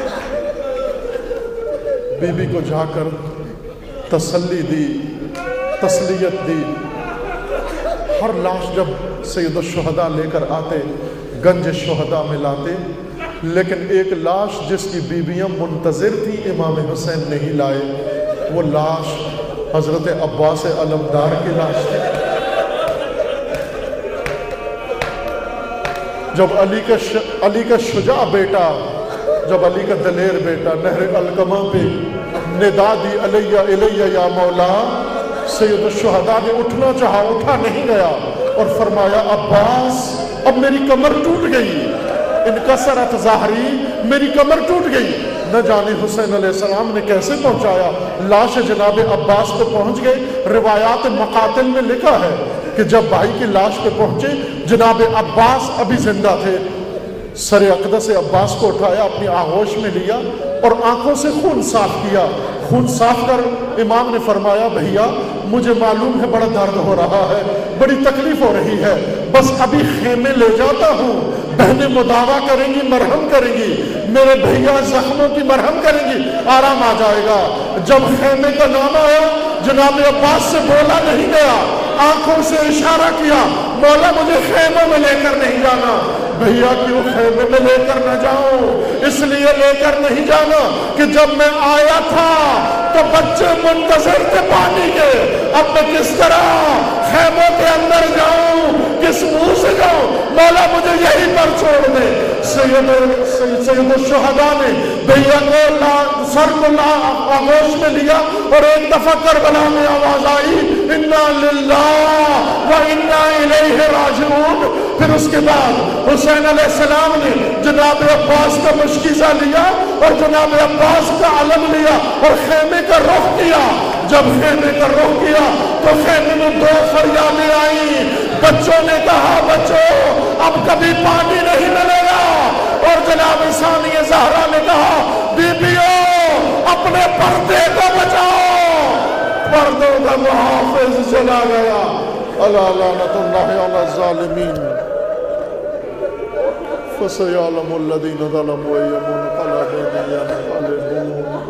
بی بی کو جا کر تسلی دی، تسلیت دی. ہر لاش جب سید الشہداء لے کر آتے گنج شہداء میں لاتے، لیکن ایک لاش جس کی بیویاں منتظر تھی امام حسین نہیں لائے، وہ لاش حضرت عباس علمدار کی لاش تھی. جب علی کا شجاع بیٹا، جب علی کا دلیر بیٹا نہر القمہ پہ ندا دی علیہ الیہ یا مولا، سید الشہداء نے اٹھنا چاہا، اٹھا نہیں گیا اور فرمایا عباس اب میری کمر ٹوٹ گئی، انکسرت ظہری، میری کمر ٹوٹ گئی. نہ جانے حسین علیہ السلام نے کیسے پہنچایا، لاش جناب عباس پہ پہنچ گئے. روایات مقاتل میں لکھا ہے کہ جب بھائی کی لاش پہ پہنچے جناب عباس ابھی زندہ تھے. سر اقدس عباس کو اٹھایا، اپنی آغوش میں لیا اور آنکھوں سے خون صاف کیا. خون صاف کر امام نے فرمایا بھیا مجھے معلوم ہے بڑا درد ہو رہا ہے، بڑی تکلیف ہو رہی ہے، بس ابھی خیمے لے جاتا ہوں، بہنیں مداوا کریں گی، مرہم کریں گی، میرے بھیا زخموں کی مرہم کریں گی، آرام آ جائے گا. جب خیمے کا نام آیا جناب عباس سے بولا نہیں گیا، آنکھوں سے اشارہ کیا، مولا مجھے خیموں میں لے کر نہیں جانا. بھیا کیوں خیمے میں لے کر نہ جاؤں؟ اس لیے لے کر نہیں جانا کہ جب میں آیا تھا تو بچے منتظر تھے پانی کے، اب میں کس طرح خیموں کے اندر جاؤں، کس منہ سے جاؤں؟ مولا مجھے یہی پر چھوڑ دے. سید الشہداء نے بھیا کو سر کو آغوش میں لیا اور ایک دفعہ کربلا میں آواز آئی انا للہ و انا الیہ راجعون. پھر اس کے بعد حسین علیہ السلام نے جناب عباس کا مشکیزہ لیا اور جناب عباس کا علم لیا اور خیمے کا رخ کیا. جب خیمے کا رخ کیا تو خیمے میں دو فریادیں آئیں. بچوں نے کہا بچوں اب کبھی پانی نہیں ملے گا، اور جناب ثانیہ زہرا نے کہا بیبیوں اپنے پردے کو بچاؤ. پردوں کا محافظ چلا گیا. الا لعنت اللہ علی الظالمین فسيعلم الذين ظلموا أي منقلب ينقلبون.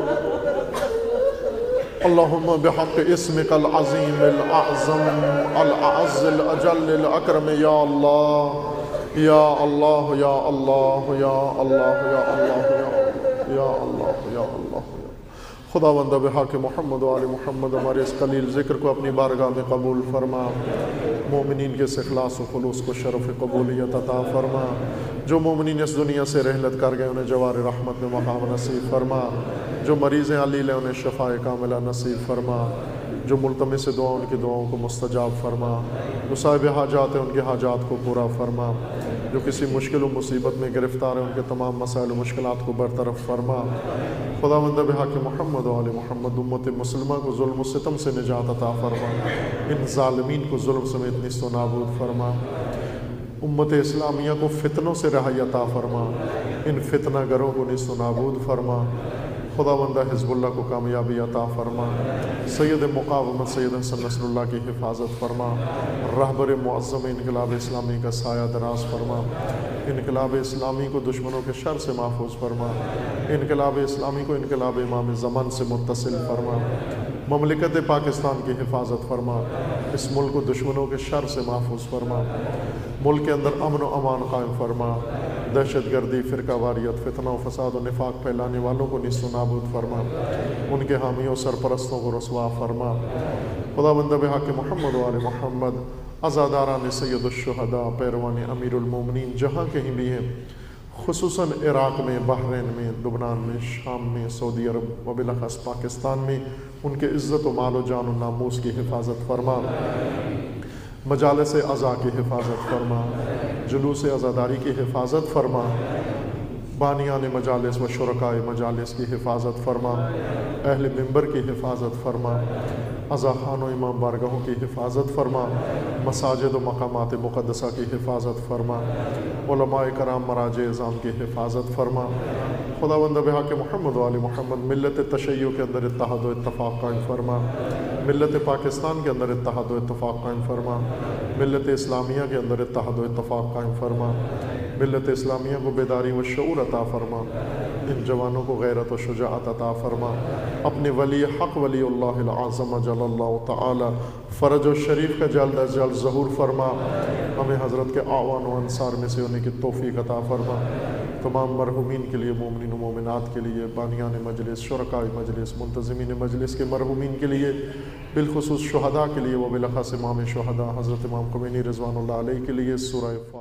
اللهم بحق اسمك العظيم الأعظم الأعز الأجل الأكرم يا الله يا الله يا الله يا الله يا الله يا الله يا الله. خداوند بحق محمد و آل محمد ہمارے اس قلیل ذکر کو اپنی بارگاہ میں قبول فرما. مومنین کے اخلاص و خلوص کو شرف قبولیت عطا فرما. جو مومنین اس دنیا سے رحلت کر گئے انہیں جوار رحمت میں مقام نصیب فرما. جو مریض علیل ہیں انہیں شفاء کاملہ نصیب فرما. جو ملتمس دعا ان کی دعاؤں کو مستجاب فرما. جو صاحب حاجات ہیں ان کے حاجات کو پورا فرما. جو کسی مشکل و مصیبت میں گرفتار ہیں ان کے تمام مسائل و مشکلات کو برطرف فرما. خداوند بحق محمد و آل محمد امت مسلمہ کو ظلم و ستم سے نجات عطا فرما. ان ظالمین کو ظلم سمیت نیست و نابود فرما. امت اسلامیہ کو فتنوں سے رہائی عطا فرما. ان فتنہ گروں کو نیست و نابود فرما. خداوند حزب اللہ کو کامیابی عطا فرما. سید مقاومت سید حسن نصر اللہ کی حفاظت فرما. رہبر معظم انقلاب اسلامی کا سایہ دراز فرما. انقلاب اسلامی کو دشمنوں کے شر سے محفوظ فرما. انقلاب اسلامی کو انقلاب امام زمان سے متصل فرما. مملکت پاکستان کی حفاظت فرما. اس ملک کو دشمنوں کے شر سے محفوظ فرما. ملک کے اندر امن و امان قائم فرما. دہشت گردی، فرقہ واریت، فتنہ و فساد و نفاق پھیلانے والوں کو نیست و نابود فرما. ان کے حامیوں سرپرستوں کو رسوا فرما. خداوند بحق محمد و آل محمد عزاداران سید الشہداء، پیروان امیر المومنین جہاں کہیں بھی ہیں، خصوصاً عراق میں، بحرین میں، لبنان میں، شام میں، سعودی عرب و بالاخص پاکستان میں ان کے عزت و مال و جان و ناموس کی حفاظت فرما، مجالس عزا کی حفاظت فرما، جلوس عزاداری کی حفاظت فرما، بانیان مجالس و شرکائے مجالس کی حفاظت فرما، اہل منبر کی حفاظت فرما، عزا خان و امام بارگاہوں کی حفاظت فرما، مساجد و مقامات مقدسہ کی حفاظت فرما، علماء کرام مراجع اعظام کی حفاظت فرما۔ خداوند بحق محمد و آل محمد ملت تشیع کے اندر اتحاد و اتفاق قائم فرما، ملت پاکستان کے اندر اتحاد و اتفاق قائم فرما، ملت اسلامیہ کے اندر اتحاد و اتفاق قائم فرما، ملت اسلامیہ کو بیداری و شعور عطا فرما، ان جوانوں کو غیرت و شجاعت عطا فرما، اپنے ولی حق ولی اللہ العظم جل اللہ تعالی فرج و شریف کا جلد از جلد ظہور فرما، ہمیں حضرت کے اعوان و انصار میں سے ہونے کی توفیق عطا فرما، تمام مرحومین کے لیے، مومنین و مومنات کے لیے، بانیان مجلس، شرکاء مجلس، منتظمین مجلس کے مرحومین کے لیے، بالخصوص شہداء کے لیے، و بالاخص امام شہداء حضرت امام خمینی رضوان اللہ علیہ کے لیے سورہ